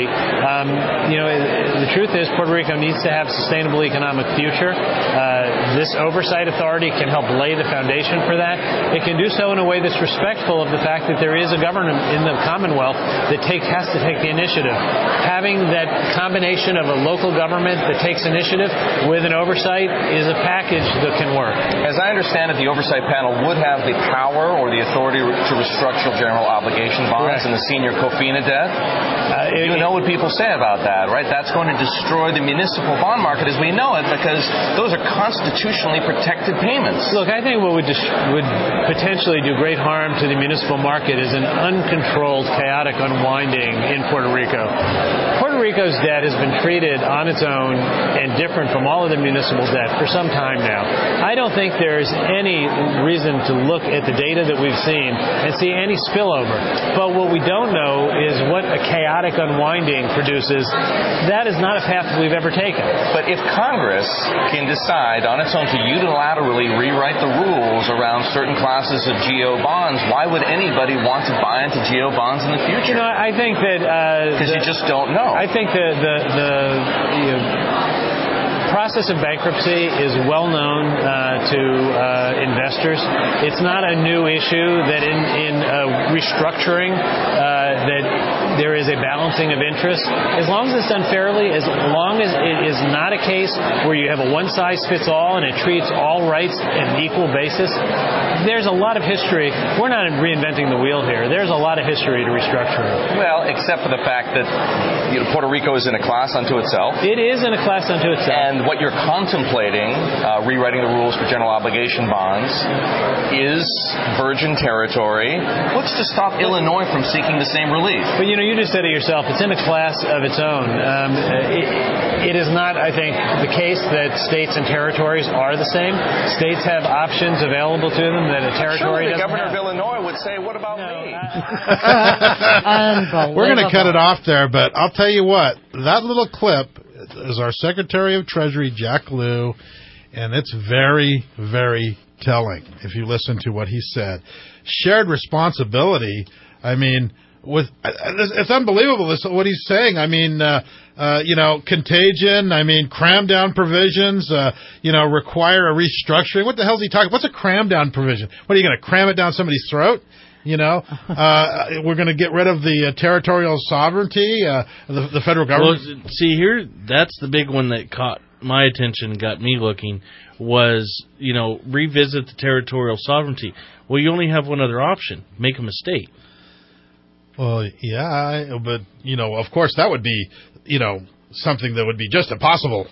The truth is Puerto Rico needs to have a sustainable economic future. This oversight authority can help lay the foundation for that. It can do so in a way that's respectful of the fact that there is a government in the Commonwealth that has to take the initiative. Having that combination of a local government that takes initiative with an oversight is a package that can work. As I understand it, the oversight panel would have the power or the authority to restructure general obligation bonds and the senior COFINA debt. You know what people say about that, right? That's going to destroy the municipal bond market as we know it because those are constitutionally protected payments. Look, I think what would potentially do great harm to the municipal market is an uncontrolled, chaotic unwinding in Puerto Rico. Puerto Rico's debt has been treated on its own and different from all of the municipal debt for some time now. I don't think there's any reason to look at the data that we've seen and see any spillover. But what we don't know is what a chaotic unwinding produces. That is not a path we've ever taken. But if Congress can decide on its own to unilaterally rewrite the rules around certain classes of GO bonds, why would anybody want to buy into GO bonds in the future? I think that because you just don't know. I think the process of bankruptcy is well known to investors. It's not a new issue that in restructuring that there is a balancing of interests. As long as it's done fairly, as long as it is not a case where you have a one-size-fits-all and it treats all rights at an equal basis, there's a lot of history. We're not reinventing the wheel here. There's a lot of history to restructuring. Well, except for the fact that Puerto Rico is in a class unto itself. It is in a class unto itself. And what you're contemplating, rewriting the rules for general obligation bonds, is virgin territory. What's to stop Illinois from seeking the same relief? But you just said it yourself. It's in a class of its own. It is not, I think, the case that states and territories are the same. States have options available to them that a territory doesn't have. Surely the governor of Illinois would say, "What about me?" We're going to cut it off there, but I'll tell you what. That little clip is our Secretary of Treasury, Jack Lew, and it's very, very telling if you listen to what he said. Shared responsibility, I mean, it's unbelievable what he's saying. I mean, contagion, I mean, cram down provisions, require a restructuring. What the hell is he talking? What's a cram down provision? What are you going to cram it down somebody's throat? We're going to get rid of the territorial sovereignty, the federal government. Well, see here, that's the big one that caught my attention and got me looking was, revisit the territorial sovereignty. Well, you only have one other option: make them a state. Well, yeah, but of course, that would be, something that would be just impossible.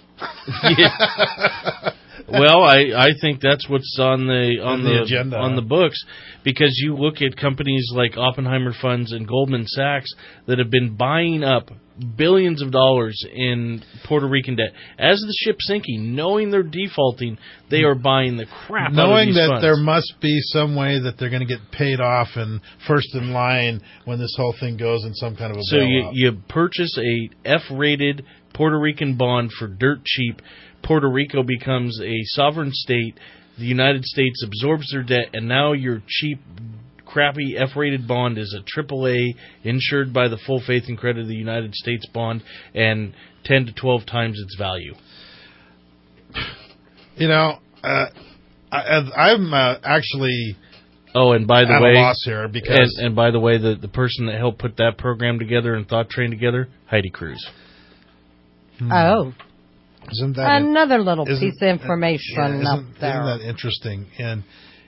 Well, I think that's what's on the agenda, on the books, because you look at companies like Oppenheimer Funds and Goldman Sachs that have been buying up billions of dollars in Puerto Rican debt. As the ship's sinking, knowing they're defaulting, they are buying the crap out of these knowing that funds. There must be some way that they're going to get paid off and first in line when this whole thing goes in some kind of a So you purchase a F-rated Puerto Rican bond for dirt cheap, Puerto Rico becomes a sovereign state, the United States absorbs their debt, and now your cheap, crappy F-rated bond is a AAA insured by the full faith and credit of the United States bond and 10 to 12 times its value. I'm actually. Oh, and by the way, at a loss here because and by the way, the person that helped put that program together and Thought Train together, Heidi Cruz. Oh, isn't that another little piece of information up there? Isn't that interesting? And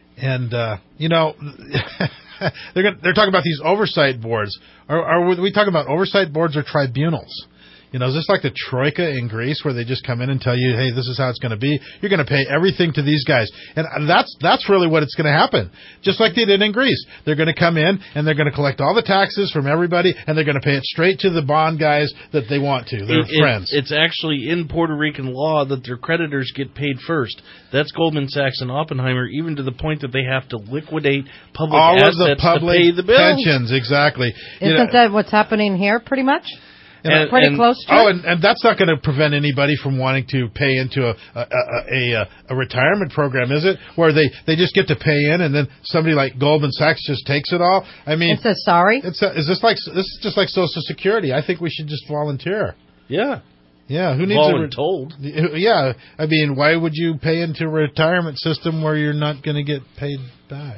they're talking about these oversight boards. Are we talking about oversight boards or tribunals? Is this like the Troika in Greece where they just come in and tell you, hey, this is how it's going to be? You're going to pay everything to these guys. And that's really what it's going to happen. Just like they did in Greece. They're going to come in and they're going to collect all the taxes from everybody and they're going to pay it straight to the bond guys that they want to, their friends. It's actually in Puerto Rican law that their creditors get paid first. That's Goldman Sachs and Oppenheimer, even to the point that they have to liquidate public all assets of the public to pay the bills. pensions, exactly. Isn't that what's happening here pretty much? Pretty close to it. And that's not going to prevent anybody from wanting to pay into a retirement program, is it? Where they just get to pay in, and then somebody like Goldman Sachs just takes it all. I mean, it says sorry. This is just like Social Security? I think we should just volunteer. Yeah. Yeah. Who needs voluntold? Yeah. I mean, why would you pay into a retirement system where you're not going to get paid back?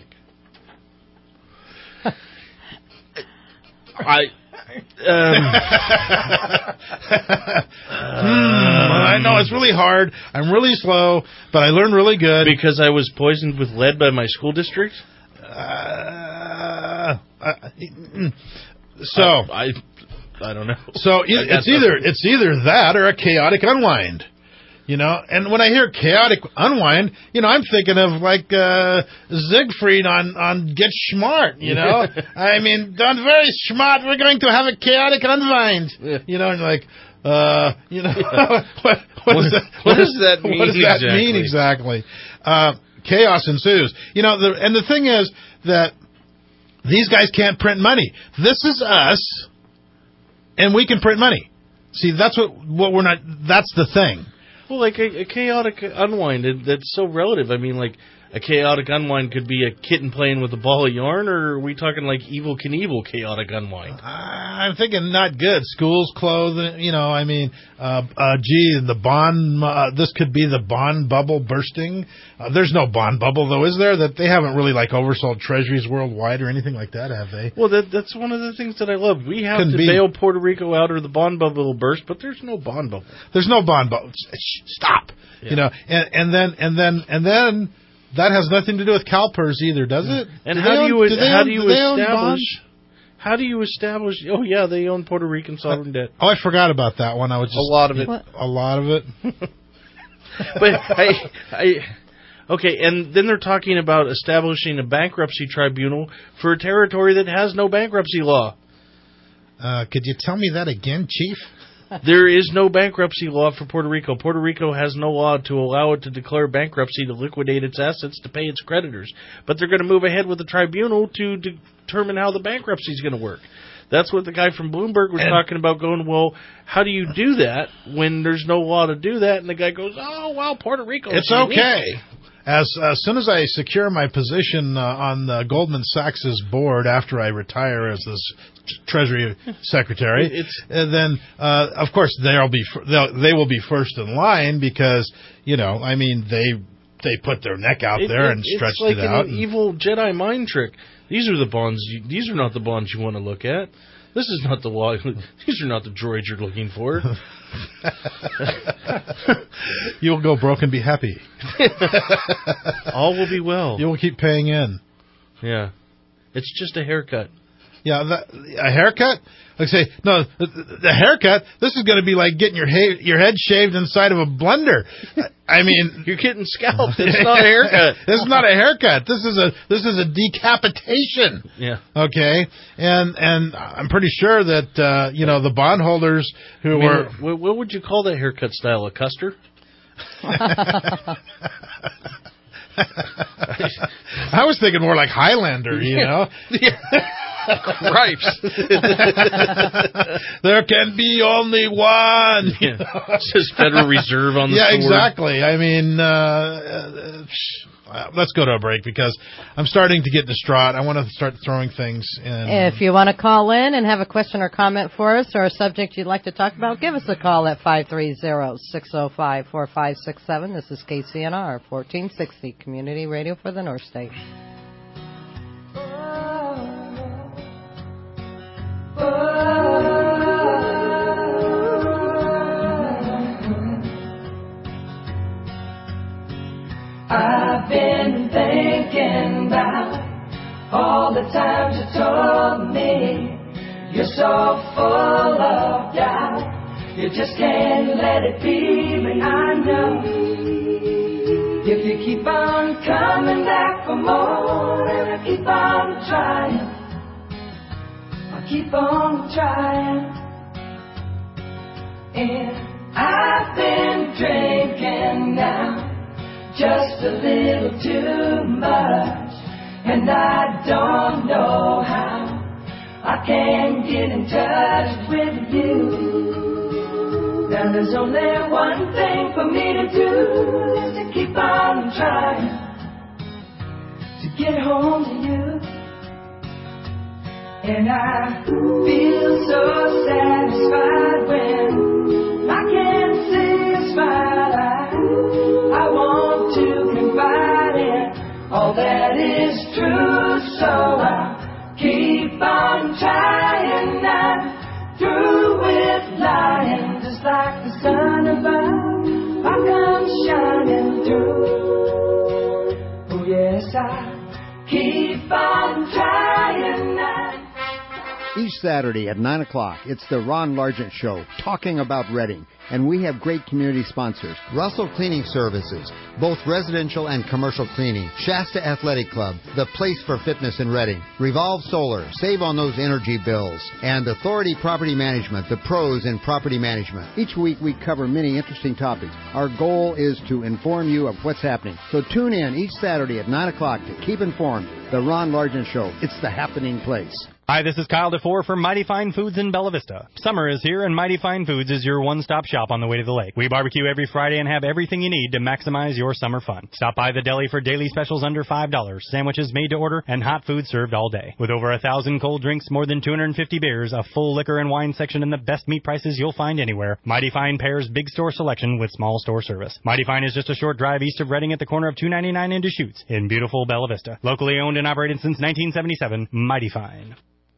I know it's really hard. I'm really slow, but I learned really good. Because I was poisoned with lead by my school district? I don't know. So it's either that or a chaotic unwind. And when I hear chaotic unwind, I'm thinking of like Siegfried on Get Smart, I mean, done very smart, we're going to have a chaotic unwind. And like, what does that mean? What does that mean exactly? Chaos ensues. And the thing is that these guys can't print money. This is us, and we can print money. See, that's what we're not, that's the thing. Well, like a chaotic unwind, that's so relative. I mean, like, a chaotic unwind could be a kitten playing with a ball of yarn, or are we talking like Evel Knievel chaotic unwind? I'm thinking not good. Schools closed, I mean, the bond, this could be the bond bubble bursting. There's no bond bubble, though, is there? That they haven't really, like, oversold treasuries worldwide or anything like that, have they? Well, that's one of the things that I love. We have to bail Puerto Rico out or the bond bubble will burst, but there's no bond bubble. There's no bond bubble. Stop. Yeah. And then that has nothing to do with CalPERS either, does it? And how do you establish? Oh yeah, they own Puerto Rican sovereign debt. Oh, I forgot about that one. I was just a lot of it. A lot of it. But okay, and then they're talking about establishing a bankruptcy tribunal for a territory that has no bankruptcy law. Could you tell me that again, Chief? There is no bankruptcy law for Puerto Rico. Puerto Rico has no law to allow it to declare bankruptcy to liquidate its assets to pay its creditors. But they're going to move ahead with the tribunal to determine how the bankruptcy is going to work. That's what the guy from Bloomberg was talking about, going, well, how do you do that when there's no law to do that? And the guy goes, oh, well, Puerto Rico. It's okay. As soon as I secure my position on Goldman Sachs' board after I retire as this Treasury Secretary, then of course they will be first in line because I mean they put their neck out there and stretched it out. It's like an evil Jedi mind trick. These are the bonds. These are not the bonds you want to look at. This is not the law. These are not the droids you're looking for. You'll go broke and be happy. All will be well. You will keep paying in. Yeah. It's just a haircut. Yeah, a haircut? Like say, no, the haircut, this is going to be like getting your head shaved inside of a blender. I mean, you're getting scalped. It's not a haircut. This is not a haircut. This is a decapitation. Yeah. Okay? And I'm pretty sure that the bondholders who were what would you call that haircut style? A Custer? I was thinking more like Highlander, Yeah. Cripes. There can be only one. It says Federal Reserve on the sword. Yeah, exactly. I mean, let's go to a break because I'm starting to get distraught. I want to start throwing things in. If you want to call in and have a question or comment for us or a subject you'd like to talk about, give us a call at 530-605-4567. This is KCNR 1460, Community Radio for the North State. I've been thinking about all the times you told me you're so full of doubt, you just can't let it be. But I know if you keep on coming back for more, and I keep on trying, I'll keep on trying. And I've been drinking now just a little too much, and I don't know how I can get in touch with you. Now there's only one thing for me to do, is to keep on trying to get home to you. And I feel so satisfied when I can see a smile. I want to confide in all that is true, so I'll keep on trying. I'm through with lying, just like the sun above, I come shining through. Oh yes, I keep on trying. Each Saturday at 9 o'clock, it's the Ron Largent Show, talking about Reading. And we have great community sponsors. Russell Cleaning Services, both residential and commercial cleaning. Shasta Athletic Club, the place for fitness in Reading. Revolve Solar, save on those energy bills. And Authority Property Management, the pros in property management. Each week we cover many interesting topics. Our goal is to inform you of what's happening. So tune in each Saturday at 9 o'clock to keep informed. The Ron Largent Show. It's the happening place. Hi, this is Kyle DeFore from Mighty Fine Foods in Bella Vista. Summer is here, and Mighty Fine Foods is your one-stop shop on the way to the lake. We barbecue every Friday and have everything you need to maximize your summer fun. Stop by the deli for daily specials under $5, sandwiches made to order, and hot food served all day. With over 1,000 cold drinks, more than 250 beers, a full liquor and wine section, and the best meat prices you'll find anywhere, Mighty Fine pairs big store selection with small store service. Mighty Fine is just a short drive east of Reading at the corner of 299 and Deschutes in beautiful Bella Vista. Locally owned and operated since 1977, Mighty Fine.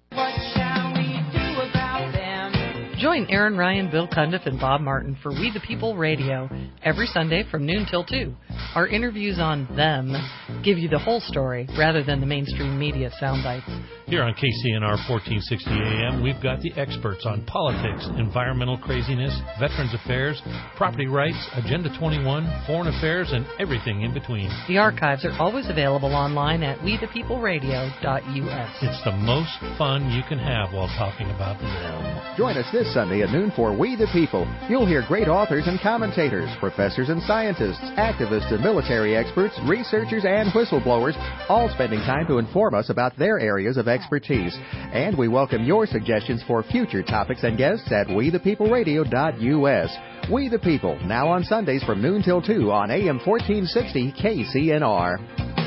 Join Aaron Ryan, Bill Cundiff, and Bob Martin for We the People Radio every Sunday from noon till 2. Our interviews on them give you the whole story rather than the mainstream media sound bites. Here on KCNR 1460 AM, we've got the experts on politics, environmental craziness, veterans affairs, property rights, Agenda 21, foreign affairs, and everything in between. The archives are always available online at wethepeopleradio.us. It's the most fun you can have while talking about them. Join us this Sunday at noon for We the People. You'll hear great authors and commentators, professors and scientists, activists and military experts, researchers and whistleblowers, all spending time to inform us about their areas of expertise. And we welcome your suggestions for future topics and guests at wethepeopleradio.us. We the People, now on Sundays from noon till 2 on AM 1460 KCNR.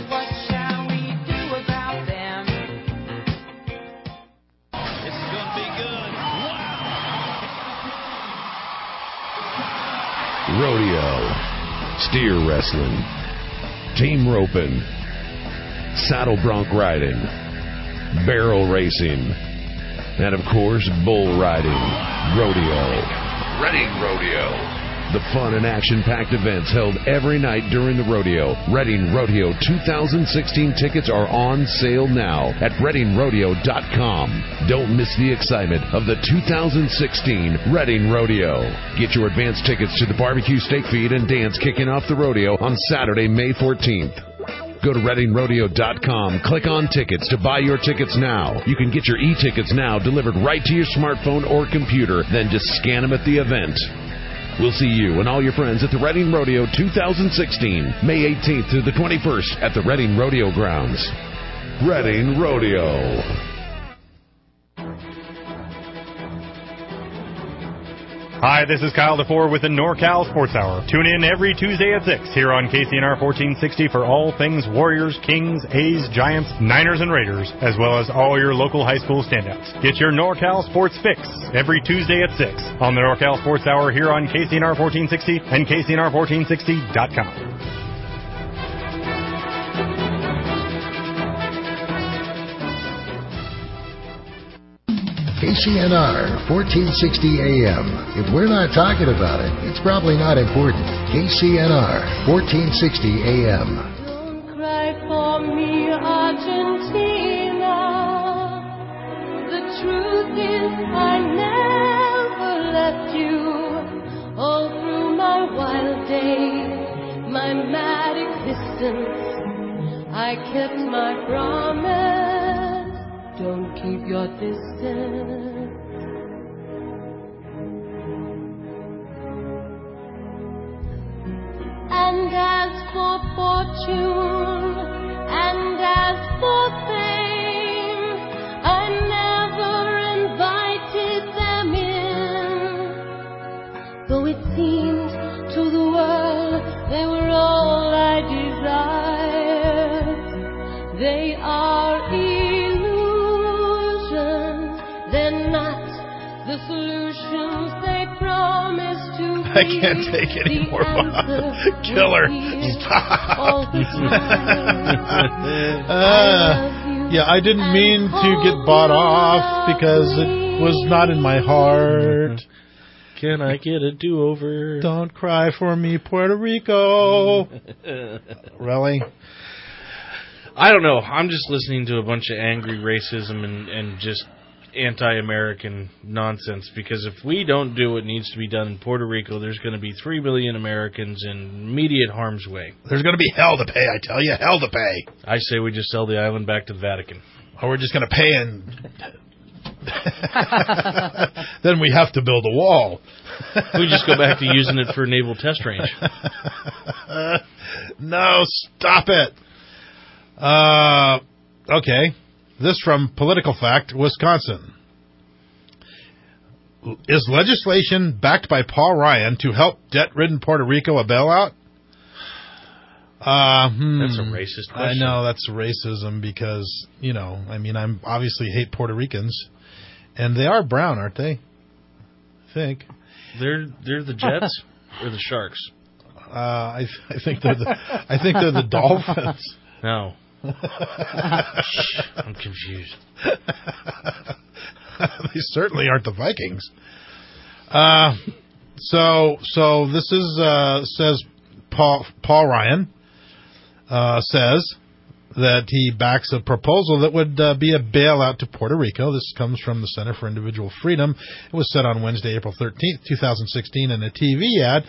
Rodeo, steer wrestling, team roping, saddle bronc riding, barrel racing, and of course, bull riding. Rodeo. Reading Rodeo. The fun and action-packed events held every night during the rodeo. Reading Rodeo 2016 tickets are on sale now at ReadingRodeo.com. Don't miss the excitement of the 2016 Reading Rodeo. Get your advance tickets to the barbecue, steak feed, and dance kicking off the rodeo on Saturday, May 14th. Go to ReadingRodeo.com, click on tickets to buy your tickets now. You can get your e-tickets now delivered right to your smartphone or computer, then just scan them at the event. We'll see you and all your friends at the Reading Rodeo 2016, May 18th through the 21st at the Reading Rodeo Grounds. Reading Rodeo. Hi, this is Kyle DeFore with the NorCal Sports Hour. Tune in every Tuesday at 6 here on KCNR 1460 for all things Warriors, Kings, A's, Giants, Niners, and Raiders, as well as all your local high school standouts. Get your NorCal Sports fix every Tuesday at 6 on the NorCal Sports Hour here on KCNR 1460 and KCNR1460.com. KCNR 1460 AM. If we're not talking about it, it's probably not important. KCNR 1460 AM. Don't cry for me, Argentina. The truth is I never left you. All through my wild days, my mad existence, I kept my promise. Don't keep your distance. And as for fortune, and as for fame, I never invited them in. Though it seemed to the world they were all I desired, they are they're not the solutions they promised to be. I can't take any more, Bob. Killer. Stop. Yeah, I didn't mean to get bought off because it was not in my heart. Can I get a do-over? Don't cry for me, Puerto Rico. Really? I don't know. I'm just listening to a bunch of angry racism and just anti-American nonsense, because if we don't do what needs to be done in Puerto Rico, there's going to be 3 million Americans in immediate harm's way. There's going to be hell to pay, I tell you, hell to pay. I say we just sell the island back to the Vatican. Or we're just going to pay and then we have to build a wall. We just go back to using it for a naval test range. No, stop it. Okay. This from Political Fact, Wisconsin. Is legislation backed by Paul Ryan to help debt-ridden Puerto Rico a bailout? That's a racist question. I know, that's racism because, I obviously hate Puerto Ricans. And they are brown, aren't they? I think. They're the Jets or the Sharks? I think they're the Dolphins. No. I'm confused. They certainly aren't the Vikings. So this is says Paul Ryan says that he backs a proposal that would be a bailout to Puerto Rico. This comes from the Center for Individual Freedom. It was said on Wednesday, April 13th, 2016, in a TV ad.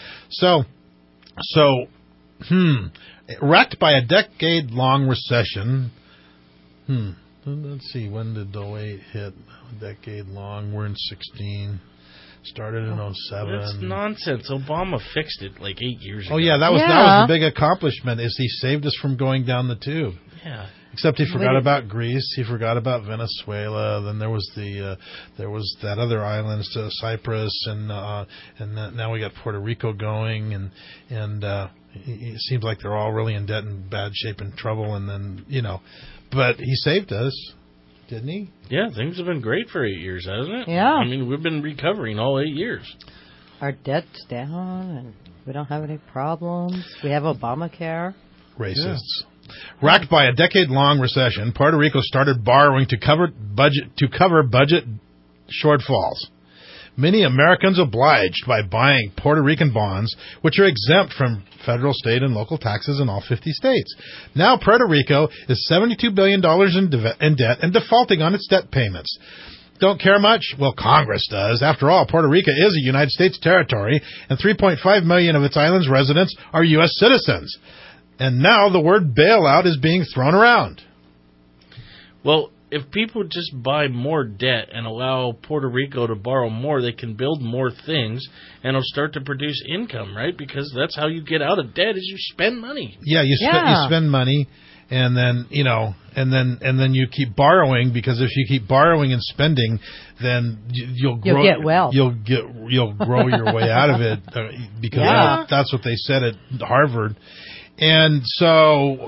Wrecked by a decade-long recession. Let's see, when did 08 hit? A decade-long. We're in 16. Started in 07. That's nonsense. Obama fixed it like 8 years ago. Oh, yeah, that was the big accomplishment, is he saved us from going down the tube. Yeah. Except he forgot about Greece. He forgot about Venezuela. Then there was that other island, Cyprus, and now we got Puerto Rico going, and it seems like they're all really in debt and bad shape and trouble. And then but he saved us, didn't he? Yeah, things have been great for 8 years, hasn't it? Yeah. I mean, we've been recovering all 8 years. Our debt's down, and we don't have any problems. We have Obamacare. Racists. Yeah. Racked by a decade-long recession, Puerto Rico started borrowing to cover budget shortfalls. Many Americans obliged by buying Puerto Rican bonds, which are exempt from federal, state, and local taxes in all 50 states. Now Puerto Rico is $72 billion in debt and defaulting on its debt payments. Don't care much? Well, Congress does. After all, Puerto Rico is a United States territory, and 3.5 million of its island's residents are U.S. citizens. And now the word bailout is being thrown around. Well, if people just buy more debt and allow Puerto Rico to borrow more, they can build more things, and it'll start to produce income, right? Because that's how you get out of debt, is you spend money. Yeah, you spend money, and then, And then you keep borrowing, because if you keep borrowing and spending, then you'll grow. You'll get well. You'll grow your way out of it, because that's what they said at Harvard. And so,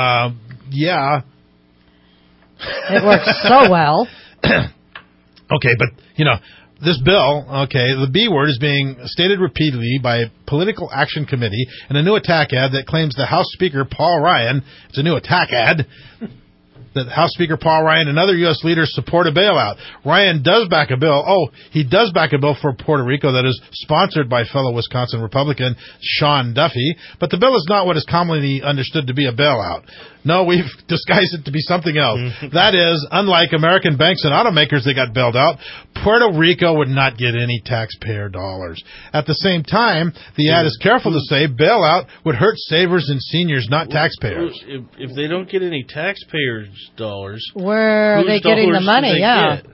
it works so well. Okay, but this bill, the B word is being stated repeatedly by a Political Action Committee in a new attack ad that claims the House Speaker Paul Ryan, it's a new attack ad, that House Speaker Paul Ryan and other U.S. leaders support a bailout. Ryan does back a bill. He does back a bill for Puerto Rico that is sponsored by fellow Wisconsin Republican Sean Duffy, but the bill is not what is commonly understood to be a bailout. No, we've disguised it to be something else. That is, unlike American banks and automakers that got bailed out, Puerto Rico would not get any taxpayer dollars. At the same time, the ad is careful to say bailout would hurt savers and seniors, not taxpayers. If they don't get any taxpayers' dollars, where are they getting the money? Get?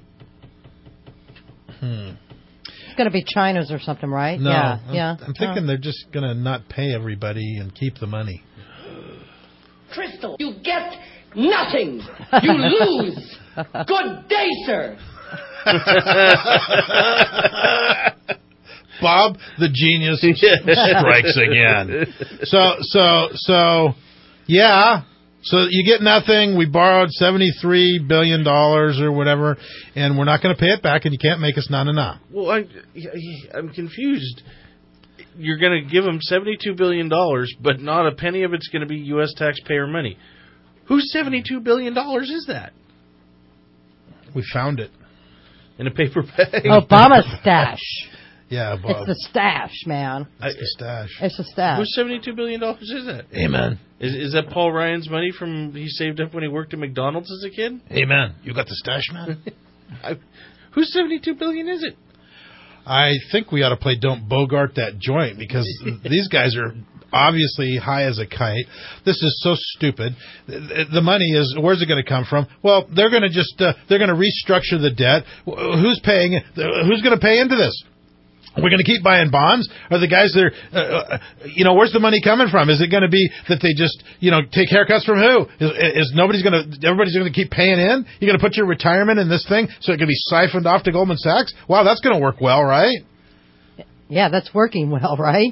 It's going to be China's or something, right? No, yeah. I'm thinking they're just going to not pay everybody and keep the money. Crystal, you get nothing. You lose. Good day, sir. Bob the genius strikes again. So you get nothing. We borrowed $73 billion or whatever, and we're not going to pay it back, and you can't make us na-na-na. Well, I'm confused. You're going to give them $72 billion, but not a penny of it's going to be U.S. taxpayer money. Whose $72 billion is that? We found it. In a paper bag? Obama's stash. Yeah, Bob. It's the stash, man. It's the stash. It's the stash. Whose $72 billion is that? Amen. Is that Paul Ryan's money from he saved up when he worked at McDonald's as a kid? Amen. You got the stash, man? Whose $72 billion is it? I think we ought to play Don't Bogart That Joint, because these guys are obviously high as a kite. This is so stupid. The money is, where's it going to come from? Well, they're going to they're going to restructure the debt. Who's paying? Who's going to pay into this? We're going to keep buying bonds? Or the guys that are, where's the money coming from? Is it going to be that they just, take haircuts from who? Everybody's going to keep paying in? You're going to put your retirement in this thing so it can be siphoned off to Goldman Sachs? Wow, that's going to work well, right? Yeah, that's working well, right?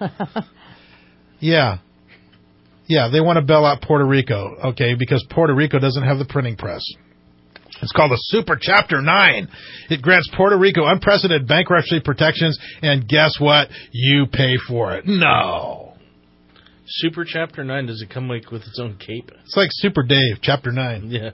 Yeah. Yeah, they want to bail out Puerto Rico, because Puerto Rico doesn't have the printing press. It's called a Super Chapter 9. It grants Puerto Rico unprecedented bankruptcy protections, and guess what? You pay for it. No. Super Chapter 9, does it come with its own cape? It's like Super Dave, Chapter 9. Yeah.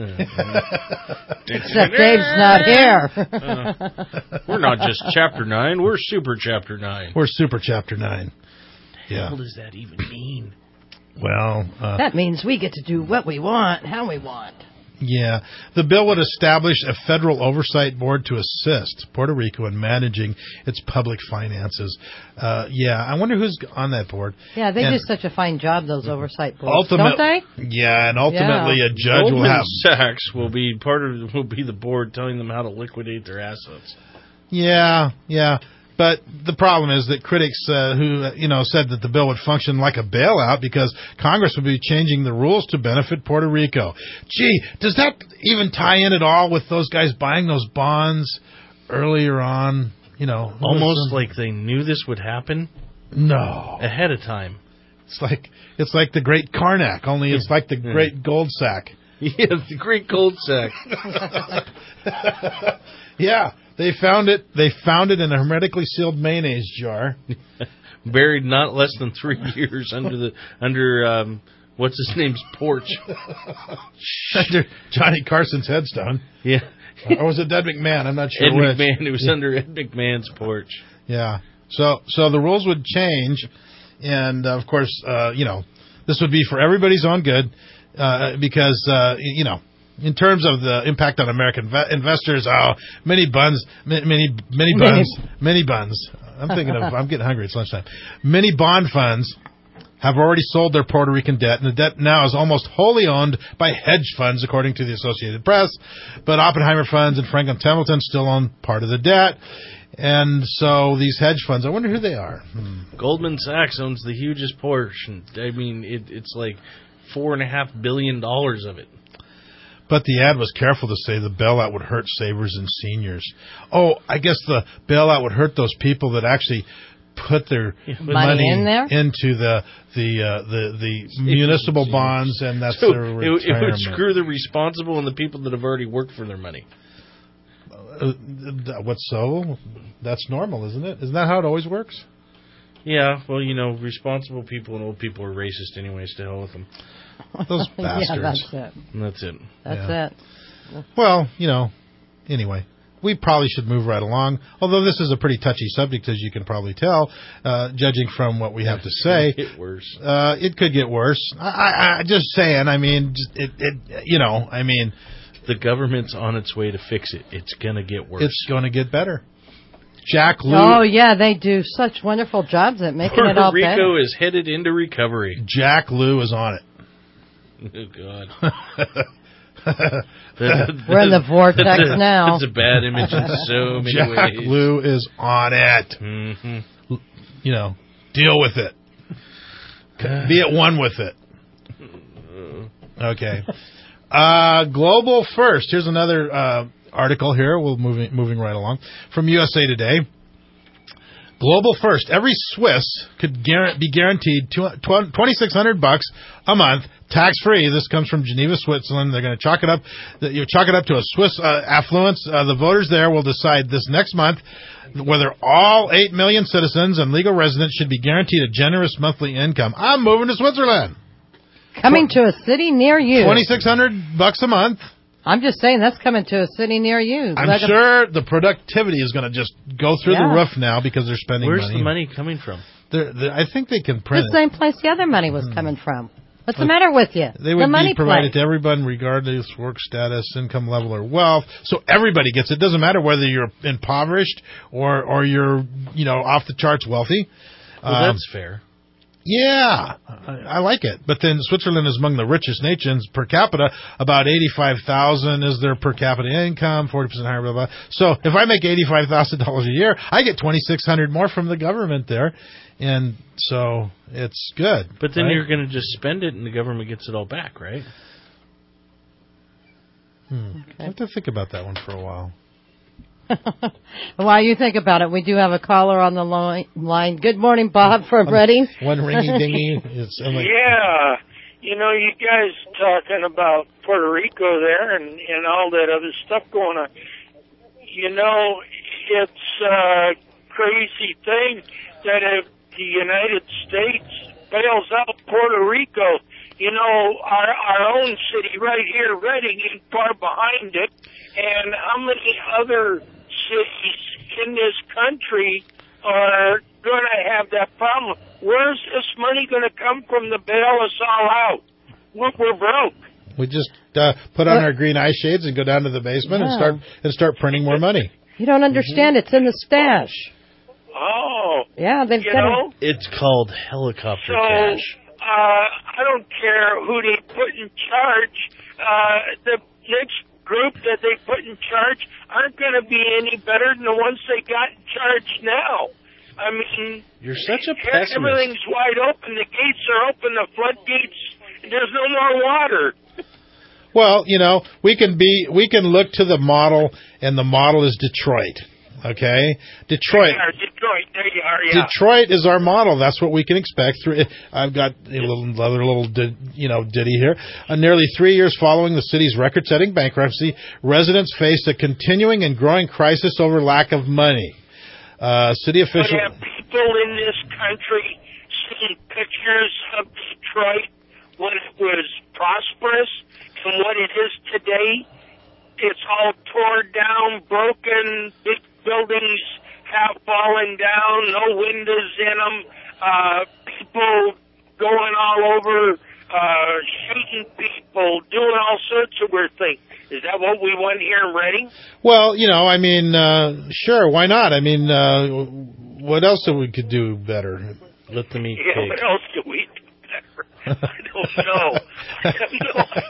Except Dave's not here. We're not just Chapter 9, we're Super Chapter 9. We're Super Chapter 9. Yeah. What does that even mean? Well, that means we get to do what we want, how we want. Yeah. The bill would establish a federal oversight board to assist Puerto Rico in managing its public finances. I wonder who's on that board. Yeah, they do such a fine job, those oversight boards, don't they? Yeah, and ultimately a judge will have... Goldman Sachs will be the board telling them how to liquidate their assets. Yeah. But the problem is that critics who said that the bill would function like a bailout because Congress would be changing the rules to benefit Puerto Rico. Gee, does that even tie in at all with those guys buying those bonds earlier on? Almost like they knew this would happen? No. Ahead of time. It's like the Great Karnak, only it's like the Great Gold Sack. Yeah, the Great Gold Sack. Yeah. They found it in a hermetically sealed mayonnaise jar, buried not less than 3 years under what's his name's porch, under Johnny Carson's headstone. Yeah, or was it Ed McMahon? I'm not sure. Ed which. McMahon. It was under Ed McMahon's porch. Yeah. So the rules would change, and of course, this would be for everybody's own good, because in terms of the impact on American investors, many buns. I'm getting hungry. It's lunchtime. Many bond funds have already sold their Puerto Rican debt, and the debt now is almost wholly owned by hedge funds, according to the Associated Press. But Oppenheimer funds and Franklin Templeton still own part of the debt. And so these hedge funds, I wonder who they are. Goldman Sachs owns the hugest portion. I mean, it's like $4.5 billion of it. But the ad was careful to say the bailout would hurt savers and seniors. Oh, I guess the bailout would hurt those people that actually put their money in there? into the municipal bonds, and that's So their retirement. it would screw the responsible and the people that have already worked for their money. What's so? That's normal, isn't it? Isn't that how it always works? Yeah, well, responsible people and old people are racist anyways, to hell with them. Those bastards. Yeah, that's it. And that's it. That's it. Well, anyway, we probably should move right along. Although this is a pretty touchy subject, as you can probably tell, judging from what we have to say. It could get worse. It could get worse. I just saying. I mean, the government's on its way to fix it. It's gonna get worse. It's gonna get better. Jack Lew. Oh, yeah, they do such wonderful jobs at making it all better. Puerto Rico is headed into recovery. Jack Lew is on it. Oh, God. We're in the vortex now. It's a bad image in so many Jack ways. Jack Lew is on it. Mm-hmm. Deal with it. Be at one with it. Okay. Global First. Here's another article here. We'll moving right along from USA Today. Global First. Every Swiss could be guaranteed $2,600 a month, tax free. This comes from Geneva, Switzerland. They're going to chalk it up. You chalk it up to a Swiss affluence. The voters there will decide this next month whether all 8 million citizens and legal residents should be guaranteed a generous monthly income. I'm moving to Switzerland. Coming to a city near you. $2,600 a month. I'm just saying that's coming to a city near you. I'm sure the productivity is going to just go through the roof now because they're spending money. Where's the money coming from? I think they can print the same place the other money was coming from. What's the matter with you? They would be provided to everyone regardless of work status, income level, or wealth. So everybody gets it. It doesn't matter whether you're impoverished or you're off the charts wealthy. Well, that's fair. Yeah, I like it. But then Switzerland is among the richest nations per capita. About 85,000 is their per capita income, 40% higher, blah, blah. So if I make $85,000 a year, I get $2,600 more from the government there. And so it's good. But then you're going to just spend it and the government gets it all back, right? I have to think about that one for a while. While you think about it, we do have a caller on the line. Good morning, Bob from Reading. One ringy-dingy. Yeah. You guys talking about Puerto Rico there and all that other stuff going on. It's a crazy thing that if the United States bails out Puerto Rico, our own city right here, Reading, ain't far behind it. And how many other cities in this country are going to have that problem? Where's this money going to come from to bail us all out? Look, we're broke. We just put on our green eye shades and go down to the basement and start printing more money. You don't understand. It's in the stash. Oh. Yeah, they've got it. It's called helicopter cash. I don't care who they put in charge. The next group that they put in charge aren't going to be any better than the ones they got in charge now. I mean, you're such a pessimist. Everything's wide open. The gates are open. The floodgates. There's no more water. Well, we can look to the model, and the model is Detroit. Okay, Detroit. There you are. Yeah. Detroit is our model. That's what we can expect. I've got a little ditty here. Nearly 3 years following the city's record-setting bankruptcy, residents face a continuing and growing crisis over lack of money. City officials. But have people in this country seen pictures of Detroit when it was prosperous and what it is today? It's all torn down, broken, big buildings have fallen down, no windows in them, people going all over, shooting people, doing all sorts of weird things. Is that what we want here in Reading? Well, sure, why not? I mean, what else do we could do better? Let them eat cake. What else do we do better? I don't know. I have no idea.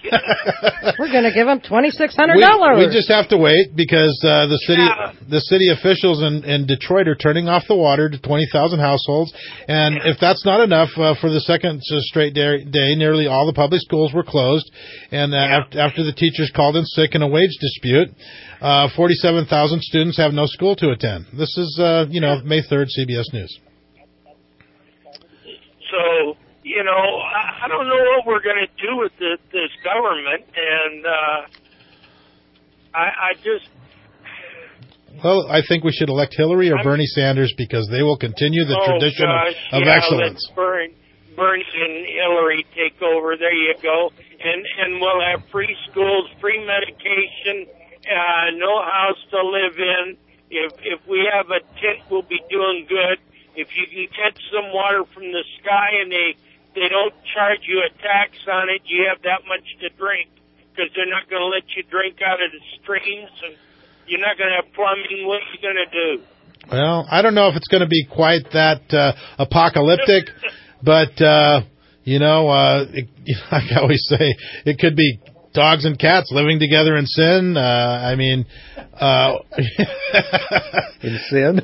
We're going to give them $2,600. We just have to wait because the city officials in Detroit are turning off the water to 20,000 households, and if that's not enough, for the second straight day, nearly all the public schools were closed, and after the teachers called in sick in a wage dispute, 47,000 students have no school to attend. This is May 3rd, CBS News. So, I don't know what we're going to do with this government, and I just... Well, I think we should elect Hillary or Bernie Sanders because they will continue the tradition of excellence. Let's Bernie and Hillary take over. There you go. And we'll have free schools, free medication, no house to live in. If we have a tent, we'll be doing good. If you can catch some water from the sky and they don't charge you a tax on it, you have that much to drink because they're not going to let you drink out of the streams and you're not going to have plumbing. What are you going to do? Well, I don't know if it's going to be quite that apocalyptic, but, like I always say, it could be dogs and cats living together in sin. In sin?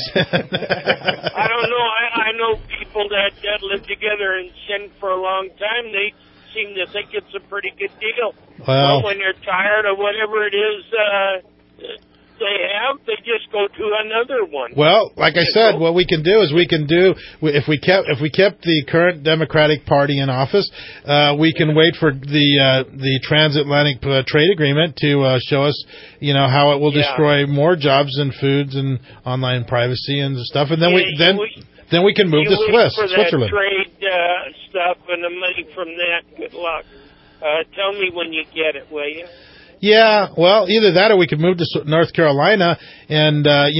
I don't know. I know people that live together in sin for a long time. They seem to think it's a pretty good deal. Well, when they're tired of whatever it is they have, they just go to another one. Well, like I said, what we can do is if we kept the current Democratic Party in office, we can wait for the transatlantic trade agreement to show us, how it will destroy more jobs and foods and online privacy and stuff, and then we can move to Switzerland. For that trade stuff and the money from that. Good luck. Tell me when you get it, will you? Yeah, well, either that or we could move to North Carolina and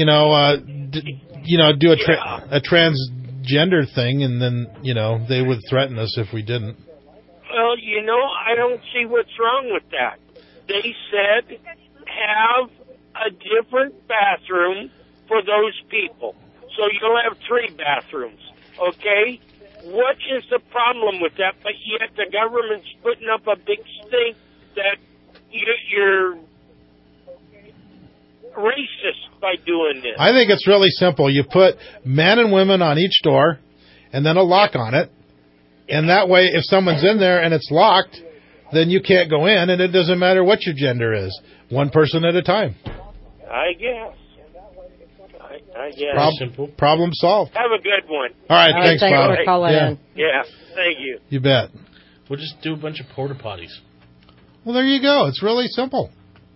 do a transgender thing, and then they would threaten us if we didn't. Well, I don't see what's wrong with that. They said have a different bathroom for those people, so you'll have 3 bathrooms. Okay, what is the problem with that? But yet the government's putting up a big stink that you're racist by doing this. I think it's really simple. You put men and women on each door and then a lock on it. And that way, if someone's in there and it's locked, then you can't go in, and it doesn't matter what your gender is. One person at a time. I guess. I guess. Problem solved. Have a good one. All right, thanks, Bob. For calling in. Yeah, thank you. You bet. We'll just do a bunch of porta potties. Well, there you go. It's really simple.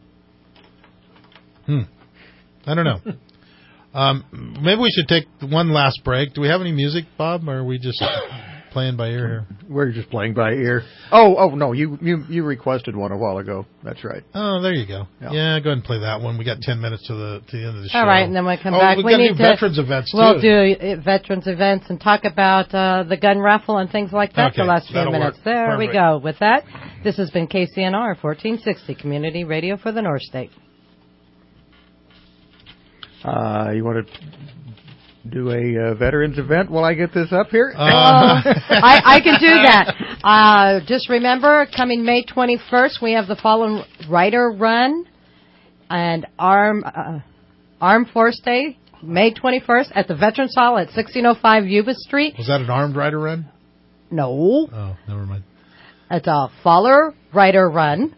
I don't know. Maybe we should take one last break. Do we have any music, Bob, or are we just playing by ear here? We're just playing by ear. Oh, no, you requested one a while ago. That's right. Oh, there you go. Yeah, go ahead and play that one. We got 10 minutes to the end of the show. All right, and then when we come back, we need veterans events, too. We'll do veterans events and talk about the gun raffle and things like that the last few minutes. Work. There Perfect. we go. With that, this has been KCNR 1460 Community Radio for the North State. You want to do a veterans event while I get this up here? I can do that. Just remember, coming May 21st, we have the Fallen Rider Run and Armed Force Day, May 21st, at the Veterans Hall at 1605 Yuba Street. Was that an Armed Rider Run? No. Oh, never mind. It's a Fallen Rider Run.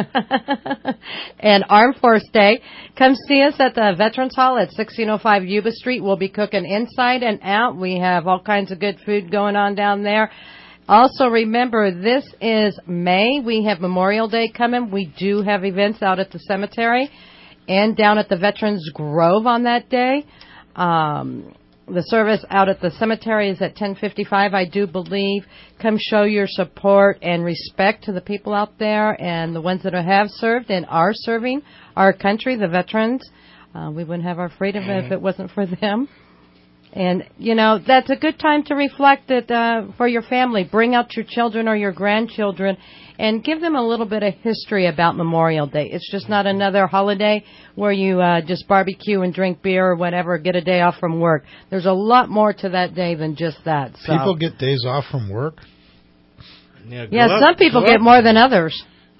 And Armed Force Day. Come see us at the Veterans Hall at 1605 Yuba Street. We'll be cooking inside and out. We have all kinds of good food going on down there. Also, remember, this is May. We have Memorial Day coming. We do have events out at the cemetery and down at the Veterans Grove on that day. The service out at the cemetery is at 10:55, I do believe. Come show your support and respect to the people out there and the ones that have served and are serving our country, the veterans. We wouldn't have our freedom if it wasn't for them. And, that's a good time to reflect that for your family. Bring out your children or your grandchildren and give them a little bit of history about Memorial Day. It's just not another holiday where you just barbecue and drink beer or whatever, get a day off from work. There's a lot more to that day than just that. So. People get days off from work? Yeah, some people get more than others.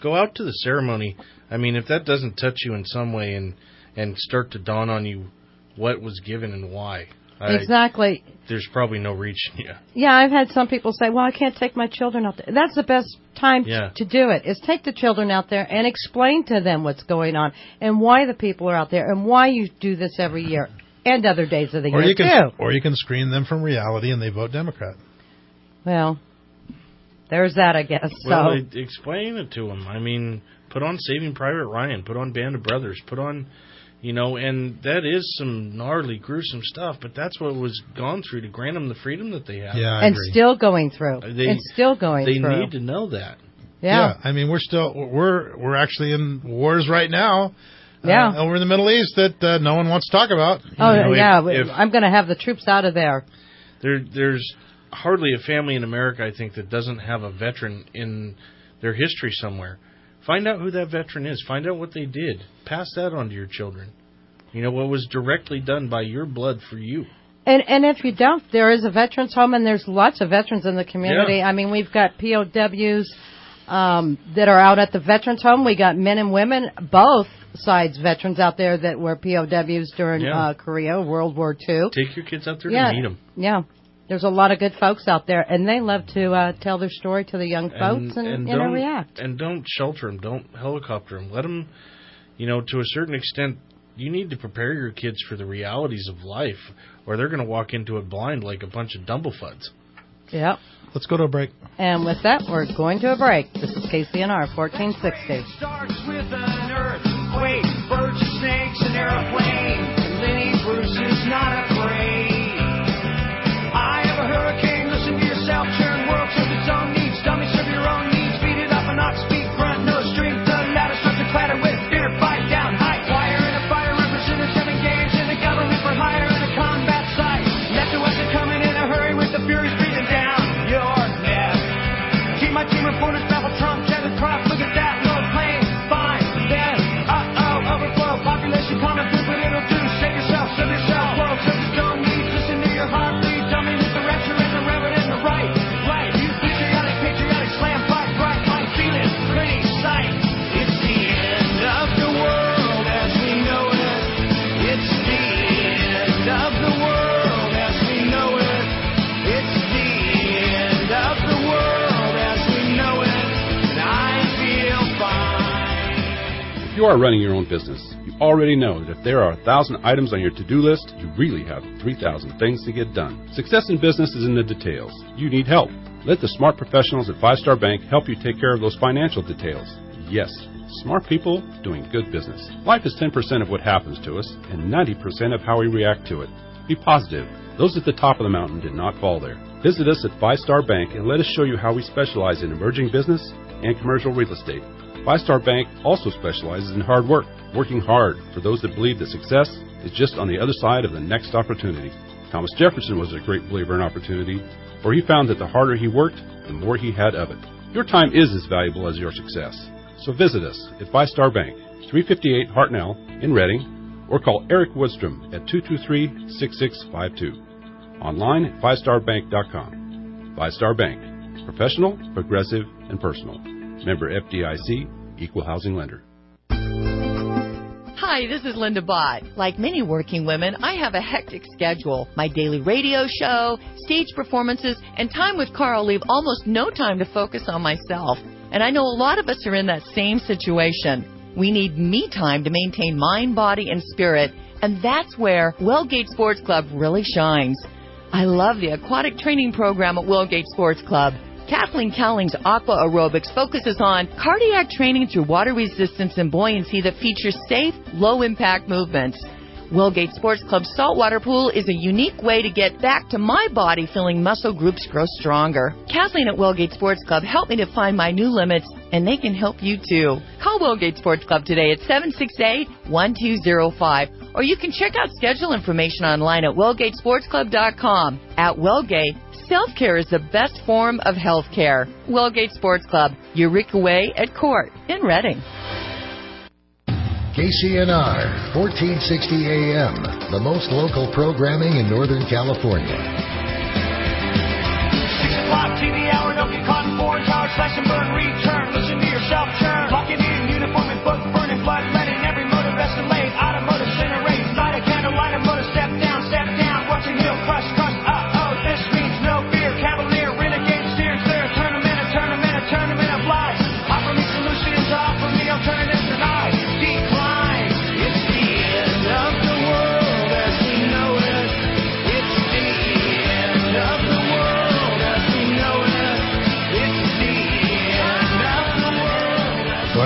go out to the ceremony. I mean, if that doesn't touch you in some way and start to dawn on you what was given and why. Exactly. There's probably no reaching you. Yeah, I've had some people say, well, I can't take my children out there. That's the best time to do it, is take the children out there and explain to them what's going on and why the people are out there and why you do this every year and other days of the year, too. Or you can screen them from reality and they vote Democrat. Well, there's that, I guess. Well, explain it to them. I mean, put on Saving Private Ryan, put on Band of Brothers, put on... and that is some gnarly, gruesome stuff, but that's what was gone through to grant them the freedom that they have. Yeah, I agree. Still going through. They need to know that. Yeah. I mean, we're actually in wars right now. Over in the Middle East that no one wants to talk about. I'm going to have the troops out of there. There's hardly a family in America, I think, that doesn't have a veteran in their history somewhere. Find out who that veteran is. Find out what they did. Pass that on to your children. What was directly done by your blood for you. And if you don't, there is a veterans home, and there's lots of veterans in the community. Yeah. I mean, we've got POWs that are out at the veterans home. We got men and women, both sides veterans out there that were POWs during Korea, World War II. Take your kids out there to meet them. Yeah. There's a lot of good folks out there, and they love to tell their story to the young folks and react. And don't shelter them. Don't helicopter them. Let them, to a certain extent, you need to prepare your kids for the realities of life, or they're going to walk into it blind like a bunch of dumblefuds. Yep. Let's go to a break. And with that, we're going to a break. This is KCNR 1460. Starts with an earthquake, birds and snakes, an airplane. Lenny Bruce is not afraid. I have a hurricane, listen to yourself, churn world serve its own needs, dummy serve your own needs, beat it up and not speak, grunt, no strength, the ladder starts to clatter with fear, fight down, high wire in a fire, representatives have engaged in the government for hire in a combat site, left to us are coming in a hurry with the furies breathing down your neck. Keep my team reporters babble Trump, Cheddar Crop, look at that, no plane, fine, then, overflow, population common food, but it'll do, save yourself, serve yourself, world serve its own needs, listen to your heartbeat. If you are running your own business, you already know that if there are 1,000 items on your to-do list, you really have 3,000 things to get done. Success in business is in the details. You need help. Let the smart professionals at Five Star Bank help you take care of those financial details. Yes, smart people doing good business. Life is 10% of what happens to us and 90% of how we react to it. Be positive. Those at the top of the mountain did not fall there. Visit us at Five Star Bank and let us show you how we specialize in emerging business and commercial real estate. Five Star Bank also specializes in hard work, working hard for those that believe that success is just on the other side of the next opportunity. Thomas Jefferson was a great believer in opportunity, for he found that the harder he worked, the more he had of it. Your time is as valuable as your success. So visit us at Five Star Bank, 358 Hartnell in Reading, or call Eric Woodstrom at 223-6652. Online at fivestarbank.com. Five Star Bank. Professional, progressive, and personal. Member FDIC, Equal Housing Lender. Hi, this is Linda Bott. Like many working women, I have a hectic schedule. My daily radio show, stage performances, and time with Carl leave almost no time to focus on myself. And I know a lot of us are in that same situation. We need me time to maintain mind, body, and spirit, and that's where Wellgate Sports Club really shines. I love the aquatic training program at Wellgate Sports Club. Kathleen Cowling's Aqua Aerobics focuses on cardiac training through water resistance and buoyancy that features safe, low-impact movements. Wellgate Sports Club's saltwater pool is a unique way to get back to my body feeling muscle groups grow stronger. Kathleen at Wellgate Sports Club helped me to find my new limits, and they can help you too. Call Wellgate Sports Club today at 768-1205, or you can check out schedule information online at wellgatesportsclub.com. At Wellgate, self-care is the best form of health care. Wellgate Sports Club, Eureka Way at Court in Reading. KCNR, 1460 AM, the most local programming in Northern California. 6 o'clock TV hour, don't get caught in foreign tower, slash and burn, return, listen to yourself churn.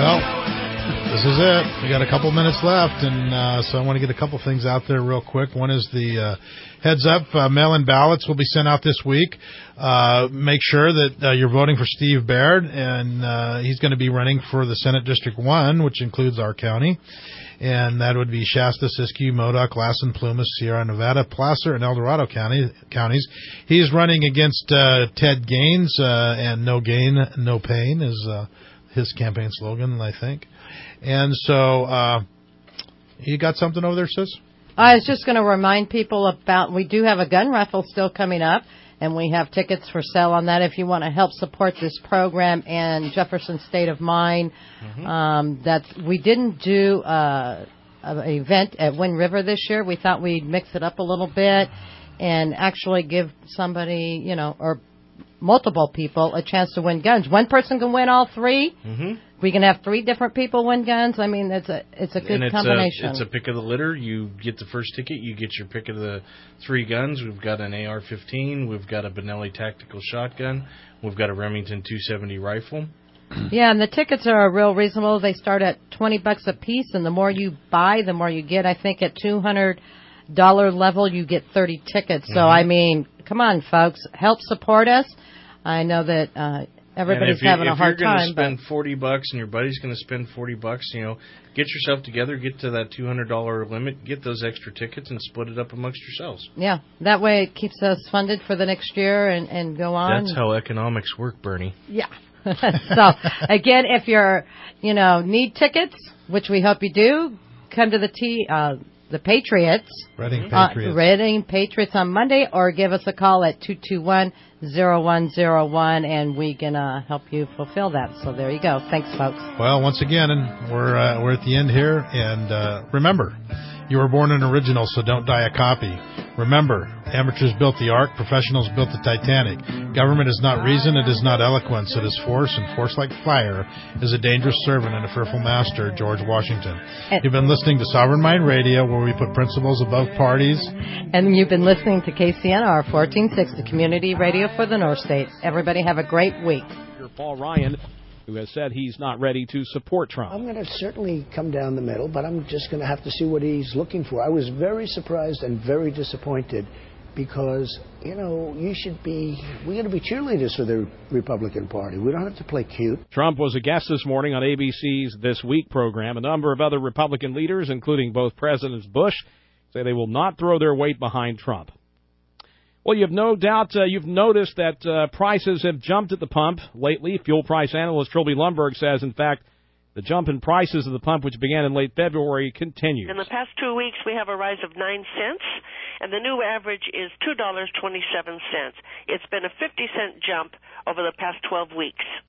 Well, this is it. We got a couple minutes left, and so I want to get a couple things out there real quick. One is the heads up, mail-in ballots will be sent out this week. Make sure that you're voting for Steve Baird, and he's going to be running for the Senate District 1, which includes our county. And that would be Shasta, Siskiyou, Modoc, Lassen, Plumas, Sierra Nevada, Placer, and El Dorado counties. He's running against Ted Gaines, and no gain, no pain is his campaign slogan, I think. And so, you got something over there, sis? I was just going to remind people about, we do have a gun raffle still coming up, and we have tickets for sale on that if you want to help support this program and Jefferson State of Mind. We didn't do an event at Wind River this year. We thought we'd mix it up a little bit and actually give somebody, or multiple people a chance to win guns. One person can win all three. We can have 3 different people win guns. I mean, it's a good combination. It's a pick of the litter. You get the first ticket. You get your pick of the 3 guns. We've got an AR-15. We've got a Benelli tactical shotgun. We've got a Remington 270 rifle. Yeah, and the tickets are real reasonable. They start at $20 a piece, and the more you buy, the more you get. I think at $200 level, you get 30 tickets. So, I mean, come on, folks. Help support us. I know that everybody's having a hard time. If you're going to spend $40 and your buddy's going to spend $40, get yourself together, get to that $200 limit, get those extra tickets, and split it up amongst yourselves. Yeah, that way it keeps us funded for the next year and go on. That's how economics work, Bernie. Yeah. So, again, if you're, need tickets, which we hope you do, come to the Patriots. Reading Patriots. Reading Patriots on Monday, or give us a call at 221-0101, and we can help you fulfill that. So there you go. Thanks, folks. Well, once again, and we're at the end here, and remember, you were born an original, so don't die a copy. Remember, amateurs built the Ark, professionals built the Titanic. Government is not reason, it is not eloquence, it is force, and force like fire is a dangerous servant and a fearful master, George Washington. You've been listening to Sovereign Mind Radio, where we put principles above parties. And you've been listening to KCNR 1460, Community Radio for the North States. Everybody have a great week. Paul Ryan, who has said he's not ready to support Trump. I'm going to certainly come down the middle, but I'm just going to have to see what he's looking for. I was very surprised and very disappointed because, we're going to be cheerleaders for the Republican Party. We don't have to play cute. Trump was a guest this morning on ABC's This Week program. A number of other Republican leaders, including both Presidents Bush, say they will not throw their weight behind Trump. Well, you've no doubt you've noticed that prices have jumped at the pump lately. Fuel price analyst Trilby Lundberg says, in fact, the jump in prices at the pump, which began in late February, continues. In the past 2 weeks, we have a rise of 9 cents, and the new average is $2.27. It's been a 50-cent jump over the past 12 weeks.